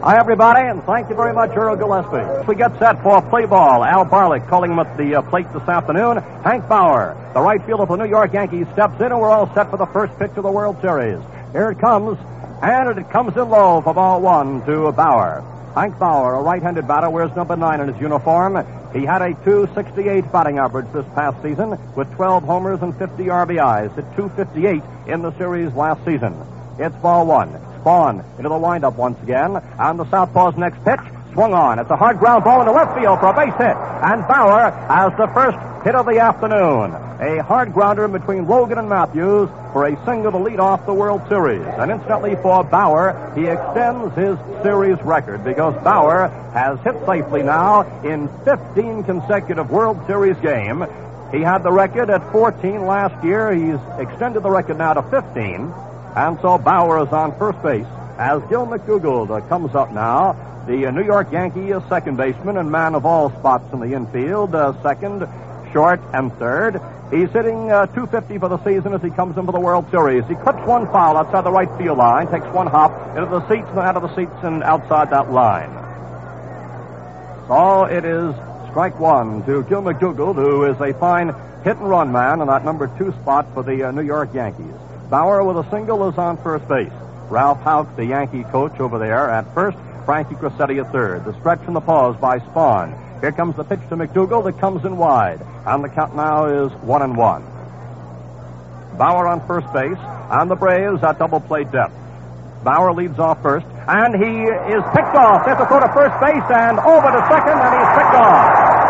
Hi, everybody, and thank you very much, Earl Gillespie. We get set for play ball. Al Barlick calling him at the plate this afternoon. Hank Bauer, the right fielder for the New York Yankees, steps in, and we're all set for the first pitch of the World Series. Here it comes, and it comes in low for ball one to Bauer. Hank Bauer, a right-handed batter, wears number 9 in his uniform. He had a .268 batting average this past season with 12 homers and 50 RBIs. Hit .258 in the series last season. It's ball one. Spawn into the windup once again. On the southpaw's next pitch, swung on. It's a hard ground ball into left field for a base hit. And Bauer has the first hit of the afternoon. A hard grounder in between Logan and Matthews for a single to lead off the World Series. And incidentally for Bauer, he extends his series record because Bauer has hit safely now in 15 consecutive World Series games. He had the record at 14 last year. He's extended the record now to 15. And so Bauer is on first base as Gil McDougald comes up now. The New York Yankee is second baseman and man of all spots in the infield, second, short, and third. He's hitting .250 for the season as he comes in for the World Series. He clips one foul outside the right field line, takes one hop into the seats and out of the seats and outside that line. So it is strike one to Gil McDougald, who is a fine hit-and-run man in that number 2 spot for the New York Yankees. Bauer with a single is on first base. Ralph Houck, the Yankee coach over there at first. Frankie Cressetti at third. The stretch from the pause by Spawn. Here comes the pitch to McDougald that comes in wide. And the count now is 1-1. Bauer on first base. And the Braves at double play depth. Bauer leads off first. And he is picked off. There's a throw to first base and over to second, and he's picked off.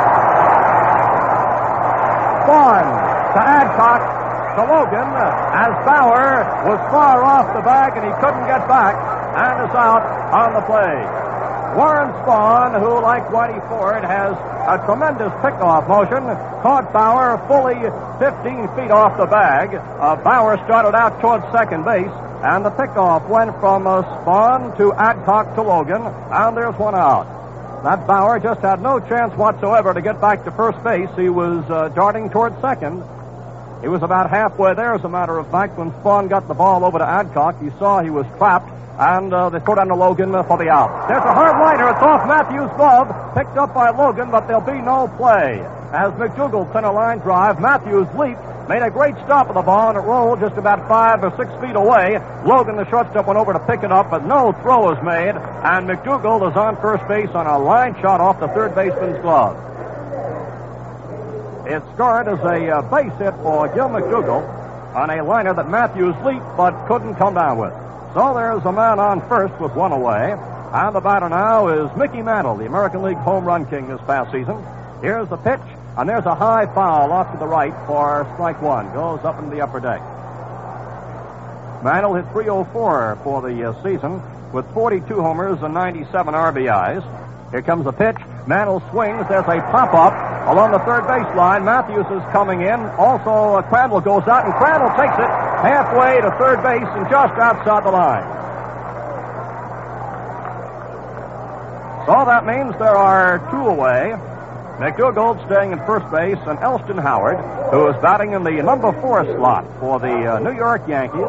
Spawn to Adcock. To Logan, as Bauer was far off the bag and he couldn't get back, and is out on the play. Warren Spawn, who, like Whitey Ford, has a tremendous pickoff motion, caught Bauer fully 15 feet off the bag. Bauer started out towards second base, and the pickoff went from Spawn to Adcock to Logan, and there's one out. That Bauer just had no chance whatsoever to get back to first base. He was darting towards second. He was about halfway there, as a matter of fact, when Spawn got the ball over to Adcock. He saw he was trapped, and they threw down to Logan for the out. There's a hard liner. It's off Matthews' glove, picked up by Logan, but there'll be no play. As McDougald sent a line drive, Matthews leaped, made a great stop of the ball, and it rolled just about 5 or 6 feet away. Logan, the shortstop, went over to pick it up, but no throw was made, and McDougald is on first base on a line shot off the third baseman's glove. It scored as a base hit for Gil McDougald on a liner that Matthews leaped but couldn't come down with. So there's a man on first with one away. And the batter now is Mickey Mantle, the American League home run king this past season. Here's the pitch, and there's a high foul off to the right for strike one. Goes up into the upper deck. Mantle hit .304 for the season with 42 homers and 97 RBIs. Here comes the pitch. Mantle swings. There's a pop-up along the third baseline. Matthews is coming in. Also, Crandall goes out, and Crandall takes it halfway to third base and just outside the line. So that means there are 2 away. McDougald staying in first base, and Elston Howard, who is batting in the number 4 slot for the New York Yankees,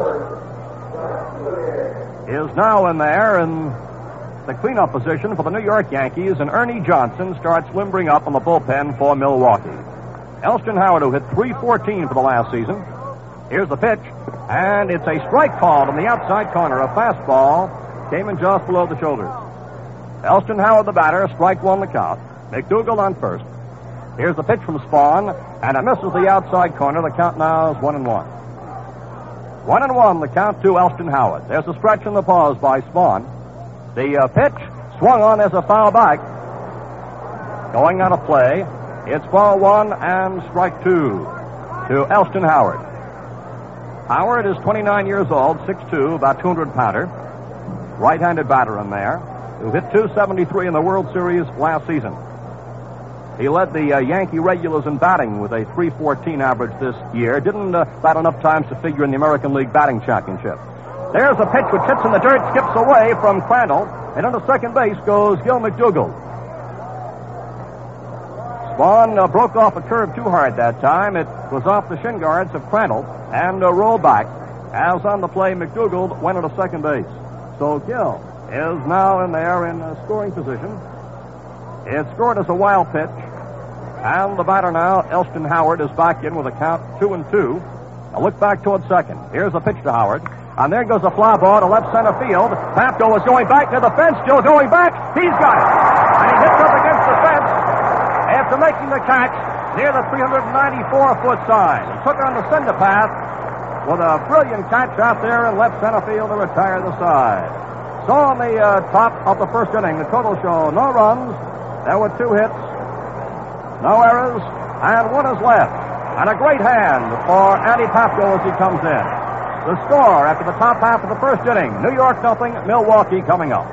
is now in there in the cleanup position for the New York Yankees, and Ernie Johnson starts limbering up on the bullpen for Milwaukee. Elston Howard, who hit .314 for the last season. Here's the pitch, and it's a strike call on the outside corner. A fastball came in just below the shoulders. Elston Howard, the batter, strike one the count. McDougald on first. Here's the pitch from Spawn, and it misses the outside corner. The count now is 1-1. 1-1, the count to Elston Howard. There's a stretch in the pause by Spawn. The pitch swung on as a foul back. Going out of play. It's ball one and strike 2 to Elston Howard. Howard is 29 years old, 6'2", about 200-pounder. Right-handed batter in there, who hit .273 in the World Series last season. He led the Yankee regulars in batting with a .314 average this year. Didn't bat enough times to figure in the American League batting championship. There's a pitch which hits in the dirt, skips away from Crandall, and into second base goes Gil McDougald. Spawn broke off a curve too hard that time. It was off the shin guards of Crandall and rolled back. As on the play, McDougald went into second base. So Gil is now in there in scoring position. It's scored as a wild pitch. And the batter now, Elston Howard, is back in with a count 2-2. A look back toward second. Here's the pitch to Howard. And there goes a fly ball to left center field. Pafko is going back to the fence, still going back. He's got it. And he hits up against the fence after making the catch near the 394-foot side. He took on the center path with a brilliant catch out there in left center field to retire the side. So on the top of the first inning, the total show no runs. There were 2 hits, no errors, and 1 is left. And a great hand for Andy Pafko as he comes in. The score after the top half of the first inning, New York 0, Milwaukee coming up.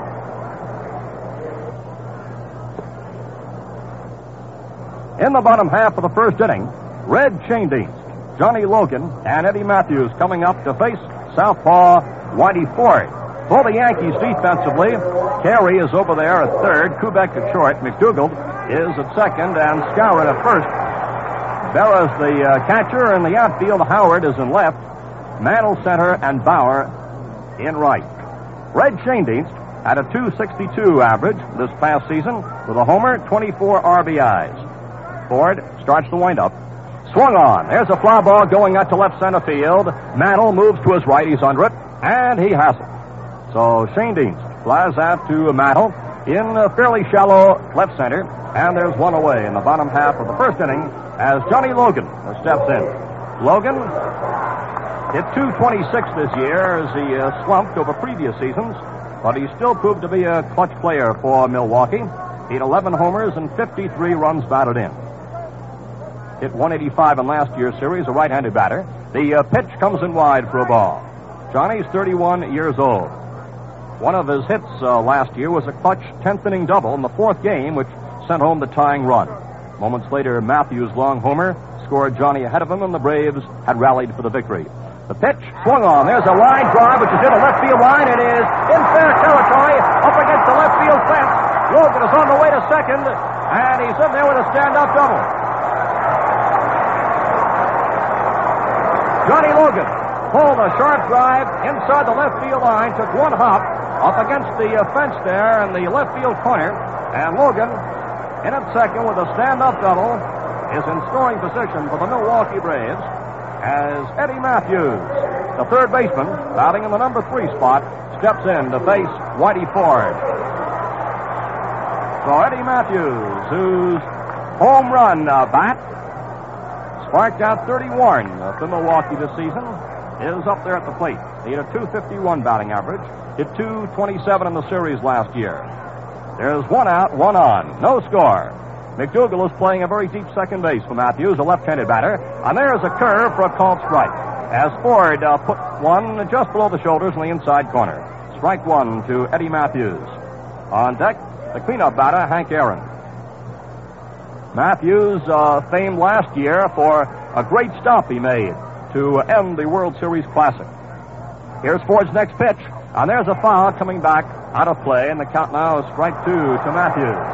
In the bottom half of the first inning, Red Schoendienst, Johnny Logan, and Eddie Matthews coming up to face southpaw Whitey Ford. For the Yankees defensively, Carey is over there at third, Kubek at short, McDougald is at second, and Skowron at first. Berra's the catcher. In the outfield, Howard is in left, Mantle center, and Bauer in right. Red Schoendienst had a .262 average this past season with a homer, 24 RBIs. Ford starts the windup. Swung on. There's a fly ball going out to left center field. Mantle moves to his right. He's under it, and he has it. So Schoendienst flies out to Mantle in fairly shallow left center, and there's 1 away in the bottom half of the first inning as Johnny Logan steps in. Logan hit .226 this year as he slumped over previous seasons, but he still proved to be a clutch player for Milwaukee. He had 11 homers and 53 runs batted in. Hit .185 in last year's series, a right-handed batter. The pitch comes in wide for a ball. Johnny's 31 years old. One of his hits last year was a clutch 10th inning double in the 4th game, which sent home the tying run. Moments later, Matthews' long homer scored Johnny ahead of him, and the Braves had rallied for the victory. The pitch swung on. There's a line drive, which is in the left field line. It is in fair territory, up against the left field fence. Logan is on the way to second, and he's in there with a stand-up double. Johnny Logan pulled a sharp drive inside the left field line, took 1 hop up against the fence there in the left field corner, and Logan, in at second with a stand-up double, is in scoring position for the Milwaukee Braves as Eddie Matthews, the third baseman, batting in the number 3 spot, steps in to face Whitey Ford. So Eddie Matthews, whose home run bat sparked out 31 for Milwaukee this season, is up there at the plate. He had a .251 batting average, hit .227 in the series last year. There's 1 out, 1 on, no score. McDougald is playing a very deep second base for Matthews, a left-handed batter, and there's a curve for a called strike as Ford put one just below the shoulders in the inside corner. Strike 1 to Eddie Matthews. On deck, the cleanup batter, Hank Aaron. Matthews famed last year for a great stop he made to end the World Series Classic. Here's Ford's next pitch, and there's a foul coming back out of play, and the count now is strike 2 to Matthews.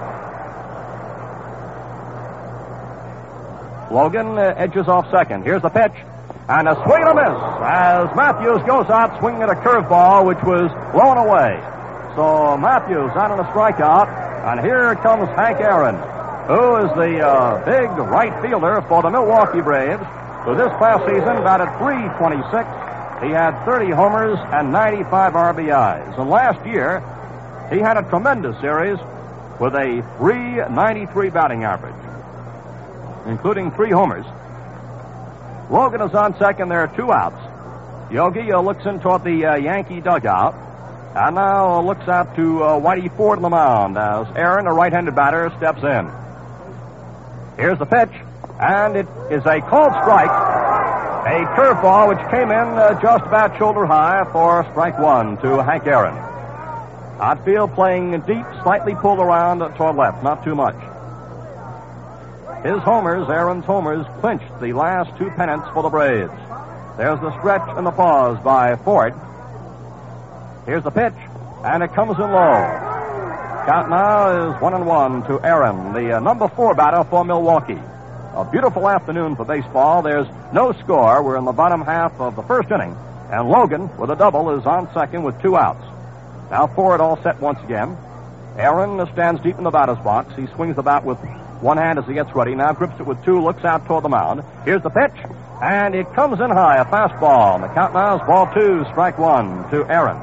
Logan edges off second. Here's the pitch, and a swing and a miss as Matthews goes out swinging at a curveball, which was blown away. So Matthews out on a strikeout, and here comes Hank Aaron, who is the big right fielder for the Milwaukee Braves, who this past season batted .326. He had 30 homers and 95 RBIs. And last year, he had a tremendous series with a .393 batting average, including 3 homers. Logan is on second. There are 2 outs. Yogi looks in toward the Yankee dugout, and now looks out to Whitey Ford on the mound as Aaron, a right-handed batter, steps in. Here's the pitch, and it is a called strike. A curveball which came in just about shoulder high for strike 1 to Hank Aaron. Outfield playing deep, slightly pulled around toward left, not too much. His homers, Aaron's homers, clinched the last 2 pennants for the Braves. There's the stretch and the pause by Ford. Here's the pitch, and it comes in low. Count now is 1-1 to Aaron, the number 4 batter for Milwaukee. A beautiful afternoon for baseball. There's no score. We're in the bottom half of the first inning, and Logan, with a double, is on second with 2 outs. Now forward, all set once again. Aaron stands deep in the batter's box. He swings the bat with one hand as he gets ready. Now grips it with two, looks out toward the mound. Here's the pitch, and it comes in high, a fastball. And the count now is ball two, strike one to Aaron.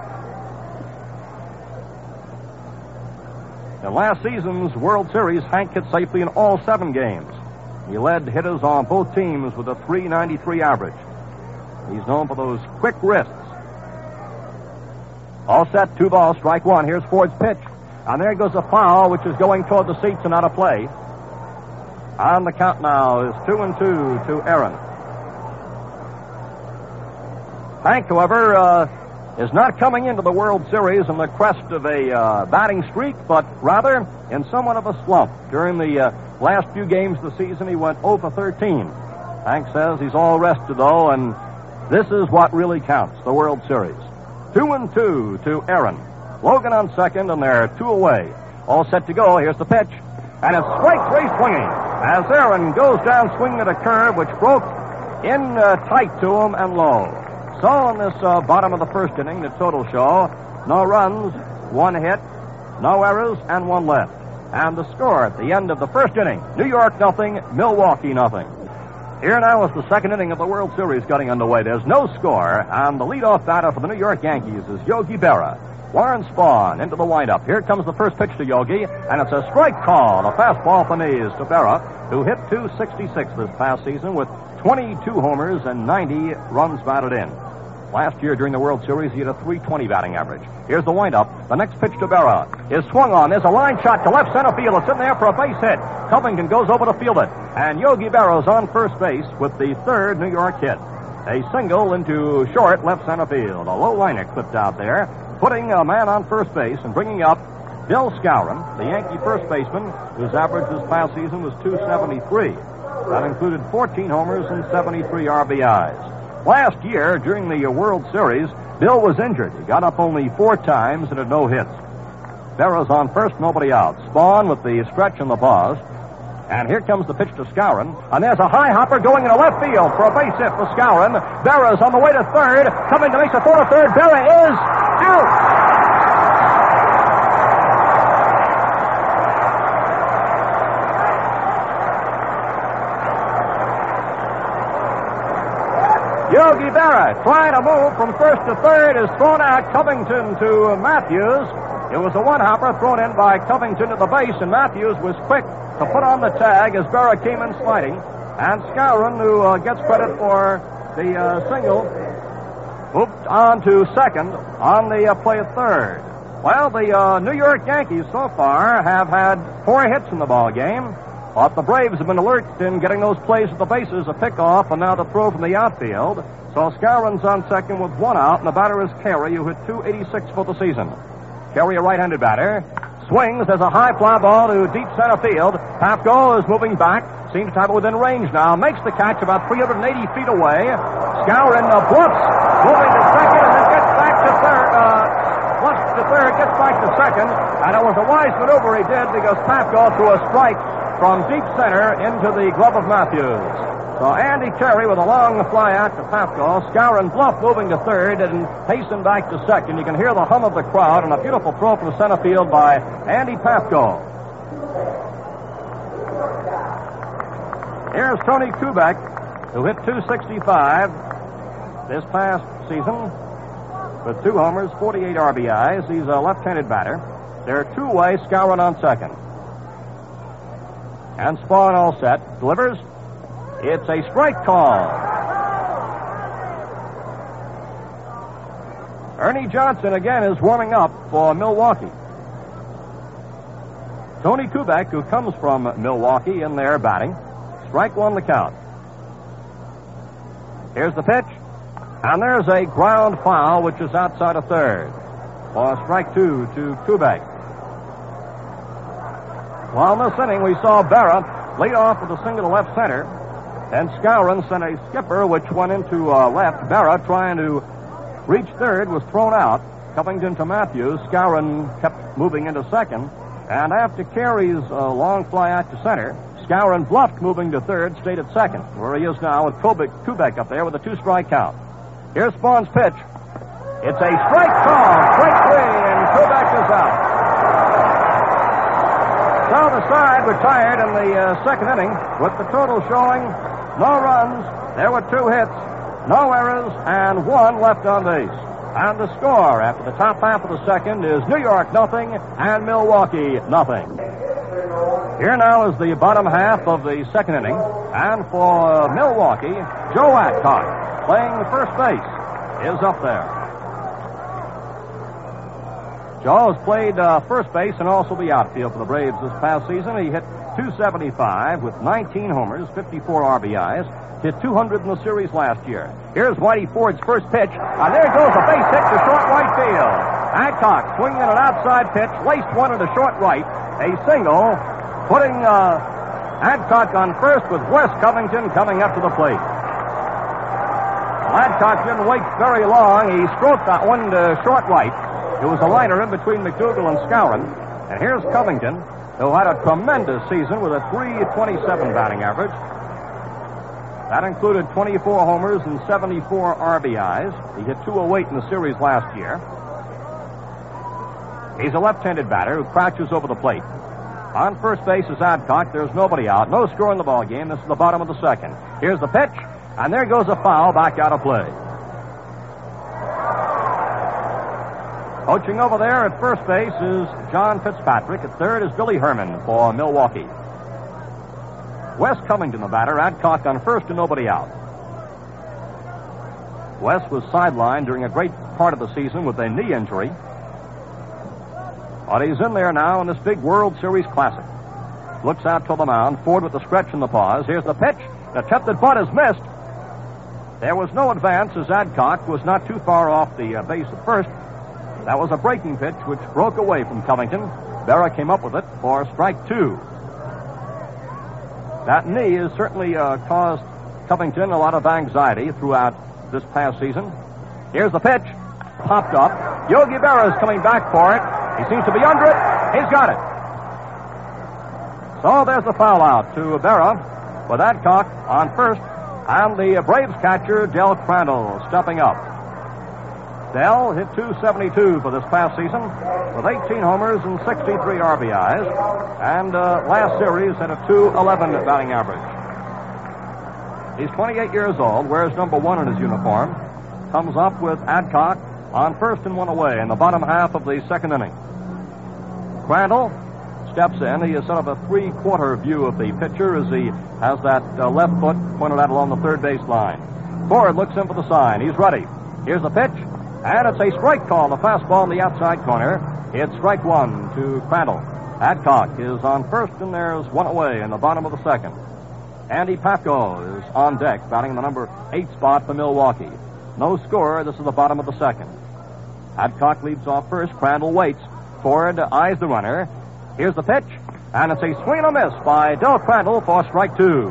In last season's World Series, Hank hit safely in all 7 games. He led hitters on both teams with a .393 average. He's known for those quick wrists. All set, 2 balls, strike one. Here's Ford's pitch. And there goes a foul, which is going toward the seats and out of play. On the count now is 2-2 to Aaron. Hank, however, is not coming into the World Series in the crest of a batting streak, but rather in somewhat of a slump. During the last few games of the season, he went 0 for 13. Hank says he's all rested, though, and this is what really counts, the World Series. 2-2 to Aaron. Logan on second, and they're 2 away. All set to go. Here's the pitch. And it's strike 3 swinging as Aaron goes down swinging at a curve which broke in tight to him and low. So in this bottom of the first inning, the total show, no runs, 1 hit, no errors, and 1 left. And the score at the end of the first inning, New York nothing, Milwaukee nothing. Here now is the second inning of the World Series getting underway. There's no score, and the leadoff batter for the New York Yankees is Yogi Berra. Warren Spahn into the windup. Here comes the first pitch to Yogi, and it's a strike call. A fastball for knees to Berra, who hit .266 this past season with 22 homers and 90 runs batted in. Last year during the World Series, he had a .320 batting average. Here's the windup. The next pitch to Berra is swung on. There's a line shot to left center field. It's in there for a base hit. Covington goes over to field it, and Yogi Berra's on first base with the 3rd New York hit. A single into short left center field. A low liner clipped out there, putting a man on first base and bringing up Bill Skowron, the Yankee first baseman, whose average this past season was .273. That included 14 homers and 73 RBIs. Last year, during the World Series, Bill was injured. He got up only 4 times and had no hits. Berra's on first, nobody out. Spahn with the stretch and the pause. And here comes the pitch to Skowron. And there's a high hopper going into left field for a base hit for Skowron. Berra's on the way to third. Coming to make the throw to third. Berra is out. Yogi Berra, trying to move from first to third, is thrown out. Covington to Matthews. It was a one-hopper thrown in by Covington to the base, and Matthews was quick to put on the tag as Berra came in sliding. And Skowron, who gets credit for the single, moved on to second on the play at third. Well, the New York Yankees so far have had 4 hits in the ball game. But the Braves have been alert in getting those plays at the bases, a pickoff, and now the throw from the outfield. So Skowron's on second with 1 out, and the batter is Carey, who hit .286 for the season. Carey, a right-handed batter, swings. There's a high fly ball to deep center field. Pafko is moving back, seems to have it within range now. Makes the catch about 380 feet away. Skowron bluffs, moving to second, and then gets back to third. Bluffs to third, gets back to second, and it was a wise maneuver he did because Pafko threw a strike from deep center into the glove of Matthews. So Andy Carey with a long fly out to Pafko. Skowron bluff moving to third and hastened back to second. You can hear the hum of the crowd and a beautiful throw from center field by Andy Pafko. Here's Tony Kubek, who hit .265 this past season with 2 homers, 48 RBIs. He's a left-handed batter. They're 2 away, Skowron on second. And Spahn all set. Delivers. It's a strike call. Ernie Johnson again is warming up for Milwaukee. Tony Kubek, who comes from Milwaukee, in there batting. Strike 1 the count. Here's the pitch. And there's a ground foul, which is outside of third. For strike 2 to Kubek. Well, in this inning, we saw Berra lead off with a single to left center. Then Skowron sent a skipper, which went into left. Berra, trying to reach third, was thrown out. Covington to Matthews. Skowron kept moving into second. And after Carey's long fly out to center, Skowron bluffed moving to third, stayed at second, where he is now with Kubek up there with a 2-strike count. Here's Spahn's pitch. It's a strike call. Strike 3 and out. So the side retired in the second inning with the total showing no runs. There were 2 hits, no errors, and 1 left on base. And the score after the top half of the second is New York nothing and Milwaukee nothing. Here now is the bottom half of the second inning. And for Milwaukee, Joe Adcock, playing first base, is up there. Joe has played first base and also the outfield for the Braves this past season. He hit .275 with 19 homers, 54 RBIs, hit 200 in the series last year. Here's Whitey Ford's first pitch, and there goes a base hit to short right field. Adcock swinging an outside pitch, laced one into short right, a single, putting Adcock on first with Wes Covington coming up to the plate. Adcock didn't wait very long. He stroked that one to short right. It was a liner in between McDougal and Skowron. And here's Covington, who had a tremendous season with a .327 batting average. That included 24 homers and 74 RBIs. He hit .208 in the series last year. He's a left-handed batter who crouches over the plate. On first base is Adcock. There's nobody out. No score in the ball game. This is the bottom of the second. Here's the pitch, and there goes a foul back out of play. Coaching over there at first base is John Fitzpatrick. At third is Billy Herman for Milwaukee. Wes Covington, the batter. Adcock on first and nobody out. Wes was sidelined during a great part of the season with a knee injury. But he's in there now in this big World Series Classic. Looks out to the mound. Ford with the stretch in the pause. Here's the pitch. The attempted bunt is missed. There was no advance as Adcock was not too far off the base at first. That was a breaking pitch which broke away from Covington. Berra came up with it for strike 2. That knee has certainly caused Covington a lot of anxiety throughout this past season. Here's the pitch. Popped up. Yogi Berra is coming back for it. He seems to be under it. He's got it. So there's the foul out to Berra with Adcock on first, and the Braves catcher, Del Crandall, stepping up. Del hit .272 for this past season with 18 homers and 63 RBIs, and last series had a .211 batting average. He's 28 years old, wears number 1 in his uniform, comes up with Adcock on first and 1 away in the bottom half of the second inning. Crandall steps in. He has sort of a 3/4 view of the pitcher as he has that left foot pointed out along the third base line. Ford looks in for the sign. He's ready. Here's the pitch, and it's a strike call. The fastball in the outside corner. It's strike 1 to Crandall. Adcock is on first, and there's 1 away in the bottom of the second. Andy Pafko is on deck, batting the number 8 spot for Milwaukee. No score. This is the bottom of the second. Adcock leads off first. Crandall waits. Ford eyes the runner. Here's the pitch, and it's a swing and a miss by Del Crandall for strike 2.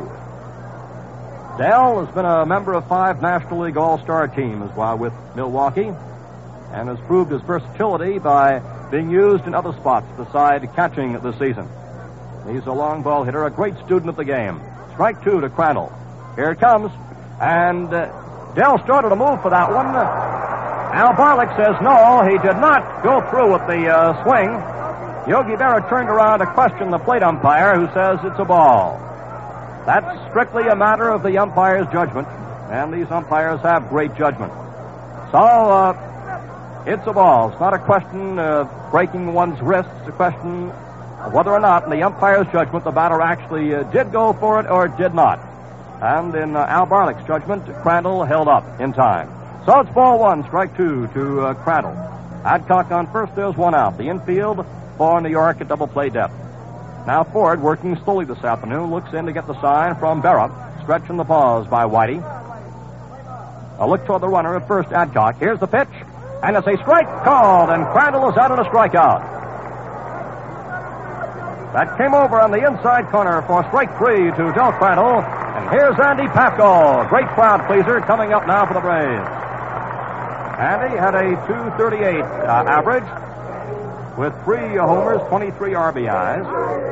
Del has been a member of 5 National League All-Star teams while with Milwaukee, and has proved his versatility by being used in other spots beside catching this season. He's a long ball hitter, a great student of the game. Strike 2 to Crandall. Here it comes, and Del started to move for that one. Al Barlick says no, he did not go through with the swing. Yogi Berra turned around to question the plate umpire, who says it's a ball. That's strictly a matter of the umpire's judgment, and these umpires have great judgment. So, it's a ball. It's not a question of breaking one's wrist. It's a question of whether or not, in the umpire's judgment, the batter actually did go for it or did not. And in Al Barlick's judgment, Crandall held up in time. So it's ball 1, strike 2 to Crandall. Adcock on first, there's 1 out. The infield for New York at double play depth. Now Ford, working slowly this afternoon, looks in to get the sign from Berra. Stretch in the pause by Whitey. A look toward the runner at first, Adcock. Here's the pitch, and it's a strike called, and Crandall is out on a strikeout. That came over on the inside corner for strike 3 to Del Crandall. And here's Andy Pafko, great crowd pleaser, coming up now for the Braves. Andy had a .238 average with 3 homers, 23 RBIs.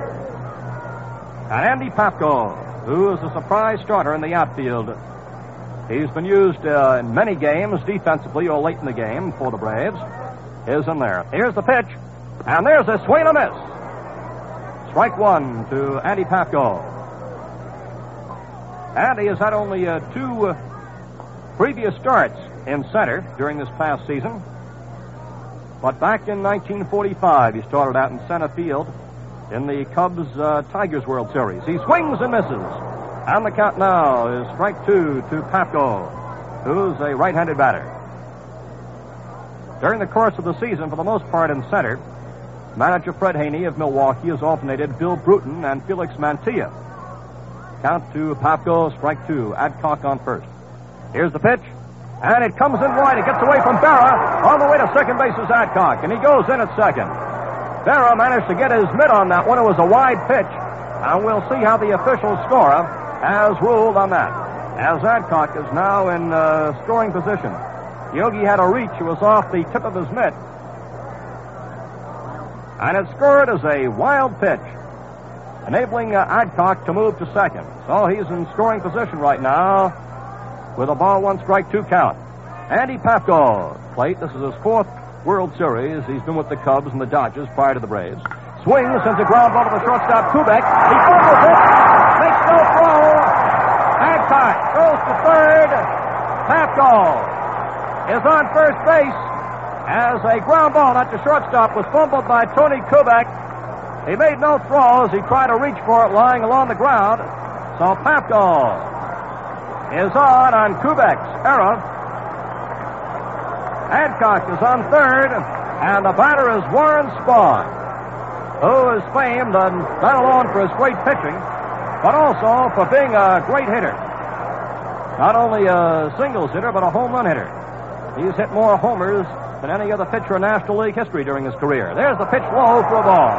And Andy Pafko, who is a surprise starter in the outfield. He's been used in many games defensively or late in the game for the Braves, is in there. Here's the pitch, And there's a swing and a miss. Strike one to Andy Pafko. Andy has had only two previous starts in center during this past season. But back in 1945, he started out in center field in the Cubs-Tigers World Series. He swings and misses. And the count now is strike two to Pafko, who's a right-handed batter. During the course of the season, for the most part in center, manager Fred Haney of Milwaukee has alternated Bill Bruton and Felix Mantilla. Count to Pafko, strike two. Adcock on first. Here's the pitch, and it comes in wide. It gets away from Berra. On the way to second base is Adcock, and he goes in at second. Berra managed to get his mitt on that one. It was a wide pitch, and we'll see how the official scorer has ruled on that, as Adcock is now in scoring position. Yogi had a reach. It was off the tip of his mitt, and it scored as a wild pitch, enabling Adcock to move to second. So he's in scoring position right now with a ball one, strike two count. Andy Pafko, plate. This is his fourth World Series. He's been with the Cubs and the Dodgers prior to the Braves. Swings, sends a ground ball to the shortstop, Kubek. He fumbles it, makes no throw. Adcock goes to third. Pafko is on first base as a ground ball at the shortstop was fumbled by Tony Kubek. He made no throw as he tried to reach for it lying along the ground. So Pafko is on Kubek's error. Adcock is on third, and the batter is Warren Spahn, who is famed not alone for his great pitching, but also for being a great hitter. Not only a singles hitter, but a home run hitter. He's hit more homers than any other pitcher in National League history during his career. There's the pitch low for a ball.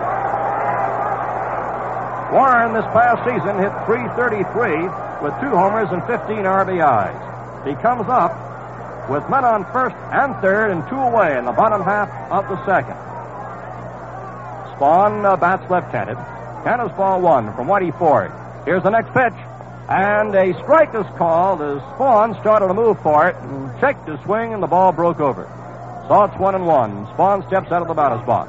Warren this past season hit .333 with 2 homers and 15 RBIs. He comes up with men on first and third and 2 away in the bottom half of the second. Spahn bats left-handed. Count is ball one from Whitey Ford. Here's the next pitch, and a strike is called as Spahn started to move for it and checked his swing, and the ball broke over. So it's 1-1. Spahn steps out of the batter's box.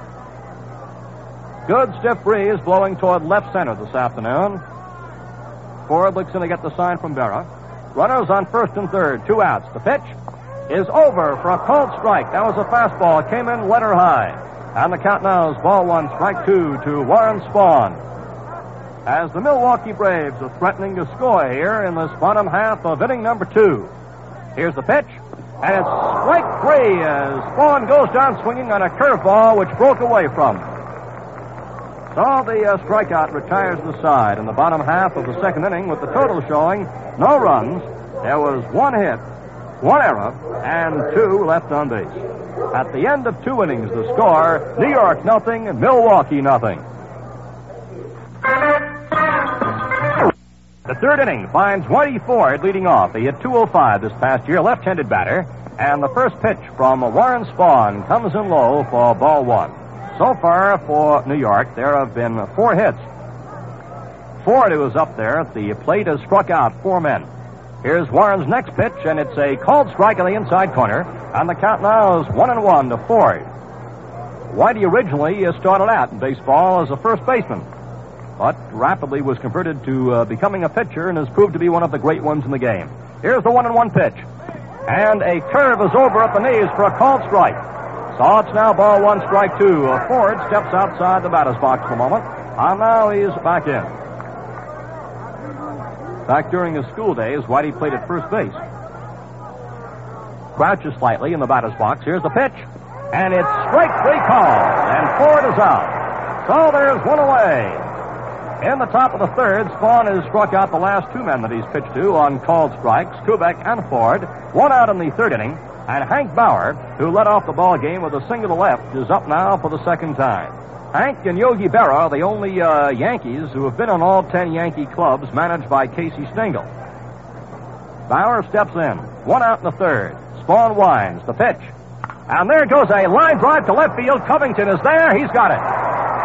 Good stiff breeze blowing toward left center this afternoon. Ford looks in to get the sign from Berra. Runners on first and third, 2 outs. The pitch is over for a called strike. That was a fastball. It came in letter high. And the count now is ball one, strike two to Warren Spahn. As the Milwaukee Braves are threatening to score here in this bottom half of inning number 2. Here's the pitch, and it's strike 3 as Spahn goes down swinging on a curveball which broke away from him. So the strikeout retires the side in the bottom half of the second inning with the total showing no runs. There was 1 hit, 1 error, and 2 left on base. At the end of 2 innings, the score, New York nothing, Milwaukee nothing. The third inning finds Whitey Ford leading off. He hit .205 this past year, left-handed batter, and the first pitch from Warren Spahn comes in low for ball one. So far for New York, there have been 4 hits. Ford, who is up there at the plate, has struck out 4 men. Here's Warren's next pitch, and it's a called strike in the inside corner, and the count now is 1-1 to Ford. Whitey originally started out in baseball as a first baseman, but rapidly was converted to becoming a pitcher and has proved to be one of the great ones in the game. Here's the 1-1 pitch, and a curve is over at the knees for a called strike. So it's now ball one, strike two. Ford steps outside the batter's box for a moment, and now he's back in. Back during his school days, Whitey played at first base. Crouches slightly in the batter's box. Here's the pitch, and it's strike 3 called, and Ford is out. So there's 1 away. In the top of the third, Spahn has struck out the last 2 men that he's pitched to on called strikes, Kubek and Ford. 1 out in the third inning. And Hank Bauer, who led off the ball game with a single to left, is up now for the second time. Hank and Yogi Berra are the only Yankees who have been on all 10 Yankee clubs managed by Casey Stengel. Bauer steps in. 1 out in the third. Spahn winds. The pitch. And there goes a line drive to left field. Covington is there. He's got it.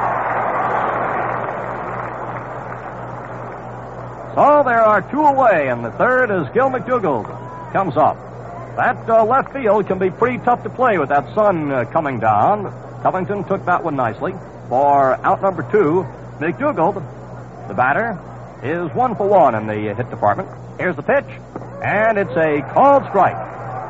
So there are 2 away, and the third as Gil McDougald comes up. That left field can be pretty tough to play with that sun coming down. Covington took that one nicely. For out number 2, McDougald, the batter, is 1 for 1 in the hit department. Here's the pitch, and it's a called strike.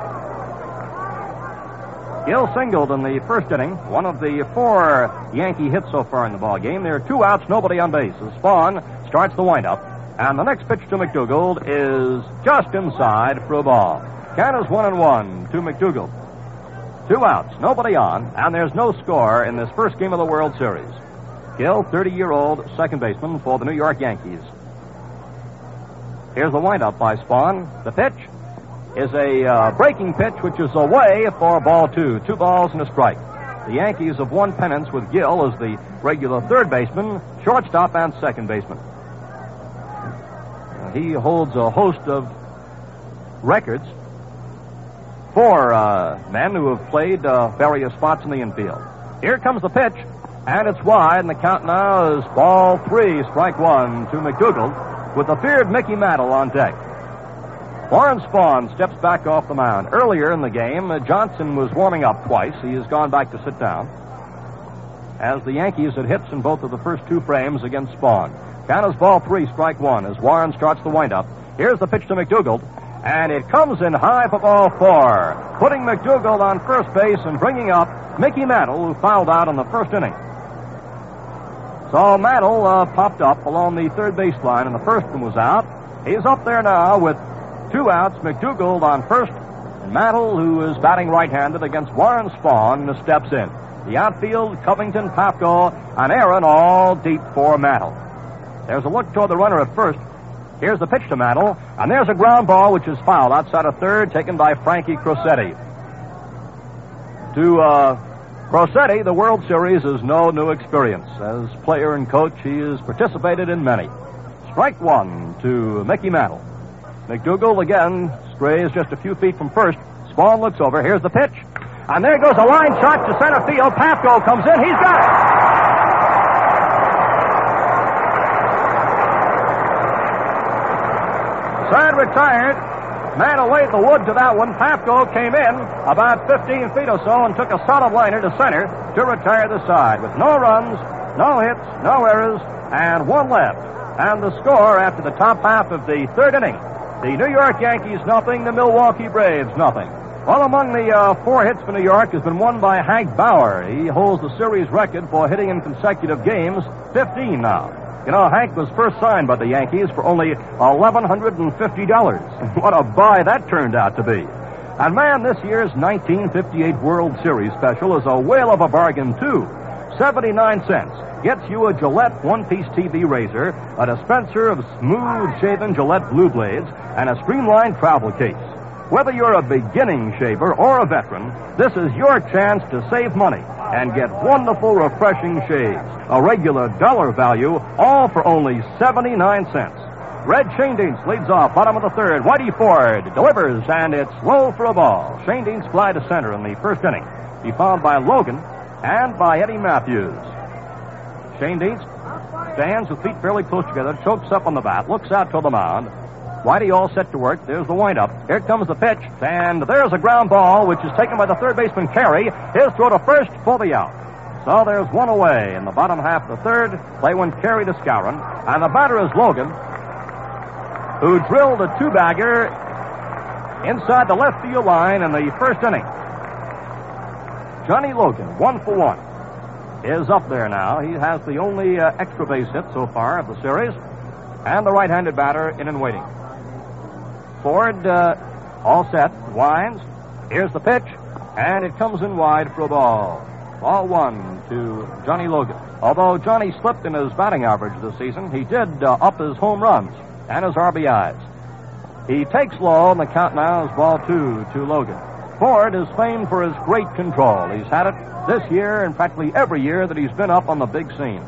Gill singled in the first inning, one of the 4 Yankee hits so far in the ball game. There are 2 outs, nobody on base. As Spahn starts the windup, and the next pitch to McDougald is just inside for a ball. Count is 1-1 to McDougald. 2 outs, nobody on, and there's no score in this first game of the World Series. Gill, 30-year-old second baseman for the New York Yankees. Here's the windup by Spahn. The pitch is a breaking pitch, which is away for ball 2. 2 balls and a strike. The Yankees have won pennants with Gill as the regular third baseman, shortstop, and second baseman. He holds a host of records for men who have played various spots in the infield. Here comes the pitch, and it's wide, and the count now is ball 3, strike 1 to McDougald, with the feared Mickey Mantle on deck. Warren Spahn steps back off the mound. Earlier in the game, Johnson was warming up twice. He has gone back to sit down, as the Yankees had hits in both of the first 2 frames against Spahn. Count is ball 3, strike 1, as Warren starts the windup. Here's the pitch to McDougald, and it comes in high for ball 4, putting McDougald on first base and bringing up Mickey Mantle, who fouled out in the first inning. So Mantle popped up along the third baseline, and the first one was out. He's up there now with 2 outs, McDougald on first, and Mantle, who is batting right-handed against Warren Spahn, steps in. The outfield, Covington, Pafko, and Aaron all deep for Mantle. There's a look toward the runner at first. Here's the pitch to Mantle, and there's a ground ball which is fouled outside of third, taken by Frankie Crosetti. To Crosetti, the World Series is no new experience. As player and coach, he has participated in many. Strike 1 to Mickey Mantle. McDougald again strays just a few feet from first. Spahn looks over. Here's the pitch. And there goes a line shot to center field. Pafko comes in. He's got it. Sad retired. Mantle laid the wood to that one. Pafko came in about 15 feet or so and took a solid liner to center to retire the side. With no runs, no hits, no errors, and 1 left. And the score after the top half of the third inning. The New York Yankees nothing, the Milwaukee Braves nothing. Well, among the 4 hits for New York has been won by Hank Bauer. He holds the series record for hitting in consecutive games, 15 now. You know, Hank was first signed by the Yankees for only $1,150. What a buy that turned out to be. And man, this year's 1958 World Series special is a whale of a bargain, too. 79 cents. Gets you a Gillette one-piece TV razor, a dispenser of smooth-shaven Gillette Blue Blades, and a streamlined travel case. Whether you're a beginning shaver or a veteran, this is your chance to save money and get wonderful, refreshing shaves. A regular dollar value, all for only 79 cents. Red Schoendienst leads off, bottom of the third. Whitey Ford delivers, and it's low for a ball. Schoendienst fly to center in the first inning. He followed by Logan and by Eddie Matthews. Schoendienst stands with feet fairly close together, chokes up on the bat, looks out toward the mound. Whitey all set to work. There's the windup. Here comes the pitch, and there's a ground ball, which is taken by the third baseman, Carey. His throw to first for the out. So there's 1 away in the bottom half of the third. Play one Carey to Skowron, and the batter is Logan, who drilled a 2-bagger inside the left field line in the first inning. Johnny Logan, 1 for 1, is up there now. He has the only extra base hit so far of the series, and the right-handed batter in and waiting. Ford all set, winds. Here's the pitch, and it comes in wide for a ball. Ball 1 to Johnny Logan. Although Johnny slipped in his batting average this season, he did up his home runs and his RBIs. He takes low, and the count now is ball 2 to Logan. Ford is famed for his great control. He's had it this year and practically every year that he's been up on the big scene.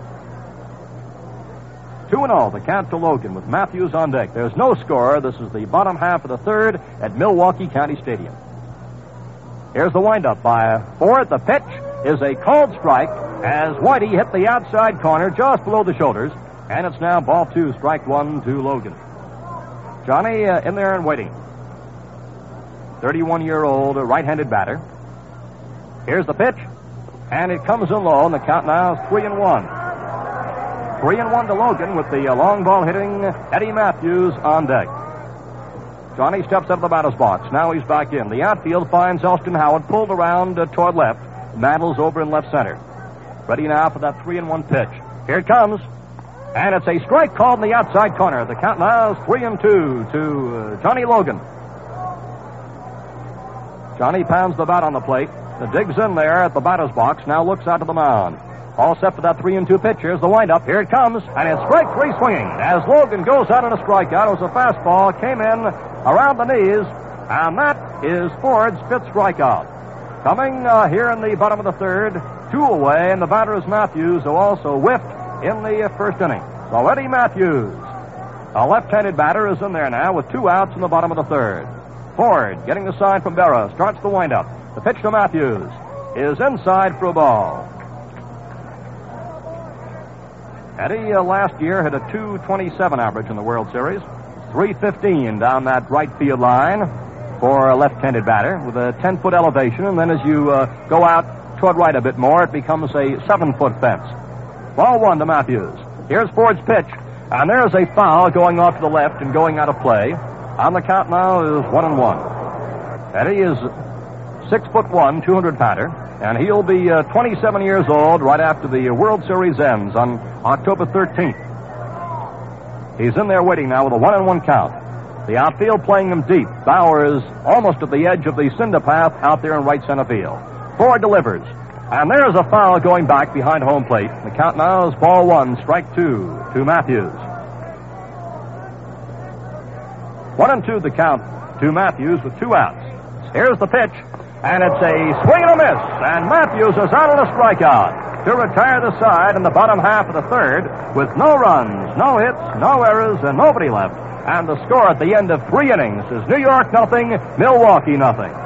2-0, the count to Logan with Matthews on deck. There's no score. This is the bottom half of the third at Milwaukee County Stadium. Here's the windup by Ford. The pitch is a called strike as Whitey hit the outside corner just below the shoulders, and it's now ball 2, strike 1 to Logan. Johnny in there and waiting. 31-year-old right-handed batter. Here's the pitch, And it comes in low, and the count now is 3-1. 3-1 to Logan with the long ball hitting Eddie Matthews on deck. Johnny steps out of the batter's box. Now he's back in. The outfield finds Elston Howard pulled around toward left. Mantle's over in left center. Ready now for that 3-1 pitch. Here it comes. And it's a strike called in the outside corner. The count now is 3-2 to Johnny Logan. Johnny pounds the bat on the plate. Digs in there at the batter's box. Now looks out to the mound. All set for that 3-2 pitch. Here's the windup. Here it comes. And it's strike three swinging as Logan goes out on a strikeout. It was a fastball. Came in around the knees. And that is Ford's fifth strikeout. Coming here in the bottom of the third. 2 away. And the batter is Matthews, who also whiffed in the first inning. So Eddie Matthews, a left-handed batter, is in there now with 2 outs in the bottom of the third. Ford, getting the sign from Berra, starts the windup. The pitch to Matthews is inside for a ball. Eddie last year had a .227 average in the World Series. .315 down that right field line for a left-handed batter with a 10-foot elevation. And then as you go out toward right a bit more, it becomes a 7-foot fence. Ball 1 to Matthews. Here's Ford's pitch. And there's a foul going off to the left and going out of play. On the count now is 1-1. Eddie is 6'1", 200-pounder, and he'll be 27 years old right after the World Series ends on October 13th. He's in there waiting now with a 1-1 count. The outfield playing him deep. Bauer is almost at the edge of the cinder path out there in right center field. Ford delivers, and there's a foul going back behind home plate. The count now is ball 1, strike 2 to Matthews. 1-2 the count to Matthews with 2 outs. Here's the pitch, and it's a swing and a miss, and Matthews is out on a strikeout to retire the side in the bottom half of the third with no runs, no hits, no errors, and nobody left. And the score at the end of 3 innings is New York 0, Milwaukee 0.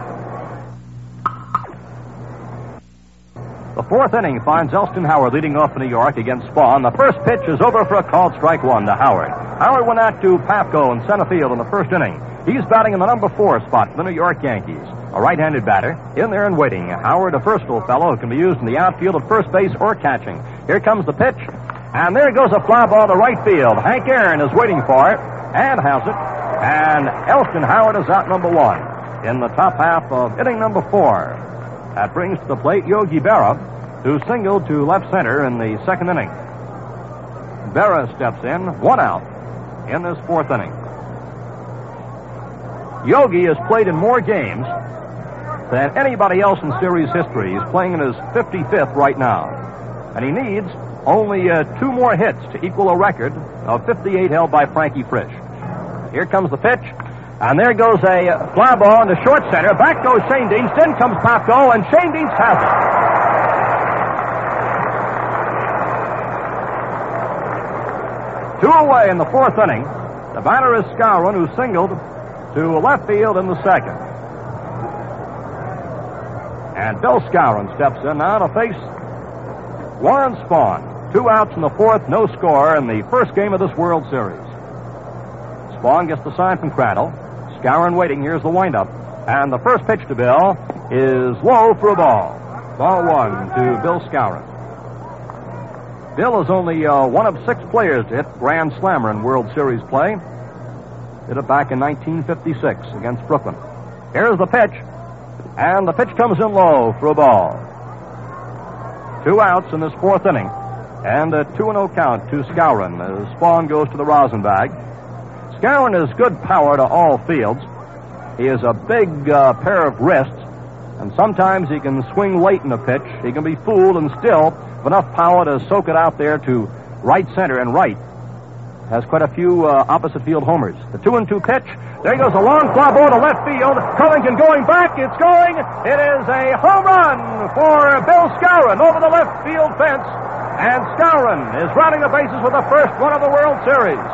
The 4th inning finds Elston Howard leading off for New York against Spahn. The first pitch is over for a called strike 1 to Howard. Howard went out to Pafko in center field in the first inning. He's batting in the number 4 spot for the New York Yankees. A right-handed batter in there and waiting. Howard, a versatile fellow who can be used in the outfield at first base or catching. Here comes the pitch, and there goes a fly ball to right field. Hank Aaron is waiting for it and has it. And Elston Howard is out number 1 in the top half of inning number 4. That brings to the plate Yogi Berra, who singled to left center in the second inning. Berra steps in, 1 out in this 4th inning. Yogi has played in more games than anybody else in series history. He's playing in his 55th right now. And he needs only 2 more hits to equal a record of 58 held by Frankie Frisch. Here comes the pitch. And there goes a fly ball into short center. Back goes Shane Deans. Then comes Pafko, and Shane Deans has it. 2 away in the 4th inning. The batter is Skowron, who singled to left field in the second. And Bill Skowron steps in now to face Warren Spahn. 2 outs in the 4th, no score in the first game of this World Series. Spahn gets the sign from Crandall. Skowron waiting. Here's the windup. And the first pitch to Bill is low for a ball. Ball 1 to Bill Skowron. Bill is only one of 6 players to hit Grand Slammer in World Series play. Did it back in 1956 against Brooklyn. Here's the pitch. And the pitch comes in low for a ball. 2 outs in this 4th inning. And a 2-0 count to Skowron as Spahn goes to the rosin bag. Skowron has good power to all fields. He has a big pair of wrists, and sometimes he can swing late in a pitch. He can be fooled and still have enough power to soak it out there to right center and right. Has quite a few opposite field homers. The 2-2 pitch. There goes a long fly ball to left field. Covington going back. It's going. It is a home run for Bill Skowron over the left field fence. And Skowron is rounding the bases with the first one of the World Series.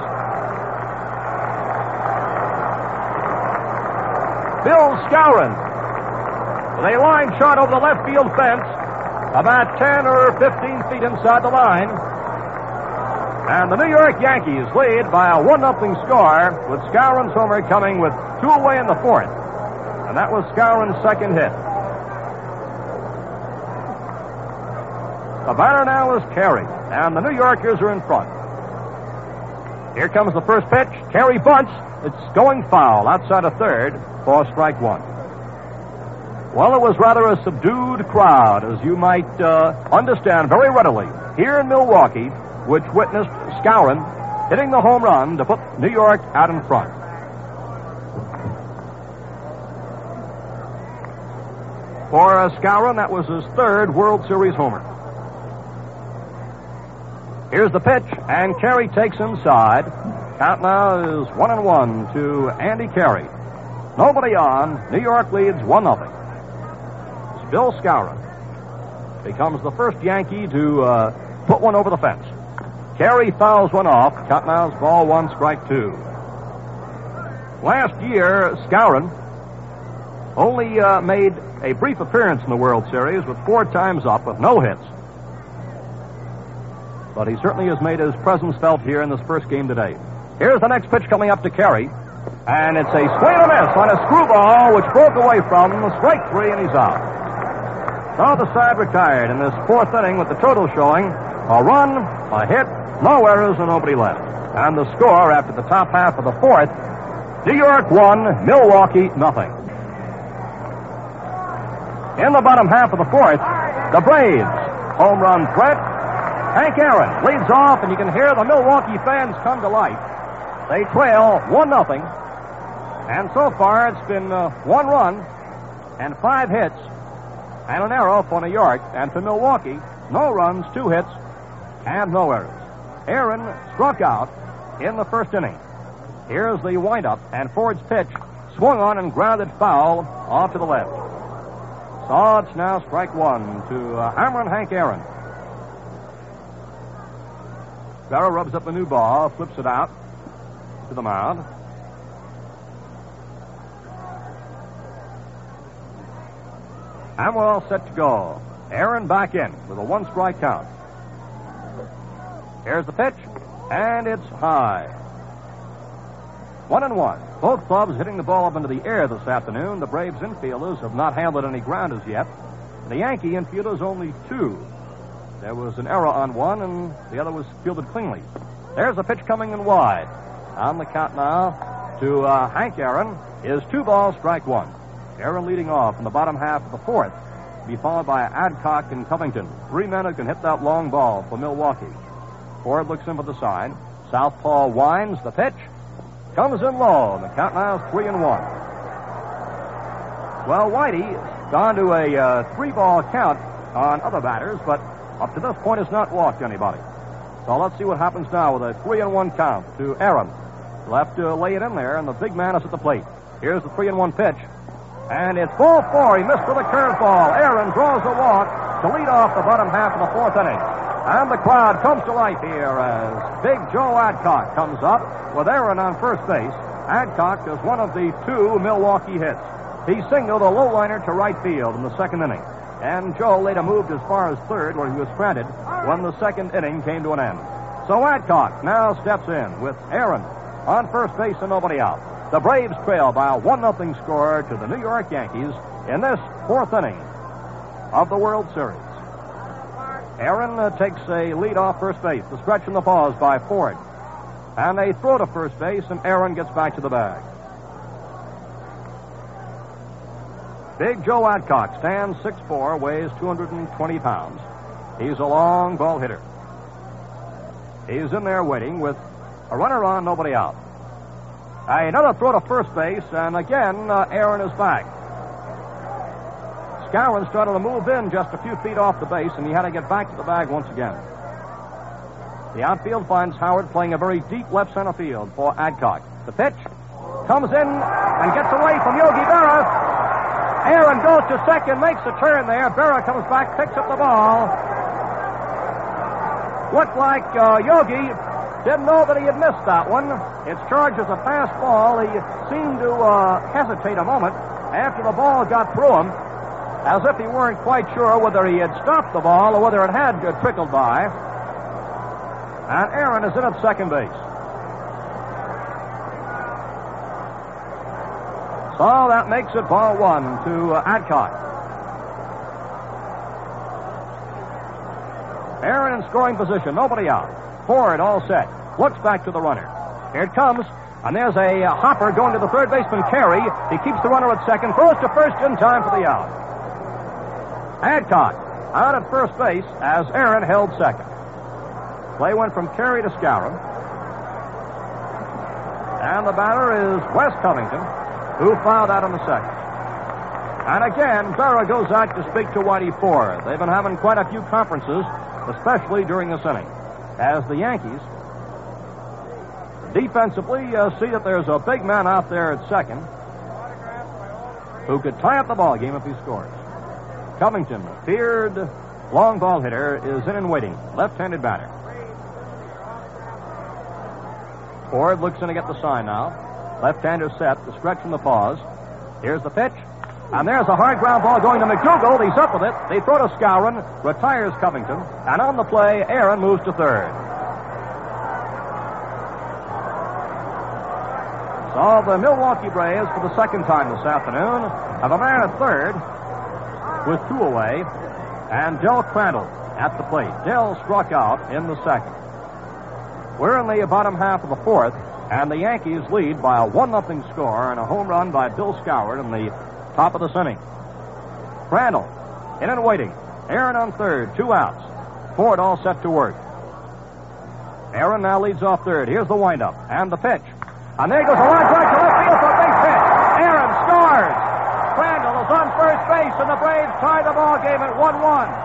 Bill Skowron with a line shot over the left field fence, about 10 or 15 feet inside the line. And the New York Yankees lead by a 1-0 score with Skowron's homer coming with 2 away in the 4th. And that was Skowron's second hit. The batter now is Carey, and the New Yorkers are in front. Here comes the first pitch. Carey bunts. It's going foul outside of third for strike one. Well, it was rather a subdued crowd, as you might understand very readily, here in Milwaukee, which witnessed Skowron hitting the home run to put New York out in front. For Skowron, that was his third World Series homer. Here's the pitch, and Carey takes inside. Count now is 1-1 to Andy Carey. Nobody on. New York leads 1-0. It's Bill Skowron. Becomes the first Yankee to put one over the fence. Carey fouls one off. Count now is ball one, strike two. Last year, Skowron only made a brief appearance in the World Series with 4 times up with no hits. But he certainly has made his presence felt here in this first game today. Here's the next pitch coming up to Carey. And it's a swing and a miss on a screwball which broke away from strike 3, and he's out. So the side retired in this fourth inning with the total showing a run, a hit, no errors, and nobody left. And the score after the top half of the fourth, New York 1, Milwaukee nothing. In the bottom half of the fourth, the Braves home run threat. Hank Aaron leads off, and you can hear the Milwaukee fans come to life. They trail 1-0, and so far it's been 1 run and 5 hits and an error for New York, and for Milwaukee, no runs, 2 hits, and no errors. Aaron struck out in the first inning. Here's the windup, and Ford's pitch swung on and grounded foul off to the left. So it's now strike one to Hammer and Hank Aaron. Barrow rubs up the new ball, flips it out to the mound. And we're all set to go. Aaron back in with a 1-strike count. Here's the pitch, and it's high. 1-1. Both clubs hitting the ball up into the air this afternoon. The Braves infielders have not handled any ground as yet. The Yankee infielders only 2. There was an error on one, and the other was fielded cleanly. There's a pitch coming in wide. On the count now to Hank Aaron is 2 balls, strike 1. Aaron leading off in the bottom half of the fourth, to be followed by Adcock and Covington. 3 men who can hit that long ball for Milwaukee. Ford looks in for the sign. Southpaw winds the pitch. Comes in low, and the count now is 3-1. Well, Whitey gone to a 3-ball count on other batters, but up to this point has not walked anybody. So let's see what happens now with a 3-1 count to Aaron. He'll have to lay it in there, and the big man is at the plate. Here's the 3-1 pitch. And it's ball 4. He missed with a curveball. Aaron draws a walk to lead off the bottom half of the fourth inning. And the crowd comes to life here as Big Joe Adcock comes up with Aaron on first base. Adcock is one of the 2 Milwaukee hits. He signaled a low liner to right field in the second inning. And Joe later moved as far as third, where he was stranded when the second inning came to an end. So Adcock now steps in with Aaron on first base and nobody out. The Braves trail by a 1-0 score to the New York Yankees in this fourth inning of the World Series. Aaron takes a lead off first base. The stretch and the pause by Ford. And they throw to first base, and Aaron gets back to the bag. Big Joe Adcock stands 6'4", weighs 220 pounds. He's a long ball hitter. He's in there waiting with a runner on, nobody out. Another throw to first base, and again, Aaron is back. Skowron started to move in just a few feet off the base, and he had to get back to the bag once again. The outfield finds Howard playing a very deep left center field for Adcock. The pitch comes in and gets away from Yogi Berra. Aaron goes to second, makes a turn there. Berra comes back, picks up the ball. Looked like Yogi didn't know that he had missed that one. It's charged as a fast ball. He seemed to hesitate a moment after the ball got through him, as if he weren't quite sure whether he had stopped the ball or whether it had trickled by. And Aaron is in at second base. So that makes it ball 1 to Adcock. Aaron in scoring position. Nobody out. Ford all set. Looks back to the runner. Here it comes. And there's a hopper going to the third baseman, Carey. He keeps the runner at second. Throws to first in time for the out. Adcock out at first base as Aaron held second. Play went from Carey to Skowron. And the batter is Wes Covington, who fouled out on the second. And again, Berra goes out to speak to Whitey Ford. They've been having quite a few conferences, especially during this inning, as the Yankees defensively see that there's a big man out there at second who could tie up the ball game if he scores. Covington, feared long ball hitter, is in and waiting. Left-handed batter. Ford looks in to get the sign now. Left-hander set, the stretch from the pause. Here's the pitch. And there's a hard ground ball going to McDougal. He's up with it. They throw to Skowron, retires Covington. And on the play, Aaron moves to third. So the Milwaukee Braves, for the second time this afternoon, have a man at third with two away, and Del Crandall at the plate. Del struck out in the second. We're in the bottom half of the fourth, and the Yankees lead by a 1-0 score and a home run by Bill Skowron in the top of this inning. Crandall in and waiting. Aaron on third, 2 outs. Ford all set to work. Aaron now leads off third. Here's the windup and the pitch. And there goes a line drive to left field for a base hit. Aaron scores. Crandall is on first base, and the Braves tie the ball game at 1-1.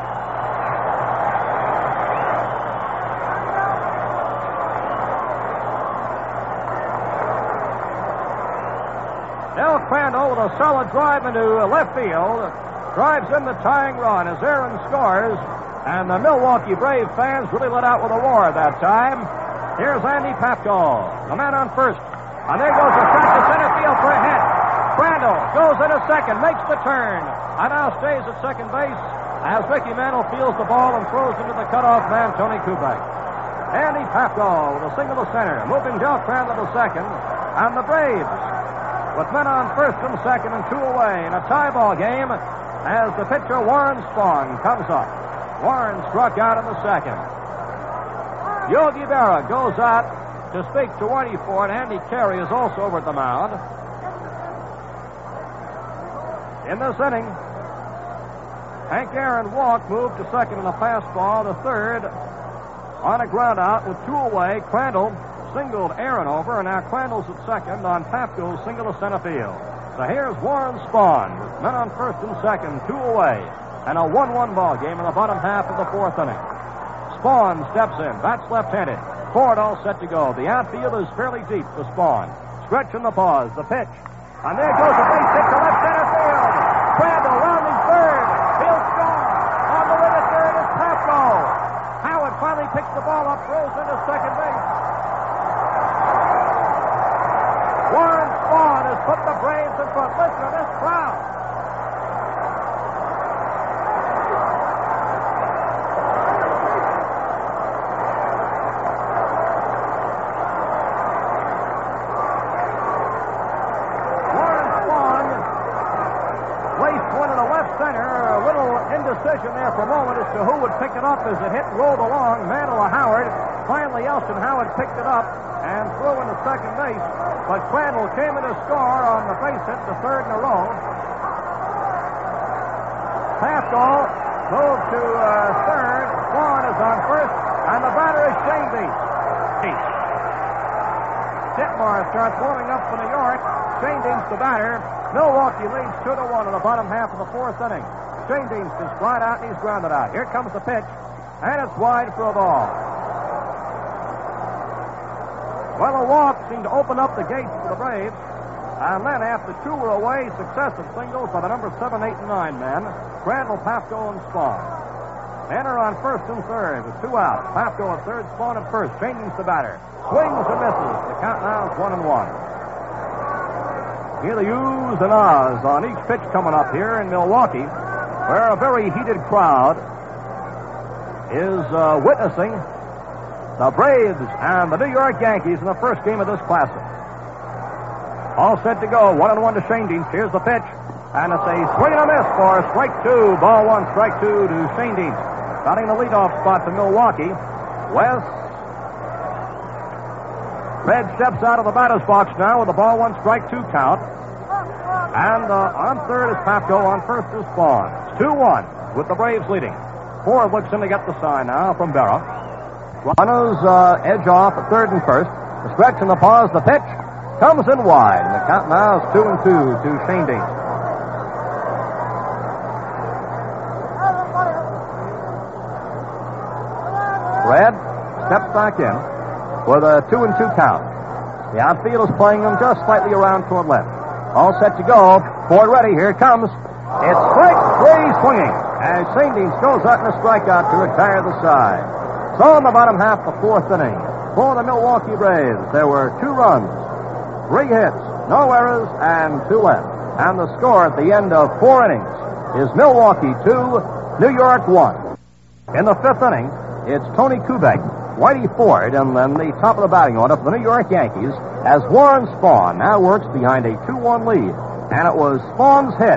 Del Crandall with a solid drive into left field drives in the tying run as Aaron scores, and the Milwaukee Brave fans really let out with a roar that time. Here's Andy Papko, the man on first, and there goes a shot to center field for a hit. Crandall goes into second, makes the turn, and now stays at second base as Mickey Mantle fields the ball and throws into the cutoff man, Tony Kubek. Andy Papko with a single to center, moving Del Crandall to second, and the Braves with men on first and second and 2 away in a tie ball game as the pitcher Warren Spahn comes up. Warren struck out in the second. Yogi Berra goes out to speak to Whitey Ford. Andy Carey is also over at the mound. In this inning, Hank Aaron walked, moved to second in a fastball to third on a ground out with 2 away. Crandall singled Aaron over, and now Crandall's at second on Papko's single to center field. So here's Warren Spahn with men on first and second, 2 away, and a 1-1 ball game in the bottom half of the fourth inning. Spahn steps in, bats left-handed. Ford all set to go. The outfield is fairly deep for Spahn. Stretch in the pause, the pitch, and there goes a base hit to left center field. Crandall rounding third, field strong. On the way to third is Papko. Howard finally picks the ball up, throws into second base. Warren Spahn has put the Braves in front. Listen to this crowd. Warren Spahn placed one in the left center. A little indecision there for a moment as to who would pick it up as it hit and rolled along. Mantle or Howard. Finally, Elston Howard picked it up and threw into second base. But Crandall came in to score on the base hit, the third in a row. Papko moved to third. Spahn is on first, and the batter is Shane Deans. Ditmar starts warming up for New York. Shane Deans the batter. Milwaukee leads 2-1 in the bottom half of the fourth inning. Shane Deans is flied out and he's grounded out. Here comes the pitch, and it's wide for a ball. Well, a walk seemed to open up the gates for the Braves. And then, after 2 were away, successive singles by the number 7, 8, and 9 men, Crandall, Papko, and Spahn. Men are on first and third with 2 outs. Papko at third, Spahn at first. Changing the batter. Swings and misses. The count now is 1-1. Hear the oohs and ahs on each pitch coming up here in Milwaukee, where a very heated crowd is witnessing the Braves and the New York Yankees in the first game of this classic. All set to go. 1-1 to Shane Deans. Here's the pitch. And it's a swing and a miss for strike 2. Ball 1, strike 2 to Shane Deans. Starting the leadoff spot for Milwaukee. Wes. Red steps out of the batter's box now with the ball 1 strike 2 count. And on third is Papko, on first is Spawn. It's 2-1 with the Braves leading. Ford looks in to get the sign now from Berra. Runners edge off at third and first. The stretch and the pause, the pitch comes in wide. And the count now is 2-2 to Shane Dean. Red steps back in with a 2-2 count. The outfield is playing him just slightly around toward left. All set to go. Ford ready. Here it comes. It's strike 3 swinging. As Shane Dean goes out in a strikeout to retire the side. So in the bottom half of the 4th inning, for the Milwaukee Braves, there were 2 runs, 3 hits, no errors, and 2 left. And the score at the end of 4 innings is Milwaukee 2, New York 1. In the 5th inning, it's Tony Kubek, Whitey Ford, and then the top of the batting order for the New York Yankees as Warren Spahn now works behind a 2-1 lead. And it was Spahn's hit,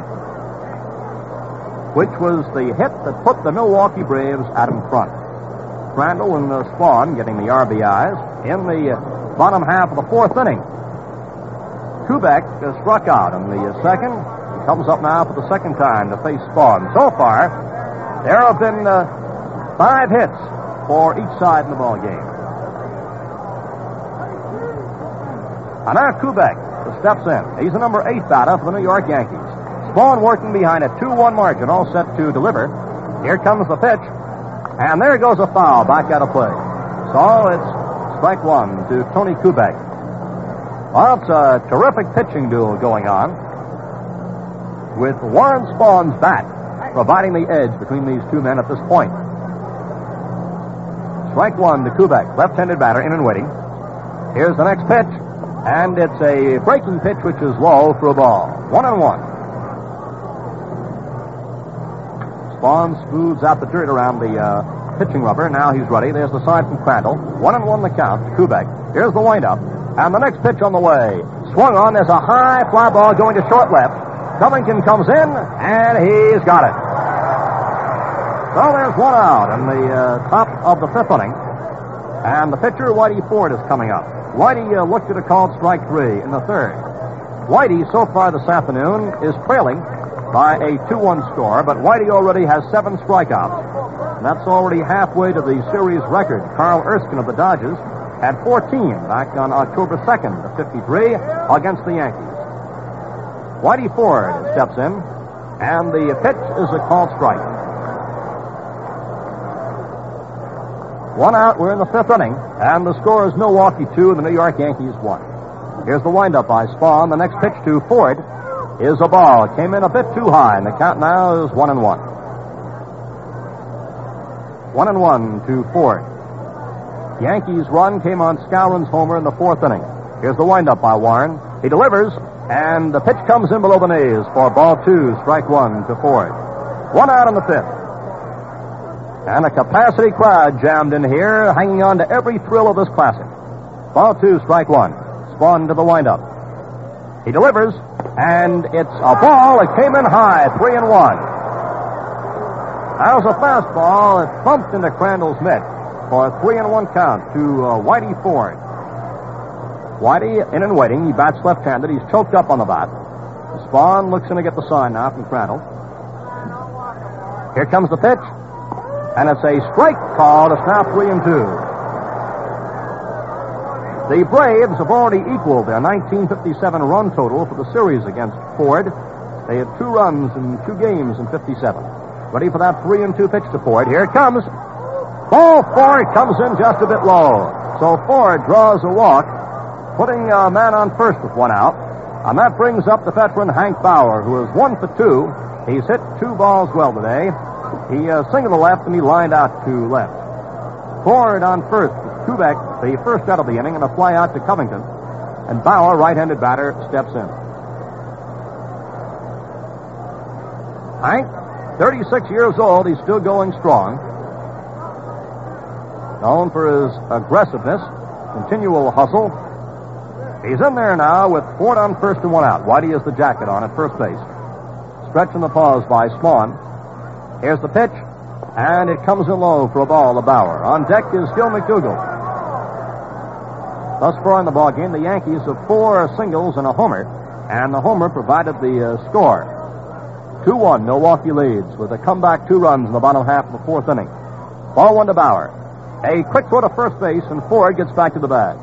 which was the hit that put the Milwaukee Braves out in front. Crandall and Spahn getting the RBIs in the bottom half of the 4th inning. Kubek struck out in the second. He comes up now for the second time to face Spahn. So far, there have been 5 hits for each side in the ball game. And now Kubek steps in. He's the number 8 batter for the New York Yankees. Spahn working behind a 2-1 margin, all set to deliver. Here comes the pitch. And there goes a foul back out of play. So it's strike 1 to Tony Kubek. Well, it's a terrific pitching duel going on, with Warren Spahn's bat providing the edge between these 2 men at this point. Strike 1 to Kubek, left-handed batter, in and waiting. Here's the next pitch, and it's a breaking pitch which is low for a ball. 1-1. Spahn smooths out the dirt around the pitching rubber. Now he's ready. There's the sign from Crandall. 1-1 the count to Kubek. Here's the windup. And the next pitch on the way. Swung on. There's a high fly ball going to short left. Covington comes in, and he's got it. So there's 1 out in the top of the 5th inning. And the pitcher, Whitey Ford, is coming up. Whitey looked at a called strike 3 in the 3rd. Whitey, so far this afternoon, is trailing by a 2-1 score, but Whitey already has 7 strikeouts. And that's already halfway to the series record. Carl Erskine of the Dodgers had 14 back on October 2nd of 53 against the Yankees. Whitey Ford steps in, and the pitch is a called strike. 1 out, we're in the 5th inning, and the score is Milwaukee 2 and the New York Yankees 1. Here's the windup by Spahn. The next pitch to Ford is a ball. It came in a bit too high, and the count now is 1-1. 1-1 to Ford. Yankees' run came on Skowron's homer in the 4th inning. Here's the windup by Warren. He delivers, and the pitch comes in below the knees for ball 2, strike 1 to Ford. 1 out in the 5th. And a capacity crowd jammed in here, hanging on to every thrill of this classic. Ball 2, strike 1. Spahn to the windup. He delivers, and it's a ball. It came in high, 3-1. That was a fastball. It bumped into Crandall's mitt for a 3-1 count to Whitey Ford. Whitey in and waiting. He bats left-handed. He's choked up on the bat. Spahn looks in to get the sign now from Crandall. Here comes the pitch, and it's a strike call. It's now 3-2. The Braves have already equaled their 1957 run total for the series against Ford. They had 2 runs in 2 games in 57. Ready for that 3-2 pitch to Ford. Here it comes. Ball 4 comes in just a bit low. So Ford draws a walk, putting a man on first with 1 out. And that brings up the veteran Hank Bauer, who is 1 for 2. He's hit 2 balls well today. He singled to left, and he lined out to left. Ford on first. Kubek, the first out of the inning, and a fly out to Covington. And Bauer, right-handed batter, steps in. Hank, 36 years old, he's still going strong. Known for his aggressiveness, continual hustle. He's in there now with Ford on first and 1 out. Whitey has the jacket on at first base. Stretch in the pause by Spahn. Here's the pitch, And it comes in low for a ball to Bauer. On deck is Gil McDougald. Thus far in the ball game, the Yankees have 4 singles and a homer, and the homer provided the score. 2-1, Milwaukee leads with a comeback 2 runs in the bottom half of the 4th inning. Ball 1 to Bauer. A quick throw to first base, and Ford gets back to the bag.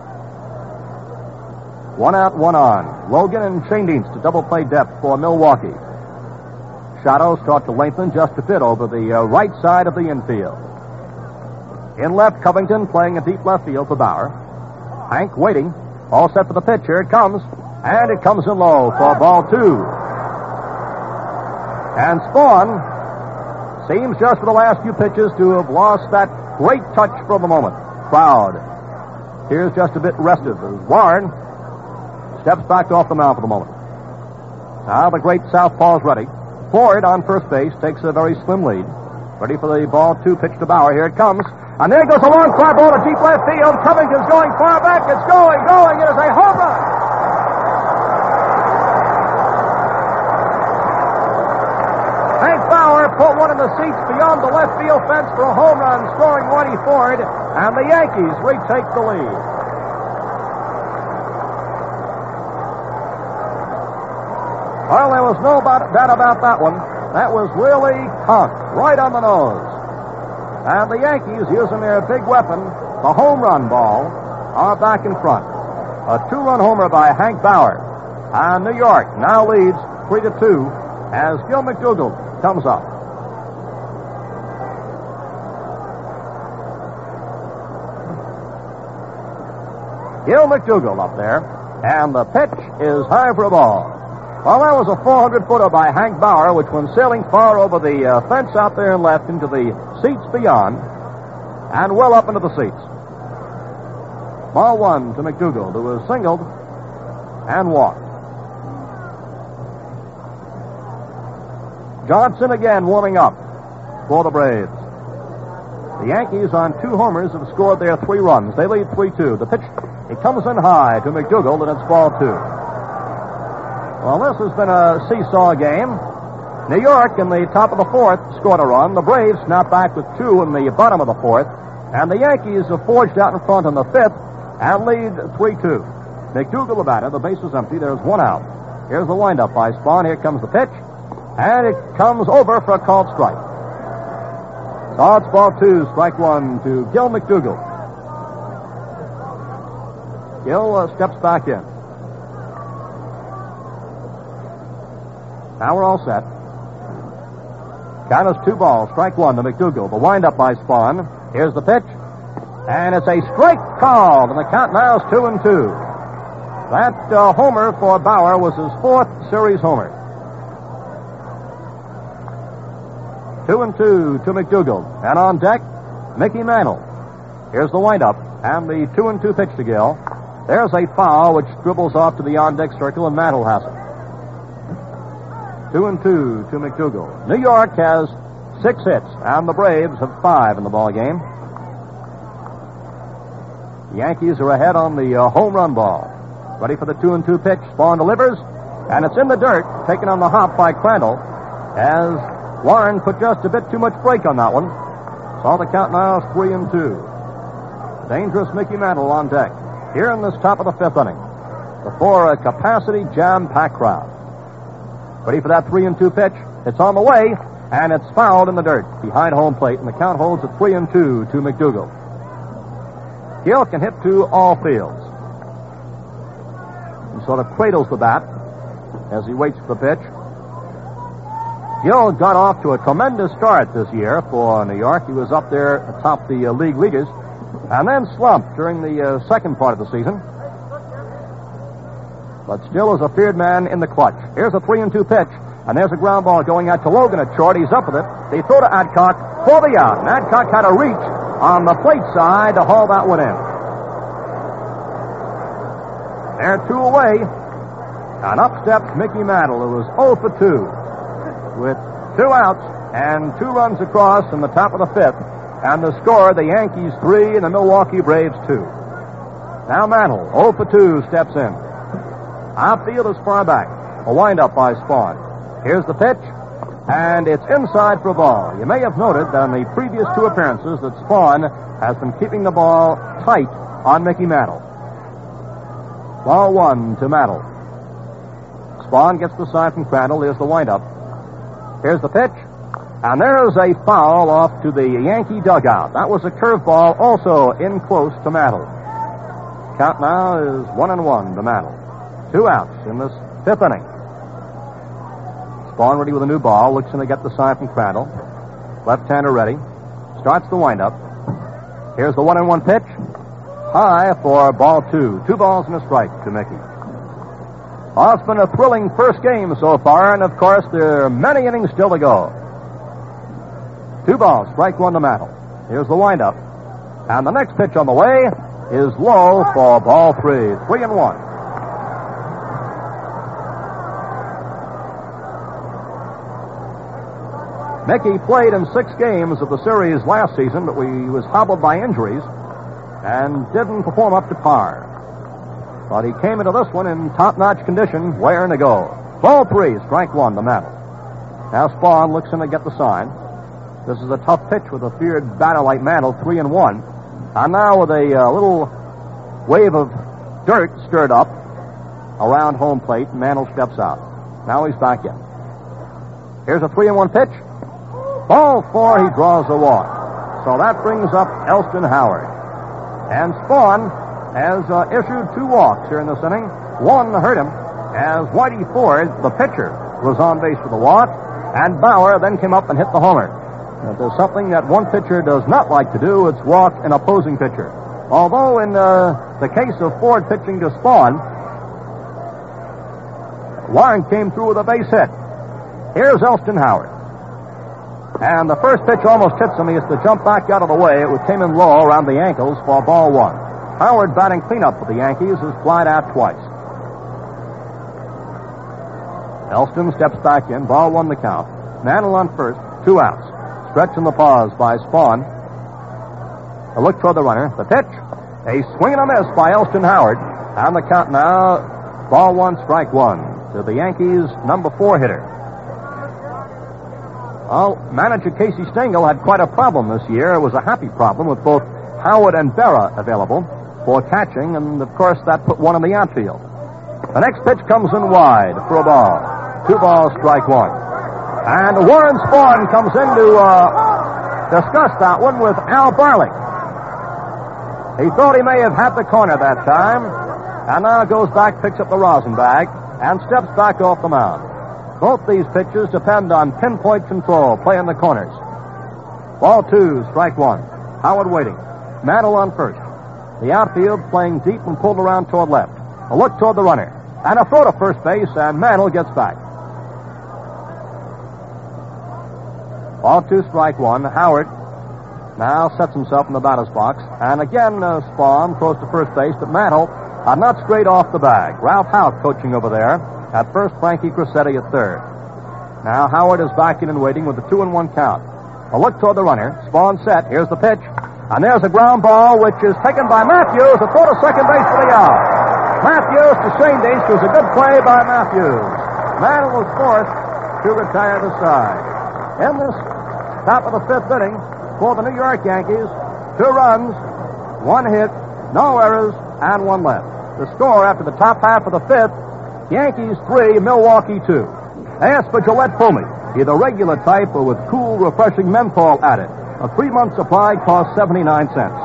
1 out, 1 on. Logan and Shane Dietz to double play depth for Milwaukee. Shadows start to lengthen just a bit over the right side of the infield. In left, Covington playing a deep left field for Bauer. Hank waiting. All set for the pitch. Here it comes. And it comes in low for ball 2. And Spawn seems just for the last few pitches to have lost that great touch for the moment. Crowd here's just a bit restive as Warren steps back off the mound for the moment. Now the great southpaw is ready. Ford on first base takes a very slim lead. Ready for the ball 2 pitch to Bauer. Here it comes. And there goes a long fly ball to deep left field. Covington's going far back. It's going. It is a home run. Hank Bauer put one in the seats beyond the left field fence for a home run, scoring Whitey Ford, and the Yankees retake the lead. Well, there was no doubt about that one. That was really conked, right on the nose. And the Yankees, using their big weapon, the home run ball, are back in front. A 2-run homer by Hank Bauer. And New York now leads 3-2 as Gil McDougald comes up. Gil McDougald up there, and the pitch is high for a ball. Well, that was a 400-footer by Hank Bauer, which went sailing far over the fence out there and left into the seats beyond, and well up into the seats. Ball 1 to McDougald, who was singled and walked. Johnson again warming up for the Braves. The Yankees on 2 homers have scored their 3 runs. They lead 3-2. The pitch, it comes in high to McDougald, and it's ball 2. Well, this has been a seesaw game. New York in the top of the 4th scored a run. The Braves snapped back with 2 in the bottom of the 4th. And the Yankees have forged out in front on the 5th and lead 3-2. McDougald the batter. The base is empty. There's 1 out. Here's the windup by Spawn. Here comes the pitch. And it comes over for a called strike. So it's ball 2, strike 1 to Gil McDougald. Gil steps back in. Now we're all set. Count is 2 balls, strike 1 to McDougald. The windup by Spawn. Here's the pitch. And it's a strike called, and the count now is 2-2. That homer for Bauer was his 4th series homer. 2-2 to McDougald. And on deck, Mickey Mantle. Here's the windup, and the 2-2 pitch to Gil. There's a foul which dribbles off to the on-deck circle, and Mantle has it. 2-2 to McDougald. New York has 6 hits, and the Braves have 5 in the ball game. The Yankees are ahead on the home run ball. Ready for the 2-2 pitch. Spawn delivers, and it's in the dirt, taken on the hop by Crandall, as Warren put just a bit too much brake on that one. So the count now is 3-2. Dangerous Mickey Mantle on deck here in this top of the 5th inning before a capacity jam-packed crowd. Ready for that 3-2 pitch. It's on the way, and it's fouled in the dirt behind home plate, and the count holds at 3-2 to McDougald. Gil can hit to all fields. He sort of cradles the bat as he waits for the pitch. Gil got off to a tremendous start this year for New York. He was up there atop the league leaders, and then slumped during the second part of the season. But still is a feared man in the clutch. Here's a 3-2 pitch, and there's a ground ball going out to Logan at short. He's up with it. They throw to Adcock for the out, and Adcock had a reach on the plate side to haul that one in. They're 2 away, and up steps Mickey Mantle, who was 0 for 2 with 2 outs and 2 runs across in the top of the 5th, and the score, the Yankees 3 and the Milwaukee Braves 2. Now Mantle, 0 for 2, steps in. Outfield is far back. A windup by Spawn. Here's the pitch. and it's inside for a ball. You may have noted that in the previous two appearances that Spawn has been keeping the ball tight on Mickey Mantle. Ball 1 to Mantle. Spawn gets the sign from Crandall. Here's the windup. Here's the pitch. And there's a foul off to the Yankee dugout. That was a curveball also in close to Mantle. Count now is 1-1 to Mantle. 2 outs in this fifth inning. Spawn ready with a new ball. Looks in to get the sign from Crandall. Left-hander ready. Starts the windup. Here's the 1-1 pitch. High for ball 2. 2 balls and a strike to Mickey. Well, it's been a thrilling first game so far, and of course there are many innings still to go. 2 balls, strike 1 to Mantle. Here's the windup. And the next pitch on the way is low for ball 3. 3-1. Mickey played in 6 games of the series last season, but he was hobbled by injuries and didn't perform up to par. But he came into this one in top-notch condition, raring to go. Ball 3, strike 1 to Mantle. Now Spawn looks in to get the sign. This is a tough pitch with a feared batter like Mantle, 3-1. And now with a little wave of dirt stirred up around home plate, Mantle steps out. Now he's back in. Here's a 3-1 pitch. Ball 4, he draws a walk. So that brings up Elston Howard. And Spawn has issued 2 walks here in this inning. One hurt him as Whitey Ford, the pitcher, was on base for the walk, and Bauer then came up and hit the homer. If there's something that one pitcher does not like to do, it's walk an opposing pitcher. Although in the case of Ford pitching to Spawn, Warren came through with a base hit. Here's Elston Howard. And the first pitch almost hits him. He has to jump back out of the way. It came in low around the ankles for ball 1. Howard, batting cleanup for the Yankees, is flied out twice. Elston steps back in. Ball 1 the count. Mantle on first. 2 outs. Stretch in the pause by Spawn. A look toward the runner. The pitch. A swing and a miss by Elston Howard. And the count now. Ball 1, strike 1 to the Yankees' number 4 hitter. Well, manager Casey Stengel had quite a problem this year. It was a happy problem with both Howard and Berra available for catching, and of course that put one in the outfield. The next pitch comes in wide for a ball. 2 balls, strike 1. And Warren Spawn comes in to discuss that one with Al Barlick. He thought he may have had the corner that time, and now goes back, picks up the rosin bag, and steps back off the mound. Both these pitches depend on pinpoint control, play in the corners. Ball 2, strike 1. Howard waiting. Mantle on first. The outfield playing deep and pulled around toward left. A look toward the runner. And a throw to first base, and Mantle gets back. Ball 2, strike 1. Howard now sets himself in the batter's box. And again, Spawn throws to first base, but Mantle not straight off the bag. Ralph Houk coaching over there. At first, Frankie Crissetti at third. Now Howard is back in and waiting with the 2-1 count. A look toward the runner. Spawn set. Here's the pitch. And there's a ground ball, which is taken by Matthews. A throw to second base for the out. Matthews to Schoendienst was a good play by Matthews. Mantle was forced to retire the side. In this top of the 5th inning for the New York Yankees, 2 runs, 1 hit, no errors, and 1 left. The score after the top half of the 5th, Yankees 3, Milwaukee 2. Ask for Gillette Foamy, either regular type or with cool, refreshing menthol added. A 3-month supply costs 79 cents.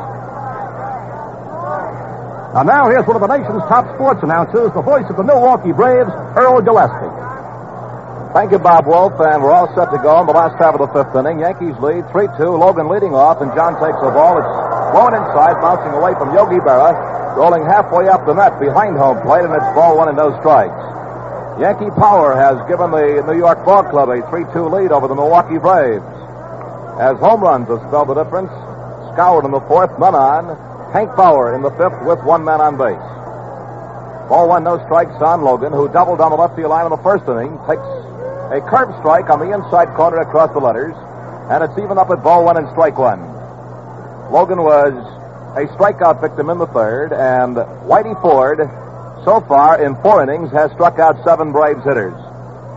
And now here's one of the nation's top sports announcers, the voice of the Milwaukee Braves, Earl Gillespie. Thank you, Bob Wolf, and we're all set to go in the last half of the 5th inning. Yankees lead 3-2, Logan leading off, and John takes the ball. It's blown inside, bouncing away from Yogi Berra. Rolling halfway up the net behind home plate, and it's ball 1 and no strikes. Yankee power has given the New York Ball Club a 3-2 lead over the Milwaukee Braves. As home runs have spelled the difference, Scoured in the 4th, none on. Hank Bauer in the 5th with 1 man on base. Ball 1, no strikes on Logan, who doubled on the left field line in the 1st inning, takes a curve strike on the inside corner across the letters, and it's even up at ball 1 and strike 1. Logan was a strikeout victim in the 3rd, and Whitey Ford, so far in 4 innings, has struck out 7 Braves hitters.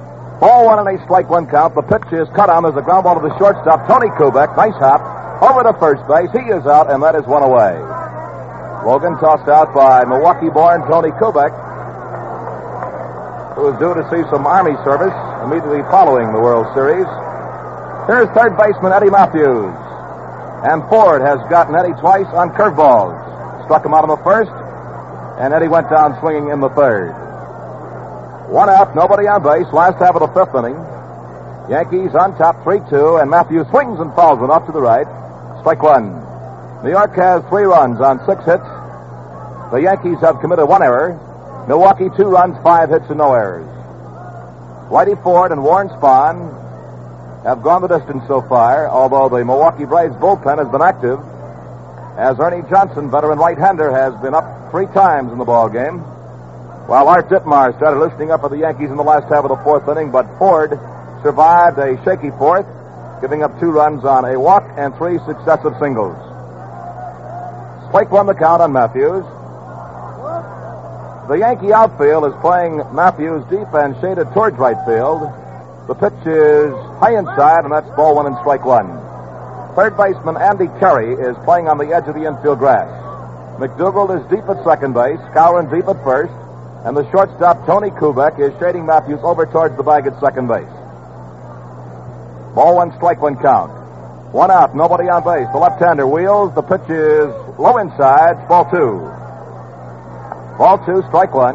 Ball one and a strike one count. The pitch is cut on. There's a ground ball to the shortstop, Tony Kubek. Nice hop. Over to first base. He is out, and that is one away. Logan tossed out by Milwaukee-born Tony Kubek, who is due to see some Army service immediately following the World Series. Here's third baseman Eddie Matthews. And Ford has gotten Eddie twice on curveballs. Struck him out in the first, and Eddie went down swinging in the third. One out, nobody on base, last half of the fifth inning. Yankees on top, 3-2, and Matthews swings and fouls one off to the right. Strike one. New York has 3 runs on 6 hits. The Yankees have committed 1 error. Milwaukee 2 runs, 5 hits, and no errors. Whitey Ford and Warren Spahn have gone the distance so far, although the Milwaukee Braves bullpen has been active, as Ernie Johnson, veteran right-hander, has been up 3 times in the ball game, while Art Ditmar started loosening up for the Yankees in the last half of the fourth inning, but Ford survived a shaky fourth, giving up 2 runs on a walk and 3 successive singles. Strike one the count on Matthews. The Yankee outfield is playing Matthews deep and shaded towards right field. The pitch is high inside, and that's ball one and strike one. Third baseman Andy Carey is playing on the edge of the infield grass. McDougald is deep at second base, Cowren deep at first, and the shortstop Tony Kubek is shading Matthews over towards the bag at second base. Ball one, strike one count. 1 out, nobody on base. The left-hander wheels. The pitch is low inside. Ball 2. Ball 2, strike one.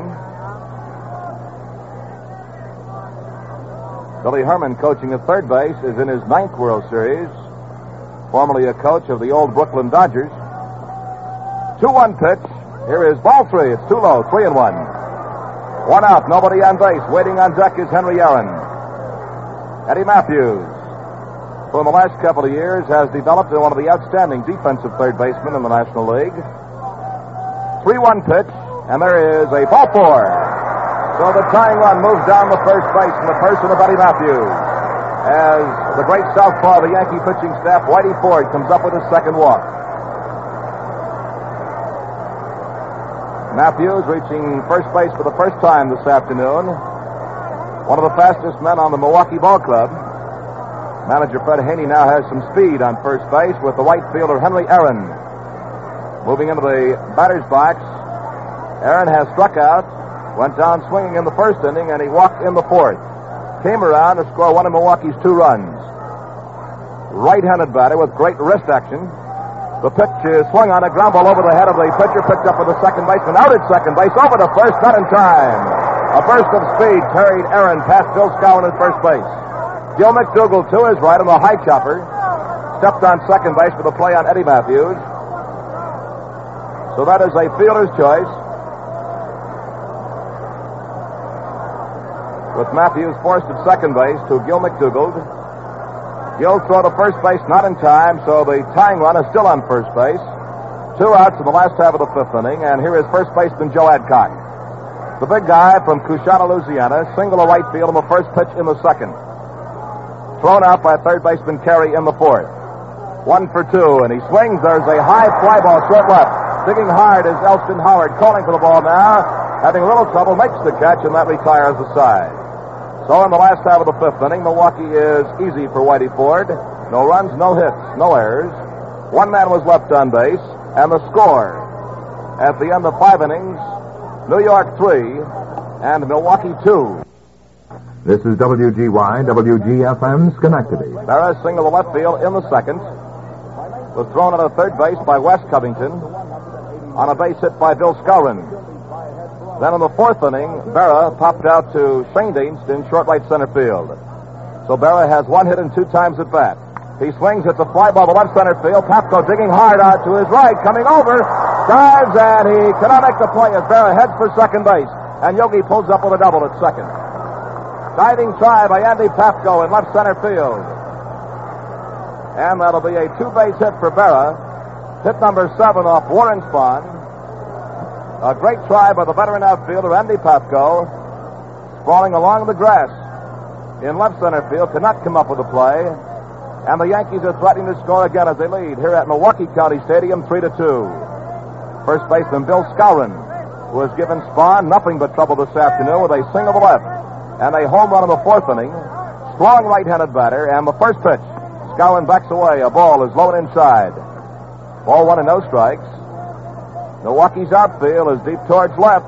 Billy Herman, coaching at third base, is in his 9th World Series. Formerly a coach of the old Brooklyn Dodgers. 2-1 pitch. Here is ball 3. It's too low. 3-1. 1 out, nobody on base. Waiting on deck is Henry Aaron. Eddie Matthews, who in the last couple of years has developed into one of the outstanding defensive third basemen in the National League. 3-1 pitch, and there is a ball 4. So the tying run moves down the first base in the person of Eddie Matthews, as the great southpaw of the Yankee pitching staff, Whitey Ford, comes up with his second walk. Matthews reaching first base for the first time this afternoon. One of the fastest men on the Milwaukee Ball Club. Manager Fred Haney now has some speed on first base with the right fielder Henry Aaron. Moving into the batter's box, Aaron has struck out, went down swinging in the first inning, and he walked in the fourth. Came around to score one of Milwaukee's 2 runs. Right-handed batter with great wrist action. The pitch is swung on a ground ball over the head of the pitcher, picked up with the second baseman, out at second base, over to first, not in time. A burst of speed carried Aaron past Bill Skowron at first base. Gil McDougald to his right on the high chopper, stepped on second base for the play on Eddie Matthews. So that is a fielder's choice, with Matthews forced at second base to Gil McDougald. Gil throw to first base, not in time, so the tying run is still on first base. 2 outs in the last half of the fifth inning, and here is first baseman Joe Adcock. The big guy from Coushatta, Louisiana, single to right field on the first pitch in the second. Thrown out by third baseman Carey in the fourth. 1 for 2, and he swings. There's a high fly ball short left. Digging hard is Elston Howard, calling for the ball now. Having a little trouble, makes the catch, and that retires the side. So in the last half of the fifth inning, Milwaukee is easy for Whitey Ford. No runs, no hits, no errors. 1 man was left on base, and the score at the end of 5 innings, New York 3 and Milwaukee 2. This is WGY, WGFM, Schenectady. Barra single to left field in the second. Was thrown out of third base by Wes Covington on a base hit by Bill Skowron. Then in the fourth inning, Barra popped out to Shane Dienst in short right center field. So Barra has 1 hit and 2 times at bat. He swings, hits a fly ball to left center field. Papko digging hard out to his right, coming over, dives, and he cannot make the play as Barra heads for second base. And Yogi pulls up with a double at second. Diving try by Andy Papko in left center field. And that'll be a 2-base hit for Barra. Hit number 7 off Warren Spahn. A great try by the veteran outfielder, Andy Papko. Sprawling along the grass in left center field. Could not come up with a play. And the Yankees are threatening to score again as they lead here at Milwaukee County Stadium, 3-2. First baseman Bill Skowron, who has given Spahn nothing but trouble this afternoon with a single to left. and a home run in the fourth inning. Strong right-handed batter, and the first pitch. Scowen backs away. A ball is low and inside. Ball 1 and no strikes. Milwaukee's outfield is deep towards left.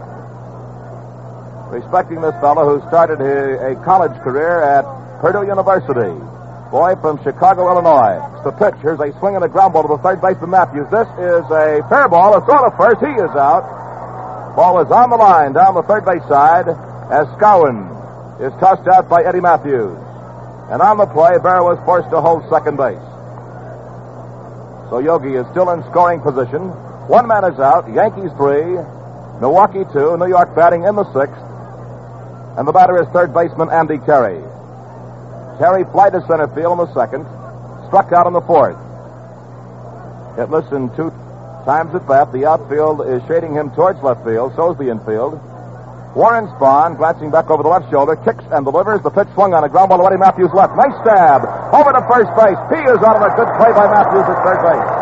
Respecting this fellow who started a college career at Purdue University. Boy from Chicago, Illinois. It's the pitch. Here's a swing and a ground ball to the third baseman Matthews. This is a fair ball. A throw to first. He is out. Ball is on the line down the third base side as Scowen is tossed out by Eddie Matthews. And on the play, Berra was forced to hold second base. So Yogi is still in scoring position. One man is out. Yankees 3, Milwaukee 2. New York batting in the sixth. And the batter is third baseman Andy Carey. Carey fly to center field in the second. Struck out in the fourth. Hitless in 2 times at bat. The outfield is shading him towards left field. So is the infield. Warren Spahn, glancing back over the left shoulder, kicks and delivers. The pitch swung on a ground ball to Eddie Matthews left. Nice stab. Over to first base. He is out of a good play by Matthews at third base.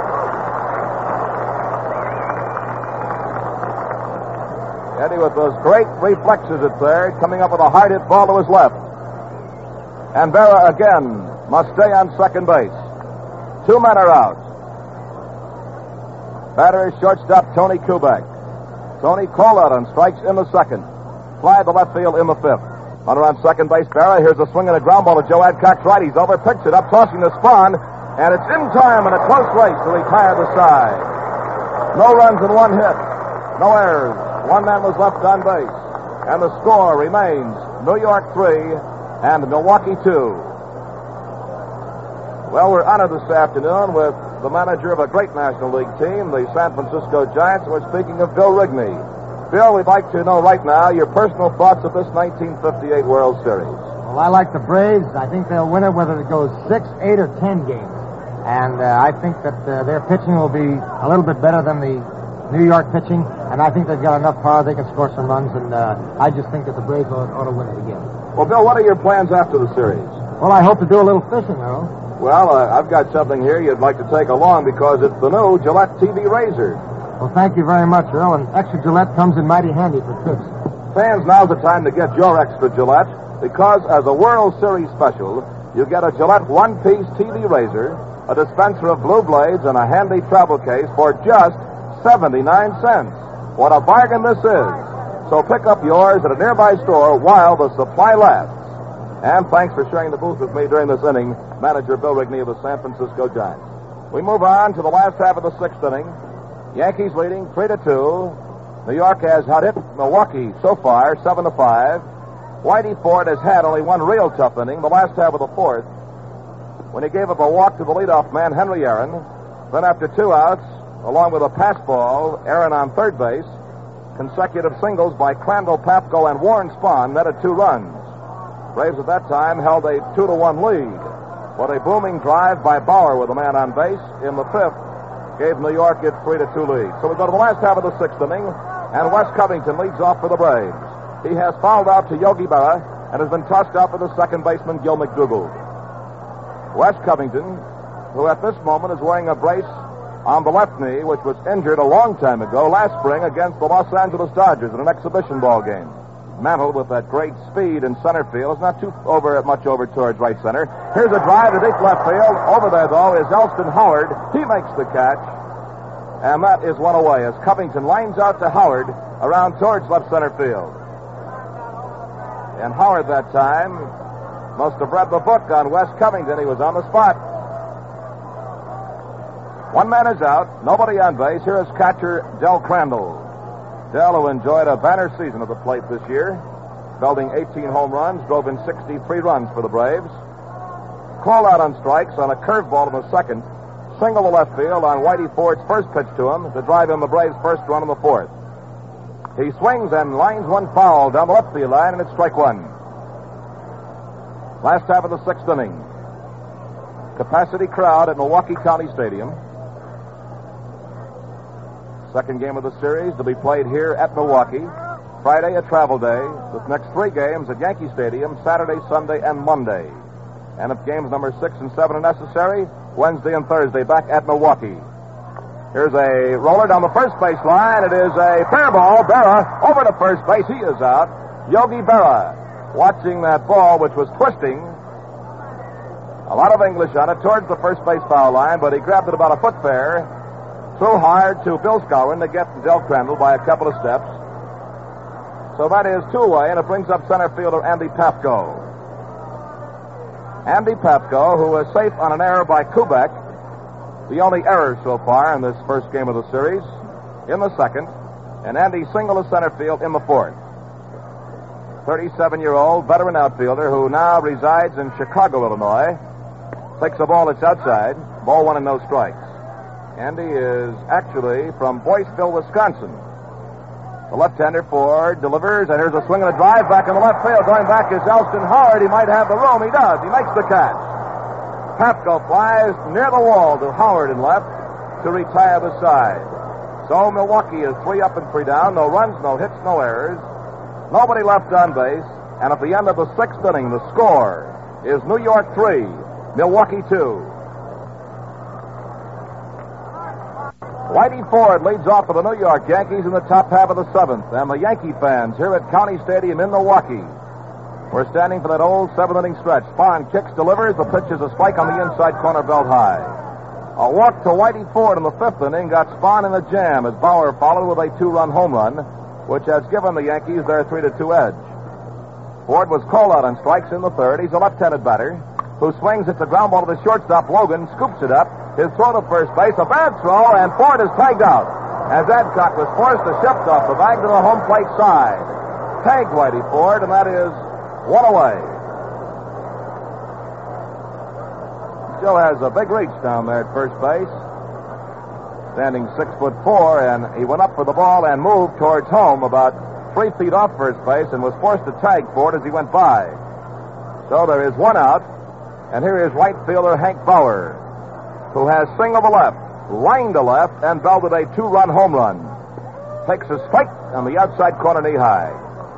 Eddie with those great reflexes at third, coming up with a hard hit ball to his left. And Berra again must stay on second base. 2 men are out. Batter is shortstop Tony Kubek. Tony called out on strikes in the second. Fly to left field in the fifth. Runner on second base, Berra. Here's a swing and a ground ball to Joe Adcock's right. He's over, picks it up, tossing the Spahn, and it's in time in a close race to retire the side. No runs and 1 hit. No errors. 1 man was left on base. And the score remains New York 3 and Milwaukee 2. Well, we're honored this afternoon with the manager of a great National League team, the San Francisco Giants. We're speaking of Bill Rigney. Bill, we'd like to know right now your personal thoughts of this 1958 World Series. Well, I like the Braves. I think they'll win it whether it goes 6, 8, or 10 games. And I think that their pitching will be a little bit better than the New York pitching. And I think they've got enough power they can score some runs. And I just think that the Braves ought to win it again. Well, Bill, what are your plans after the series? Well, I hope to do a little fishing, Earl. Well, I've got something here you'd like to take along because it's the new Gillette TV Razor. Well, thank you very much, Earl. And extra Gillette comes in mighty handy for trips. Fans, now's the time to get your extra Gillette because as a World Series special, you get a Gillette one-piece TV razor, a dispenser of blue blades, and a handy travel case for just 79 cents. What a bargain this is. So pick up yours at a nearby store while the supply lasts. And thanks for sharing the booth with me during this inning, manager Bill Rigney of the San Francisco Giants. We move on to the last half of the sixth inning. Yankees leading 3-2. New York has hit Milwaukee so far 7-5. Whitey Ford has had only 1 real tough inning, the last half of the fourth, when he gave up a walk to the leadoff man, Henry Aaron. Then after 2 outs, along with a pass ball, Aaron on third base, consecutive singles by Crandall Papko and Warren Spahn netted 2 runs. Braves at that time held a 2-1 lead. But a booming drive by Bauer with a man on base in the fifth gave New York its 3-2 lead. So we go to the last half of the sixth inning, and Wes Covington leads off for the Braves. He has fouled out to Yogi Berra and has been tossed out for the second baseman, Gil McDougald. Wes Covington, who at this moment is wearing a brace on the left knee, which was injured a long time ago, last spring against the Los Angeles Dodgers in an exhibition ball game. Mantle with that great speed in center field. It's not too much over towards right center. Here's a drive to deep left field. Over there, though, is Elston Howard. He makes the catch. And that is one away as Covington lines out to Howard around towards left center field. And Howard that time must have read the book on Wes Covington. He was on the spot. 1 man is out. Nobody on base. Here is catcher Del Crandall. Del, who enjoyed a banner season at the plate this year, belting 18 home runs, drove in 63 runs for the Braves. Called out on strikes on a curveball in the second. Single to left field on Whitey Ford's first pitch to him to drive in the Braves' first run in the fourth. He swings and lines 1 foul down the left field line, and it's strike 1. Last half of the sixth inning. Capacity crowd at Milwaukee County Stadium. Second game of the series to be played here at Milwaukee. Friday, a travel day. The next 3 games at Yankee Stadium, Saturday, Sunday, and Monday. And if games number 6 and 7 are necessary, Wednesday and Thursday back at Milwaukee. Here's a roller down the first base line. It is a fair ball. Berra over to first base. He is out. Yogi Berra watching that ball, which was twisting. A lot of English on it towards the first base foul line, but he grabbed it about a foot there. Threw hard to Bill Skowron to get Del Crandall by a couple of steps. So that is two-away, and it brings up center fielder Andy Pafko. Andy Pafko, who was safe on an error by Kubek, the only error so far in this first game of the series, in the second, and Andy singled to center field in the fourth. 37-year-old veteran outfielder who now resides in Chicago, Illinois, takes a ball that's outside, ball one and no strikes. Andy is actually from Boyceville, Wisconsin. The left-hander Ford delivers, and here's a swing and a drive back in the left field. Going back is Elston Howard. He might have the room. He does. He makes the catch. Pafko flies near the wall to Howard in left to retire the side. So Milwaukee is 3 up and 3 down. No runs, no hits, no errors. Nobody left on base. And at the end of the 6th inning, the score is New York 3, Milwaukee 2. Whitey Ford leads off for the New York Yankees in the top half of the 7th. And the Yankee fans here at County Stadium in Milwaukee, we're standing for that old 7th inning stretch. Spahn kicks, delivers. The pitch is a strike on the inside corner, belt high. A walk to Whitey Ford in the 5th inning got Spahn in the jam as Bauer followed with a 2-run home run, which has given the Yankees their 3-2 edge. Ford was called out on strikes in the 3rd. He's a left-handed batter who swings at the ground ball to the shortstop. Logan scoops it up. His throw to first base, a bad throw, and Ford is tagged out as Adcock was forced to shift off the bag to the home plate side. Tagged Whitey Ford, and that is one away. Still has a big reach down there at first base. Standing 6'4", and he went up for the ball and moved towards home about 3 feet off first base and was forced to tag Ford as he went by. So there is one out, and here is right fielder Hank Bauer, who has singled to left, lined to left, and belted a 2-run home run. Takes a strike on the outside corner knee high.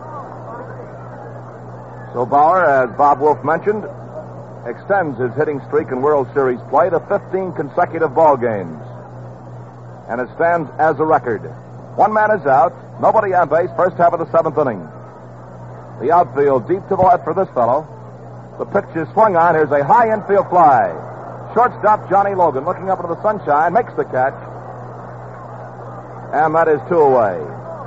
So Bauer, as Bob Wolf mentioned, extends his hitting streak in World Series play to 15 consecutive ball games. And it stands as a record. One man is out, nobody on base, first half of the 7th inning. The outfield deep to the left for this fellow. The pitch is swung on. Here's a high infield fly. Shortstop Johnny Logan, looking up into the sunshine, makes the catch. And that is 2 away.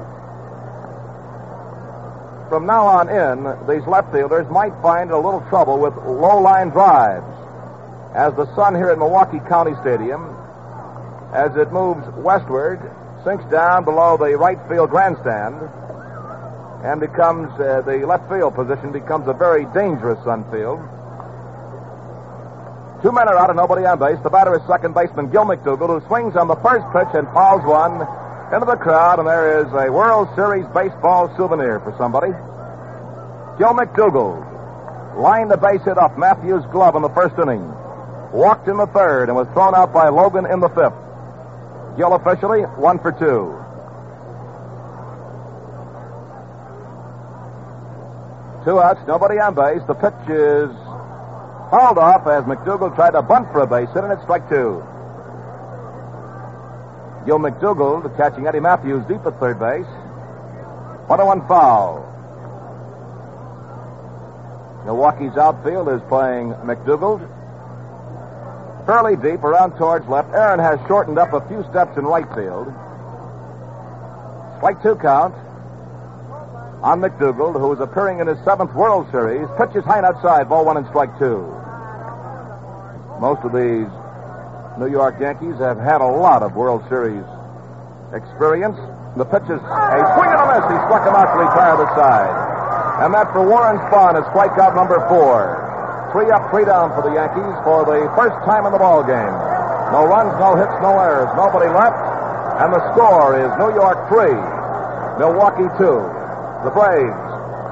From now on in, these left fielders might find a little trouble with low-line drives, as the sun here at Milwaukee County Stadium, as it moves westward, sinks down below the right field grandstand, and becomes, the left field position becomes a very dangerous sun field. 2 men are out and nobody on base. The batter is second baseman Gil McDougald, who swings on the first pitch and fouls one into the crowd, and there is a World Series baseball souvenir for somebody. Gil McDougald lined the base hit off Matthews' glove in the 1st inning, walked in the 3rd, and was thrown out by Logan in the 5th. Gil officially 1 for 2. Two outs, nobody on base. The pitch is fouled off as McDougald tried to bunt for a base hit, and it's strike 2. Gil McDougald catching Eddie Matthews deep at third base. 1-1 foul. Milwaukee's outfield is playing McDougald fairly deep around towards left. Aaron has shortened up a few steps in right field. Strike 2 count on McDougald, who is appearing in his 7th World Series. Pitches high and outside, ball 1 and strike 2. Most of these New York Yankees have had a lot of World Series experience. The pitch is a swing and a miss. He struck him out to retire the side. And that for Warren Spahn is strikeout number 4. 3 up, 3 down for the Yankees for the first time in the ball game. No runs, no hits, no errors. Nobody left. And the score is New York 3, Milwaukee 2. The Braves.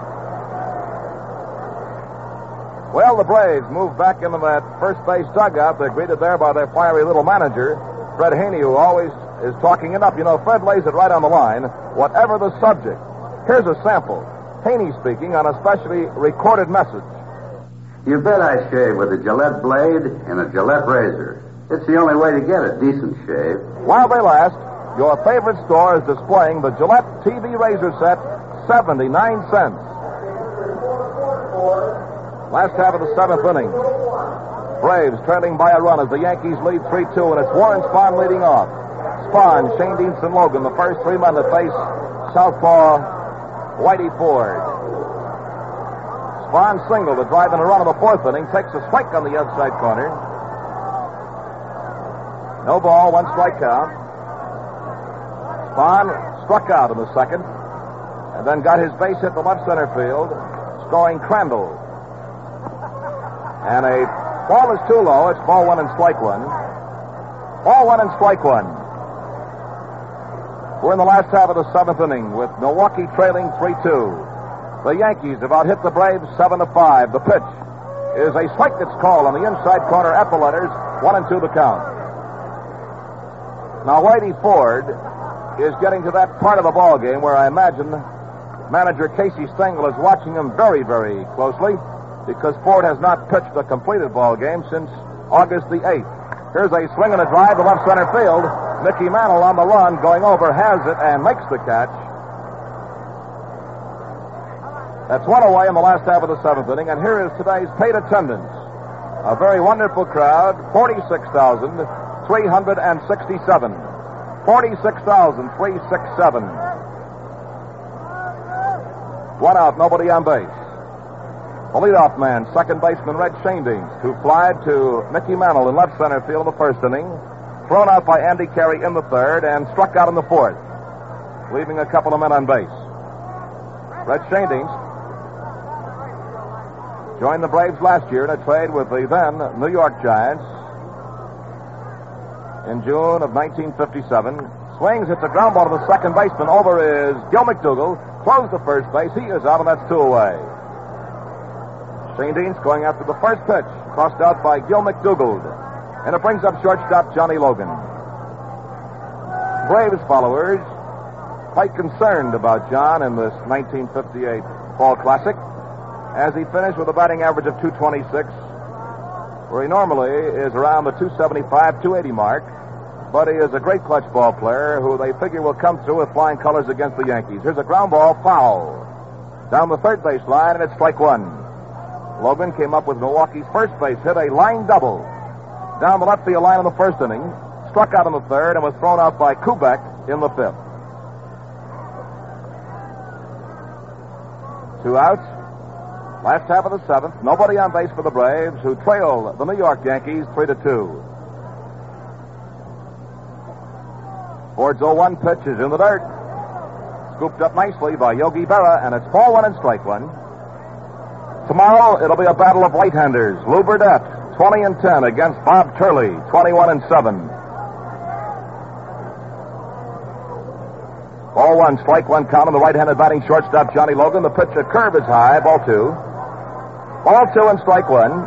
Well, the Braves moved back into that first base dugout. They're greeted there by their fiery little manager, Fred Haney, who always is talking it up. You know, Fred lays it right on the line, whatever the subject. Here's a sample. Haney speaking on a specially recorded message. You bet I shave with a Gillette blade and a Gillette razor. It's the only way to get a decent shave. While they last, your favorite store is displaying the Gillette TV razor set, 79 cents. Last half of the seventh inning. Braves trailing by a run as the Yankees lead 3-2, and it's Warren Spahn leading off. Spahn, Shane Deanson, Logan, the first three men to face southpaw Whitey Ford. Spahn singled to drive in a run in the fourth inning, takes a strike on the outside corner. No ball, one strike count. Spahn struck out in the second, and then got his base hit to left center field, scoring Crandall. And a ball is too low. It's ball one and strike one. Ball one and strike one. We're in the last half of the seventh inning with Milwaukee trailing 3-2. The Yankees have out hit the Braves 7-5. The pitch is a strike that's called on the inside corner at the letters. 1-2 the count. Now Whitey Ford is getting to that part of the ball game where I imagine manager Casey Stengel is watching him very, very closely, because Ford has not pitched a completed ball game since August the 8th. Here's a swing and a drive to left center field. Mickey Mantle on the run, going over, has it, and makes the catch. That's one away in the last half of the seventh inning, and here is today's paid attendance. A very wonderful crowd, 46,367. 46,367. One out, nobody on base. The leadoff man, second baseman Red Schoendienst, who flied to Mickey Mantle in left center field in the first inning, thrown out by Andy Carey in the third, and struck out in the fourth, leaving a couple of men on base. Red Schoendienst joined the Braves last year in a trade with the then New York Giants in June of 1957. Swings, hits a ground ball to the second baseman. Over is Gil McDougall. Throws to first base. He is out, and that's two away. Schoendienst going after the first pitch, crossed out by Gil McDougall. And it brings up shortstop Johnny Logan. Braves followers quite concerned about John in this 1958 Fall Classic, as he finished with a batting average of .226, where he normally is around the .275, .280 mark. But he is a great clutch ball player who they figure will come through with flying colors against the Yankees. Here's a ground ball, foul, down the third base line, and it's strike one. Logan came up with Milwaukee's first base hit, a line double down the left field line in the first inning, struck out in the third, and was thrown out by Kubek in the fifth. Two outs. Last half of the seventh. Nobody on base for the Braves, who trail the New York Yankees 3-2. Ford's 0-1 pitch is in the dirt. Scooped up nicely by Yogi Berra, and it's ball one and strike one. Tomorrow, it'll be a battle of right-handers. Lou Burdett, 20-10 against Bob Turley, 21-7. Ball one, strike one count on the right-handed batting shortstop Johnny Logan. The pitch, a curve is high, ball two. Ball two and strike one.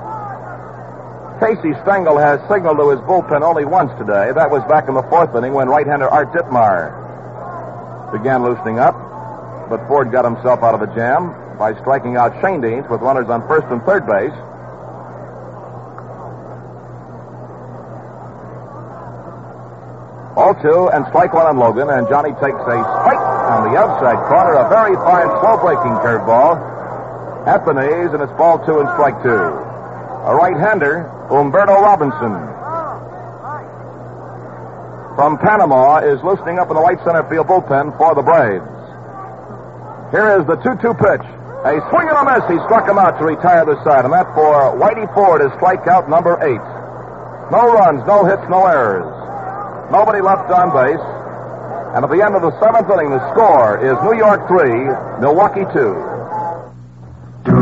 Casey Stengel has signaled to his bullpen only once today. That was back in the fourth inning when right-hander Art Ditmar began loosening up. But Ford got himself out of a jam by striking out Schoendienst with runners on first and third base. Ball two and strike one on Logan, and Johnny takes a strike on the outside corner, a very fine slow-breaking curveball at the knees, and it's ball two and strike two. A right-hander, Humberto Robinson from Panama, is loosening up in the right center field bullpen for the Braves. Here is the 2-2 pitch. A swing and a miss. He struck him out to retire the side, and that for Whitey Ford is strikeout number 8. No runs, no hits, no errors. Nobody left on base. And at the end of the seventh inning, the score is New York 3, Milwaukee 2. Do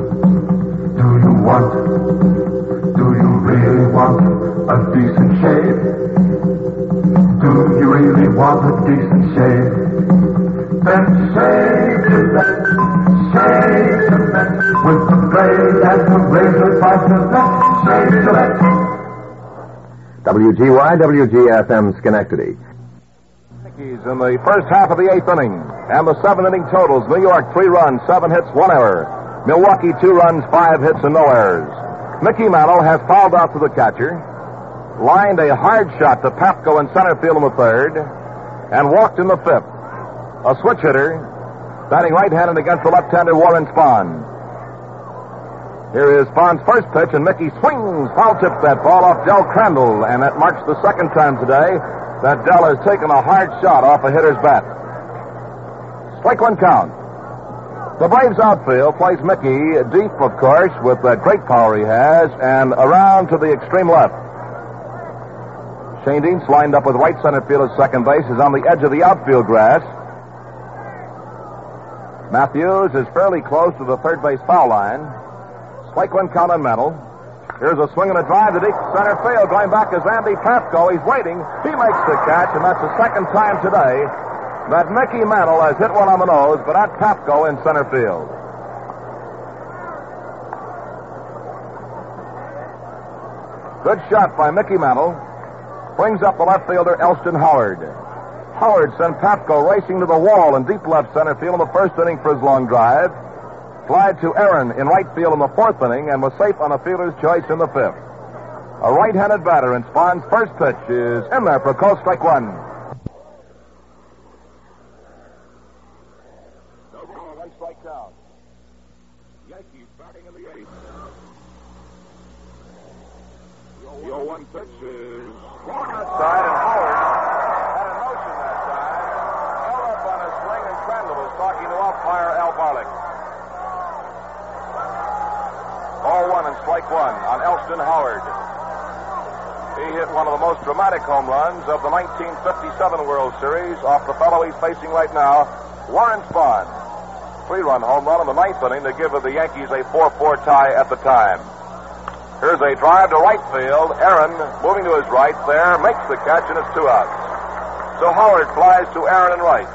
you really want a decent shave? Do you really want a decent shave? Then shave your neck, with the blade and the razor by the neck, shave your neck. WGY, WGFM, Schenectady. Yankees in the first half of the eighth inning, and the seventh inning totals: New York 3 runs, 7 hits, 1 error. Milwaukee 2 runs, 5 hits, and no errors. Mickey Mantle has fouled out to the catcher, lined a hard shot to Papko in center field in the third, and walked in the fifth. A switch hitter, batting right-handed against the left-hander Warren Spahn. Here is Spahn's first pitch, and Mickey swings, foul tips that ball off Del Crandall, and that marks the second time today that Del has taken a hard shot off a hitter's bat. Strike one count. The Braves outfield plays Mickey deep, of course, with that great power he has, and around to the extreme left. Shane Deans, lined up with right center field at second base, is on the edge of the outfield grass. Matthews is fairly close to the third base foul line. Strike one count on Mantle. Here's a swing and a drive to deep center field. Going back is Andy Pafko. He's waiting. He makes the catch, and that's the second time today that Mickey Mantle has hit one on the nose, but at Pafko in center field. Good shot by Mickey Mantle. Brings up the left fielder, Elston Howard. Howard sent Pafko racing to the wall in deep left center field in the first inning for his long drive. Flied to Aaron in right field in the fourth inning and was safe on a fielder's choice in the fifth. A right-handed batter, and Spahn's first pitch is in there for call strike one. No ball, one strike down. Yankees batting in the eighth. The 0-1 pitch is long outside, and Howard had a notion that time. Held up on a swing, and Crandall was talking to umpire Al Barlick. Ball one and strike one on Elston Howard. He hit one of the most dramatic home runs of the 1957 World Series off the fellow he's facing right now, Warren Spahn. 3-run home run in the ninth inning to give the Yankees a 4-4 tie at the time. Here's a drive to right field. Aaron, moving to his right there, makes the catch, and it's 2 outs. So Howard flies to Aaron in right.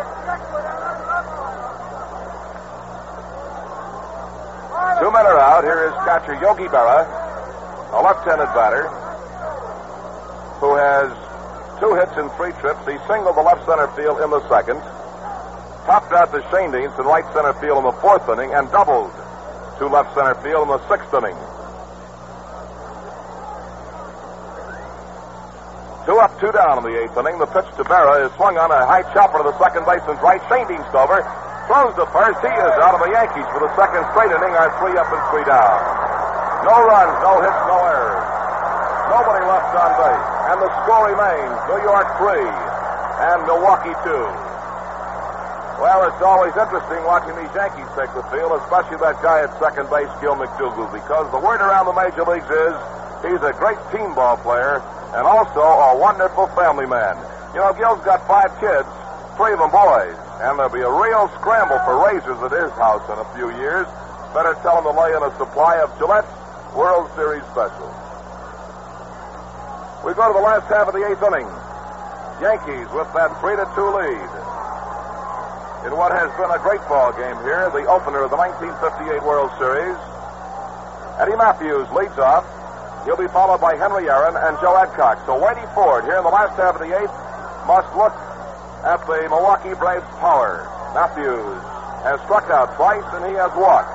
2 men are out. Here is catcher Yogi Berra, a left-handed batter who has 2 hits in 3 trips. He singled the left center field in the second, topped out to Shane Deans in right center field in the fourth inning, and doubled to left center field in the sixth inning. 2 up, 2 down in the eighth inning. The pitch to Berra is swung on a high chopper to the second baseman's right. Shane Deans over. Throws to first. He is out, of the Yankees for the second straight inning are 3 up and 3 down. No runs, no hits, no errors. Nobody left on base. And the score remains New York 3 and Milwaukee 2. Well, it's always interesting watching these Yankees take the field, especially that guy at second base, Gil McDougall, because the word around the major leagues is he's a great team ball player and also a wonderful family man. You know, Gil's got 5 kids, 3 of them boys. And there'll be a real scramble for razors at his house in a few years. Better tell him to lay in a supply of Gillette's World Series Special. We go to the last half of the eighth inning. Yankees with that 3-2 lead. In what has been a great ball game here, the opener of the 1958 World Series. Eddie Matthews leads off. He'll be followed by Henry Aaron and Joe Adcock. So Whitey Ford here in the last half of the eighth must look at the Milwaukee Braves' power. Matthews has struck out twice, and he has walked.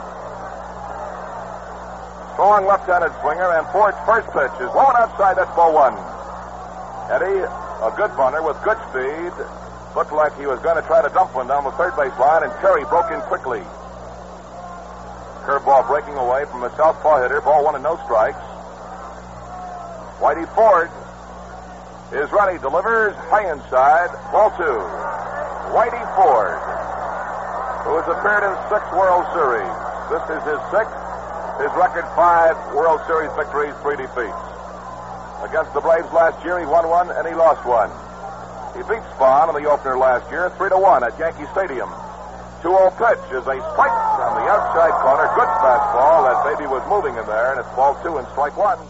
Strong left-handed swinger, and Ford's first pitch is low and outside. That's ball one. Eddie, a good bunter with good speed, looked like he was going to try to dump one down the third base line, and Terry broke in quickly. Curveball breaking away from a southpaw hitter. Ball one and no strikes. Whitey Ford is ready, delivers high inside, ball 2. Whitey Ford, who has appeared in 6 World Series. This is his 6th. His record 5 World Series victories, 3 defeats. Against the Braves last year, he won 1 and he lost 1. He beat Spahn in the opener last year, 3-1 at Yankee Stadium. 2-0 pitch is a strike on the outside corner. Good fastball. That baby was moving in there, and it's ball 2 and strike 1.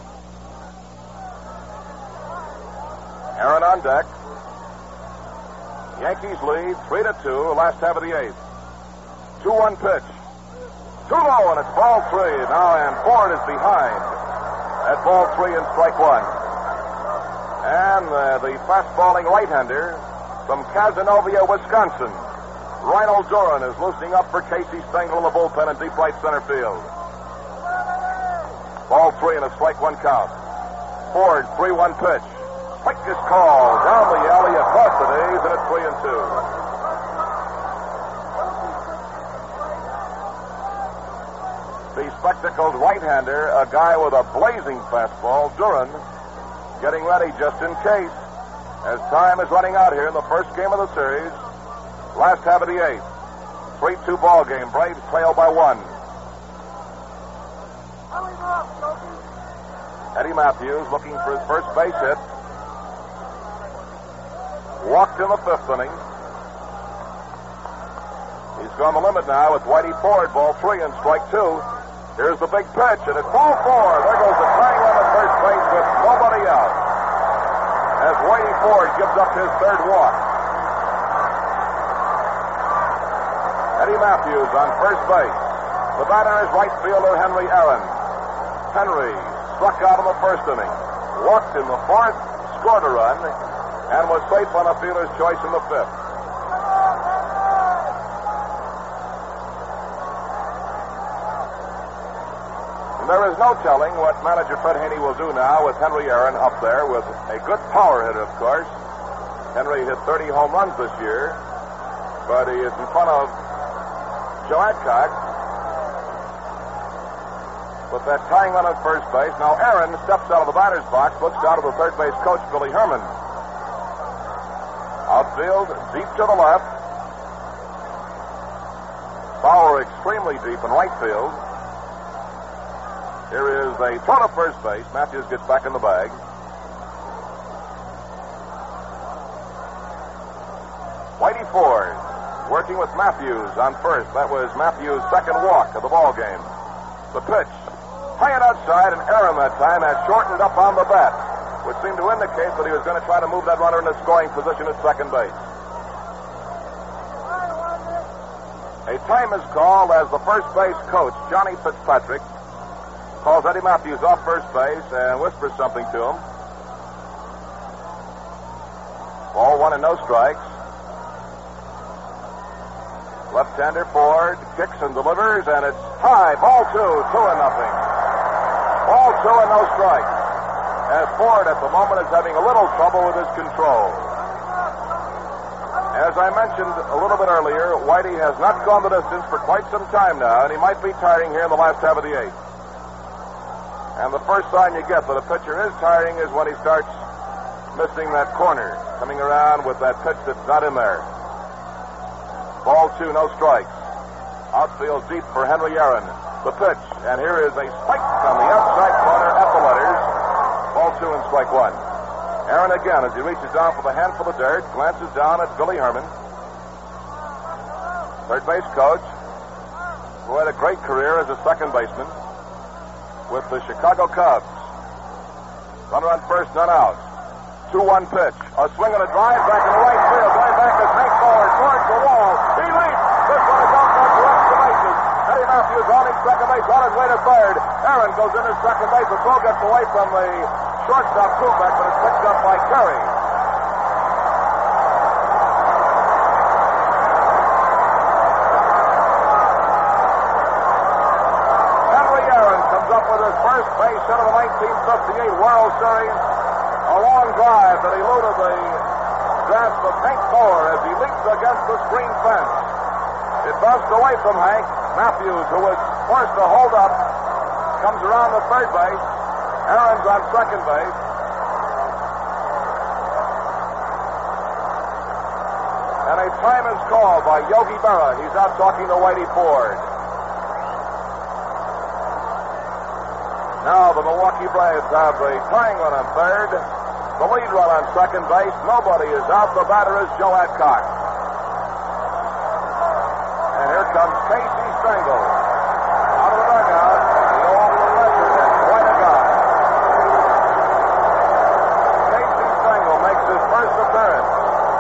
Aaron on deck. Yankees lead 3-2, last half of the eighth. 2-1 pitch. Too low, and it's ball 3 now, and Ford is behind at ball 3 and strike 1. And the fastballing right-hander from Cazenovia, Wisconsin, Reinhold Doran, is loosening up for Casey Stengel in the bullpen in deep right center field. Ball 3 and a strike 1 count. Ford, 3-1 pitch. Quick is called down the alley across the days, and it's 3-2. The spectacled right-hander, a guy with a blazing fastball, Duran, getting ready just in case, as time is running out here in the first game of the series. Last half of the eighth. 3-2 ball game. Braves trail by 1. Eddie Matthews looking for his first base hit. Walked in the fifth inning. He's gone the limit now with Whitey Ford, ball 3 and strike 2. Here's the big pitch, and it's ball 4. There goes the tying run at first base with nobody out, as Whitey Ford gives up his third walk. Eddie Matthews on first base. The batter is right fielder Henry Aaron. Henry struck out in the first inning, walked in the fourth, scored a run, and was safe on a fielder's choice in the fifth. And there is no telling what manager Fred Haney will do now with Henry Aaron up there with a good power hitter, of course. Henry hit 30 home runs this year, but he is in front of Joe Adcock with that tying run at first base. Now Aaron steps out of the batter's box, looks down to the third base coach, Billy Herman. Outfield, deep to the left. Bauer extremely deep in right field. Here is a throw to first base. Matthews gets back in the bag. Whitey Ford working with Matthews on first. That was Matthews' second walk of the ball game. The pitch. High and outside, and Aaron that time has shortened up on the bat, which seemed to indicate that he was going to try to move that runner in a scoring position at second base. A time is called as the first base coach, Johnny Fitzpatrick, calls Eddie Matthews off first base and whispers something to him. Ball 1 and no strikes. Left-hander Ford kicks and delivers, and it's high. Ball 2, 2-0. Ball 2 and no strikes. As Ford at the moment is having a little trouble with his control. As I mentioned a little bit earlier, Whitey has not gone the distance for quite some time now, and he might be tiring here in the last half of the eighth. And the first sign you get that a pitcher is tiring is when he starts missing that corner, coming around with that pitch that's not in there. Ball 2, no strikes. Outfield deep for Henry Aaron. The pitch, and here is a spike on the outside corner at the letters. Ball 2 and strike 1. Aaron again, as he reaches down for the handful of dirt, glances down at Billy Herman. Third base coach, who had a great career as a second baseman with the Chicago Cubs. Runner on first, none out. 2-1 pitch. A swing and a drive back in the right field. Going back is Hank Bauer towards the wall. He leaps. This one is out there to extra bases. Eddie Matthews on in second base, on his way to third. Aaron goes into second base. The throw gets away from the shortstop Kubek, but it's picked up by Carey. Henry Aaron comes up with his first base hit of the 1958 World Series. A long drive that eluded the grasp of Hank Bauer as he leaps against the screen fence. It bounced away from Hank. Matthews, who was forced to hold up, comes around the third base. Aaron's on second base. And a time is called by Yogi Berra. He's out talking to Whitey Ford. Now the Milwaukee Braves have the tying run on third, the lead run on second base. Nobody is out. The batter is Joe Adcock. And here comes Casey Stengel out of the dugout. The old legend and quite a guy. Casey Stengel makes his first appearance.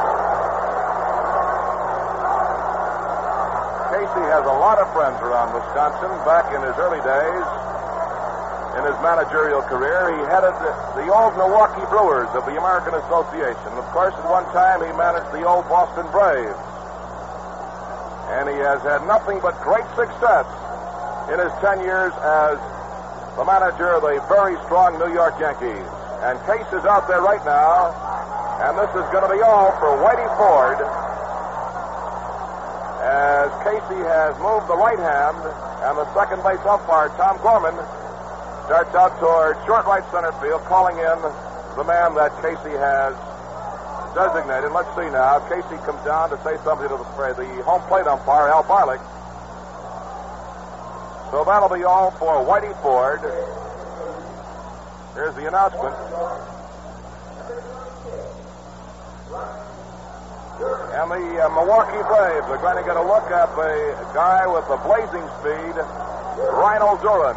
Casey has a lot of friends around Wisconsin. Back in his early days, in his managerial career, he headed the old Milwaukee Brewers of the American Association. Of course, at one time, he managed the old Boston Braves. And he has had nothing but great success in his 10 years as the manager of the very strong New York Yankees. And Case is out there right now, and this is going to be all for Whitey Ford. as Casey has moved the right hand, and the second base umpire, Tom Gorman, starts out toward short right center field, calling in the man that Casey has designated. Let's see now. Casey comes down to say something to the home plate umpire, Al Barlick. So that'll be all for Whitey Ford. Here's the announcement. And the Milwaukee Braves are going to get a look at the guy with the blazing speed, Rhino Duran.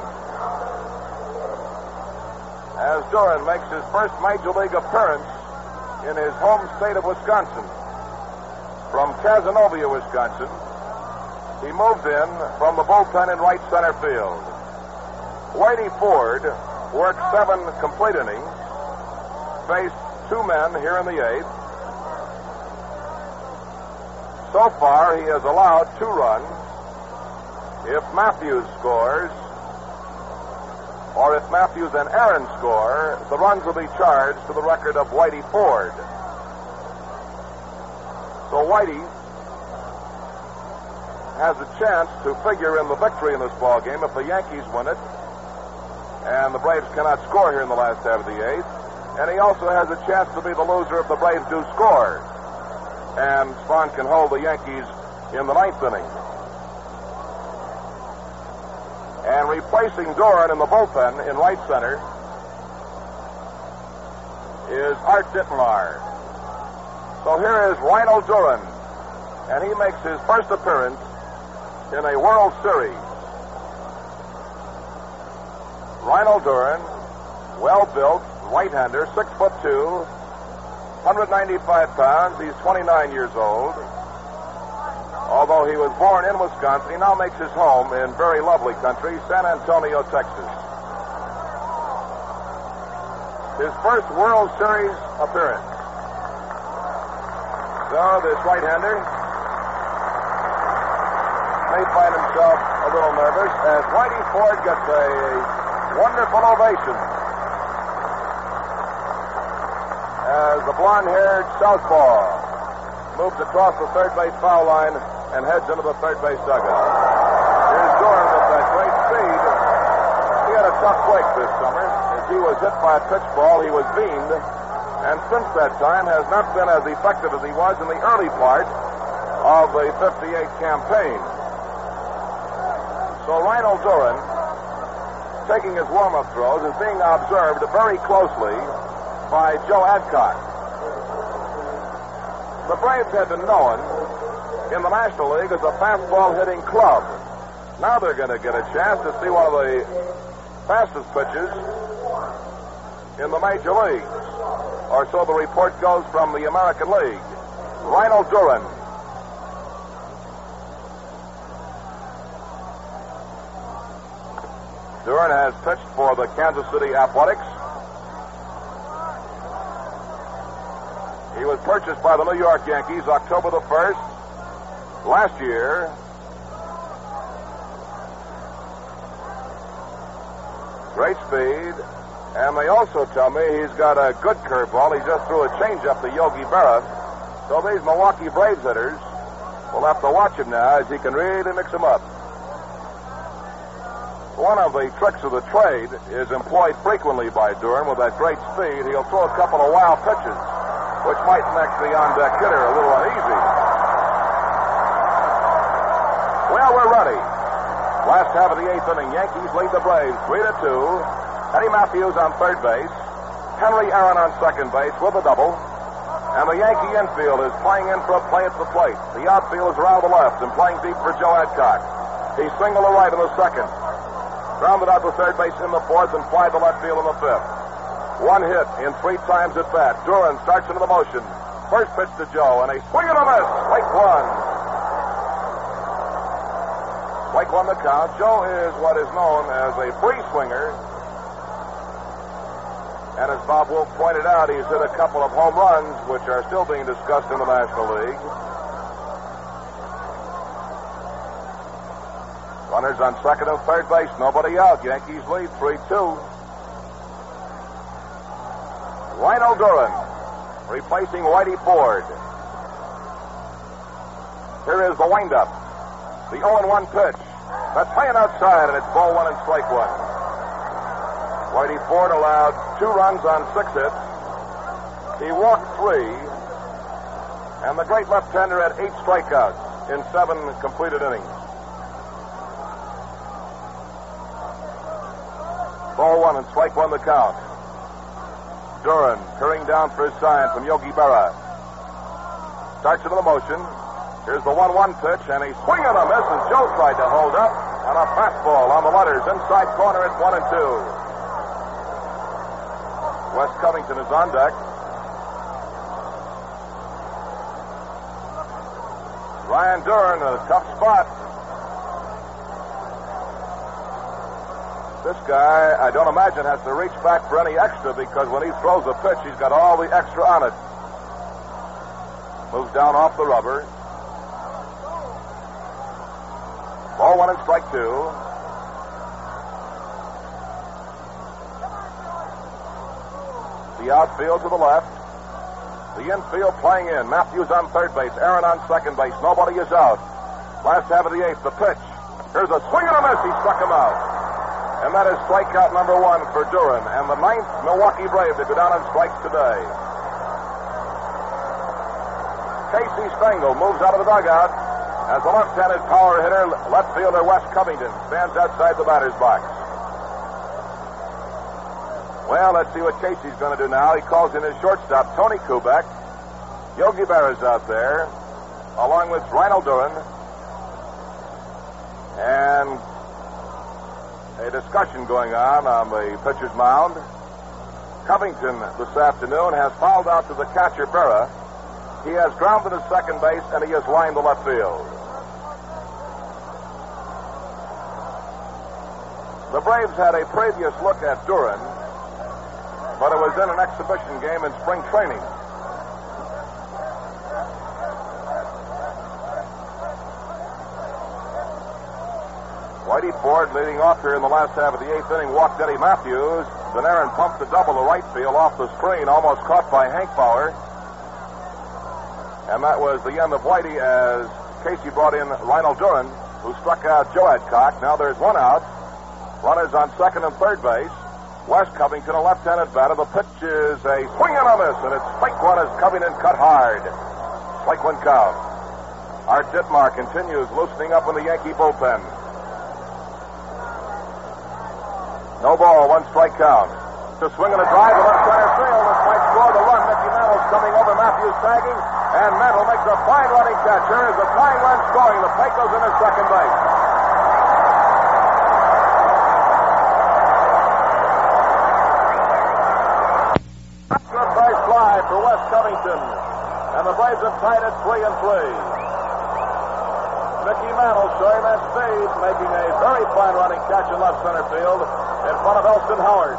As Duran makes his first Major League appearance in his home state of Wisconsin. From Cazenovia, Wisconsin, he moved in from the bullpen in right center field. Whitey Ford worked 7 complete innings, faced 2 men here in the 8th. So far, he has allowed 2 runs. If Matthews scores, or if Matthews and Aaron score, the runs will be charged to the record of Whitey Ford. So Whitey has a chance to figure in the victory in this ball game if the Yankees win it, and the Braves cannot score here in the last half of the 8th. And he also has a chance to be the loser if the Braves do score, and Spahn can hold the Yankees in the 9th inning. And replacing Duran in the bullpen in right center is Art Dittenlar. So here is Rhino Duran, and he makes his first appearance in a World Series. Rhino Duran, well-built, right-hander, 6'2", 195 pounds. He's 29 years old. Although he was born in Wisconsin, he now makes his home in very lovely country, San Antonio, Texas. His first World Series appearance. So this right-hander may find himself a little nervous as Whitey Ford gets a wonderful ovation as the blonde-haired southpaw moves across the third base foul line and heads into the third base dugout. Here's Duran with that great speed. He had a tough break this summer. As he was hit by a pitch ball, he was beamed, and since that time has not been as effective as he was in the early part of the 58 campaign. So Rhino Duran, taking his warm-up throws, is being observed very closely by Joe Adcock. The Braves had been known in the National League as a fastball-hitting club. Now they're going to get a chance to see one of the fastest pitches in the Major Leagues, or so the report goes from the American League. Rhino Duran. Duran has pitched for the Kansas City Athletics. He was purchased by the New York Yankees October the 1st. Last year, great speed, and they also tell me he's got a good curveball. He just threw a changeup to Yogi Berra. So these Milwaukee Braves hitters will have to watch him now as he can really mix them up. One of the tricks of the trade is employed frequently by Duran with that great speed. He'll throw a couple of wild pitches, which might make the on-deck hitter a little uneasy. Well, we're ready. Last half of the 8th inning, Yankees lead the Braves 3-2. Eddie Matthews on third base. Henry Aaron on second base with a double. And the Yankee infield is playing in for a play at the plate. The outfield is around the left and playing deep for Joe Adcock. He singled to right in the second. Grounded out to third base in the fourth and fly to left field in the fifth. One hit in 3 times at bat. Duran starts into the motion. First pitch to Joe, and a swing and a miss. Strike one. Strike one the count. Joe is what is known as a free swinger. And as Bob Wolf pointed out, he's hit a couple of home runs, which are still being discussed in the National League. Runners on second and third base. Nobody out. Yankees lead 3-2. Rhino Duran replacing Whitey Ford. Here is is the windup. The 0-1 pitch. That's high and outside, and it's ball one and strike one. Whitey Ford allowed 2 runs on 6 hits. He walked 3. And the great left-hander had 8 strikeouts in 7 completed innings. Ball one and strike one the count. Duran peering down for his sign from Yogi Berra. Starts into the motion. Here's the 1-1 pitch, and he swing and a miss as Joe tried to hold up. And a fastball on the letters inside corner at 1-2. Wes Covington is on deck. Ryan Duran in a tough spot. This guy, I don't imagine, has to reach back for any extra because when he throws a pitch, he's got all the extra on it. Moves down off the rubber. Ball one and strike 2. The outfield to the left. The infield playing in. Matthews on third base. Aaron on second base. Nobody is out. Last half of the 8th, the pitch. Here's a swing and a miss. He struck him out. And that is strikeout number 1 for Duran. And the 9th Milwaukee Brave to go down on strikes today. Casey Stengel moves out of the dugout as the left-handed power hitter, left fielder Wes Covington, stands outside the batter's box. Well, let's see what Casey's going to do now. He calls in his shortstop, Tony Kubek. Yogi Berra's out there, along with Reinald Duran. And a discussion going on the pitcher's mound. Covington this afternoon has fouled out to the catcher, Berra. He has grounded to second base, and he has lined the left field. The Braves had a previous look at Duran, but it was in an exhibition game in spring training. Whitey Ford leading off here in the last half of the 8th inning walked Eddie Matthews. Then Aaron pumped the double to right field off the screen, almost caught by Hank Bauer. And that was the end of Whitey as Casey brought in Lionel Duran, who struck out Joe Adcock. Now there's 1 out. Runners on second and third base. Wes Covington, a left-handed batter. The pitch is a swing and a miss, and it's strike 1 as Covington cut hard. Strike 1 count. Art Ditmar continues loosening up in the Yankee bullpen. No ball, 1 strike count. To swing and a drive to left center field. This might score the run. Mickey Mantle's coming over. Matthews tagging. And Mantle makes a fine running catch. Here is a tying run scoring. The Pecos in his second base. Good first fly for Wes Covington. And the Braves have tied it 3-3. Mickey Mantle showing that speed, making a very fine running catch in left center field in front of Elston Howard.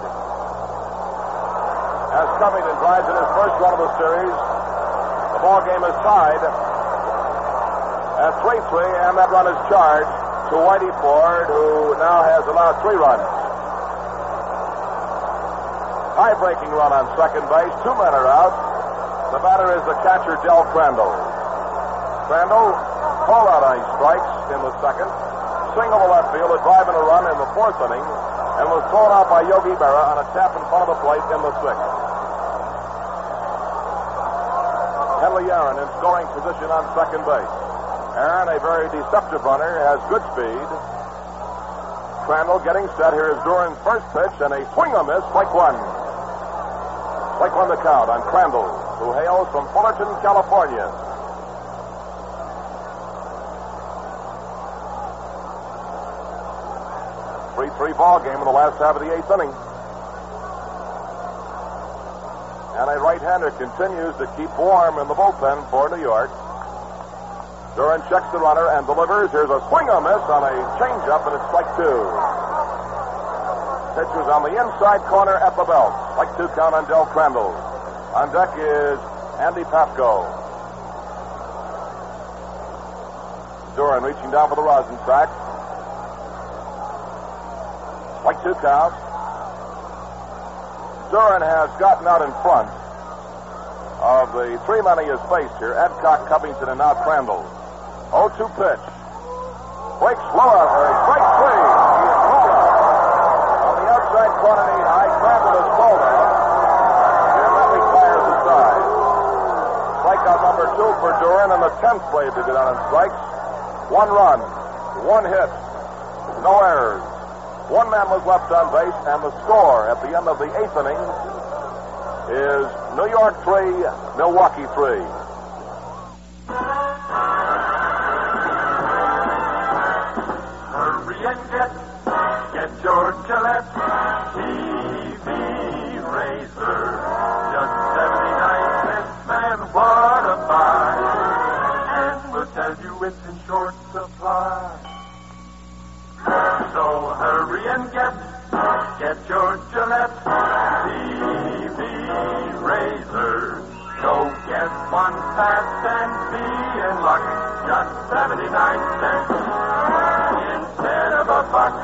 As Covington drives in his first run of the series, the ball game is tied at 3-3, and that run is charged to Whitey Ford, who now has allowed 3 runs. Tie-breaking run on second base. 2 men are out. The batter is the catcher, Del Crandall. Crandall called out on strikes in the second. Single to left field, a drive and a run in the 4th inning, and was thrown out by Yogi Berra on a tap in front of the plate in the 6th. Henley Aaron in scoring position on second base. Aaron, a very deceptive runner, has good speed. Crandall getting set. Here is Duran's first pitch, and a swing and miss, strike 1. Strike 1 the count on Crandall, who hails from Fullerton, California. Three ball game in the last half of the 8th inning. And a right-hander continues to keep warm in the bullpen for New York. Duran checks the runner and delivers. Here's a swing and miss on a changeup, and it's strike 2. Pitcher's on the inside corner at the belt. Strike 2 count on Del Crandall. On deck is Andy Pafko. Duran reaching down for the rosin sack. Strike 2 count. Duran has gotten out in front of the 3 men he has faced here, Adcock, Covington, and now Crandall. 0-2 pitch. Breaks low out there. Strike three. He is rolled out. On the outside corner, knee high. Crandall is rolled out. And then he fires aside. Strikeout number 2 for Duran, and the 10th Brave to go down in strikes. 1 run, 1 hit, no errors. 1 man was left on base, and the score at the end of the 8th inning is New York 3, Milwaukee 3. Hurry and get your Gillette TV razor. Just 79 cents, man, what a buy. And we'll tell you it's in short supply. So hurry and get your Gillette TV razor. Go get one fast and be in luck. Just 79 cents instead of a buck.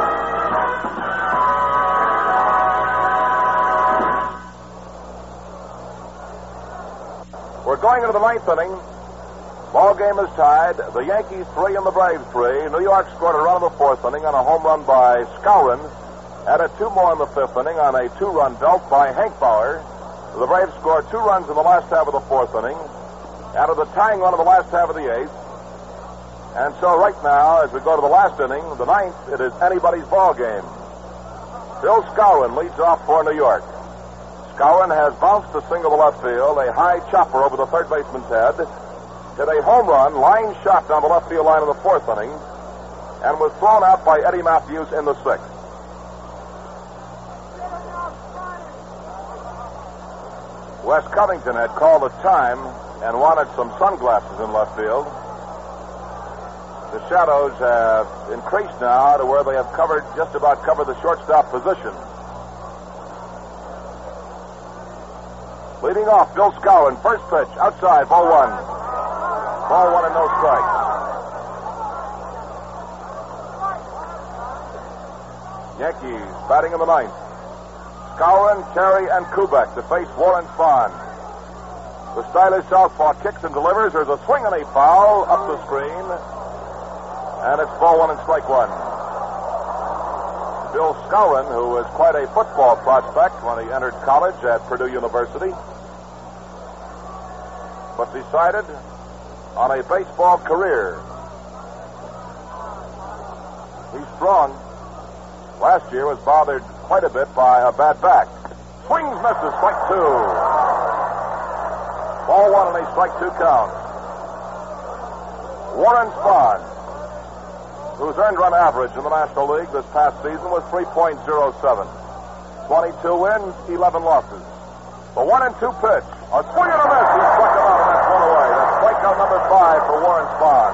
We're going into the 9th inning. Ball game is tied. The Yankees 3 and the Braves 3. New York scored a run in the 4th inning on a home run by Skowron. Added 2 more in the 5th inning on a 2-run belt by Hank Bauer. The Braves scored 2 runs in the last half of the 4th inning. Added a tying run in the last half of the 8th. And so right now, as we go to the last inning, the 9th, it is anybody's ball game. Bill Skowron leads off for New York. Skowron has bounced a single to left field, a high chopper over the third baseman's head, hit a home run, line shot down the left field line in the 4th inning, and was thrown out by Eddie Matthews in the 6th. Wes Covington had called the time and wanted some sunglasses in left field. The shadows have increased now to where they have just about covered the shortstop position. Leading off, Bill Skowron, first pitch, outside, ball 1. Ball 1 and no strikes. Yankees batting in the 9th. Skowron, Carey, and Kubek to face Warren Spahn. The stylish southpaw kicks and delivers. There's a swing and a foul up the screen. And it's ball 1 and strike 1. Bill Skowron, who was quite a football prospect when he entered college at Purdue University, but decided on a baseball career. He's strong. Last year was bothered quite a bit by a bad back. Swings, misses, strike 2. Ball 1 and a strike 2 count. Warren Spahn, whose earned run average in the National League this past season was 3.07. 22 wins, 11 losses. The 1 and 2 pitch. A swing and a miss. He struck him out and that's one away. That's strikeout number 5 for Warren Spahn.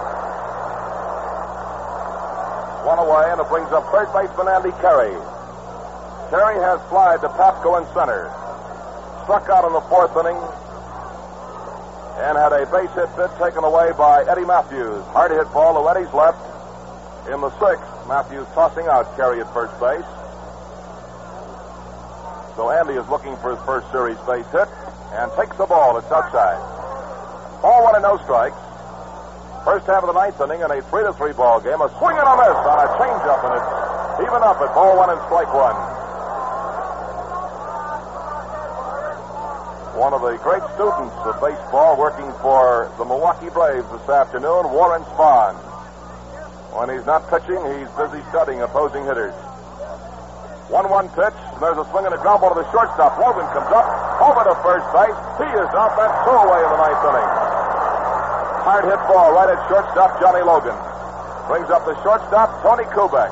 One away, and it brings up third baseman Andy Carey. Carey has flied to Papko in center. Struck out in the 4th inning and had a base hit taken away by Eddie Matthews. Hard hit ball to Eddie's left. In the 6th, Matthews tossing out Carey at first base. So Andy is looking for his first series base hit and takes the ball. It's outside. Ball 1 and no strikes. First half of the 9th inning in a 3-3 ball game. A swing and a miss on a changeup, and it's even up at ball 1 and strike 1. One of the great students of baseball working for the Milwaukee Braves this afternoon, Warren Spahn. When he's not pitching, he's busy studying opposing hitters. 1-1 pitch, and there's a swing and a ground ball to the shortstop. Logan comes up, over to first base. He is out. That's 2 away in the 9th inning. Hard hit ball right at shortstop, Johnny Logan. Brings up the shortstop, Tony Kubek.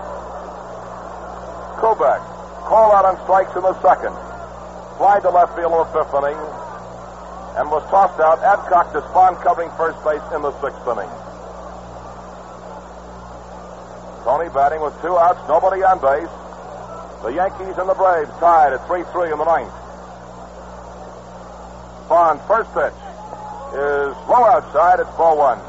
Kubek, called out on strikes in the 2nd. Fly to left field in the 5th inning, and was tossed out. Adcock to Spahn covering first base in the 6th inning. Tony batting with 2 outs, nobody on base. The Yankees and the Braves tied at 3-3 in the 9th. Spahn, first pitch, is low outside. It's ball 1.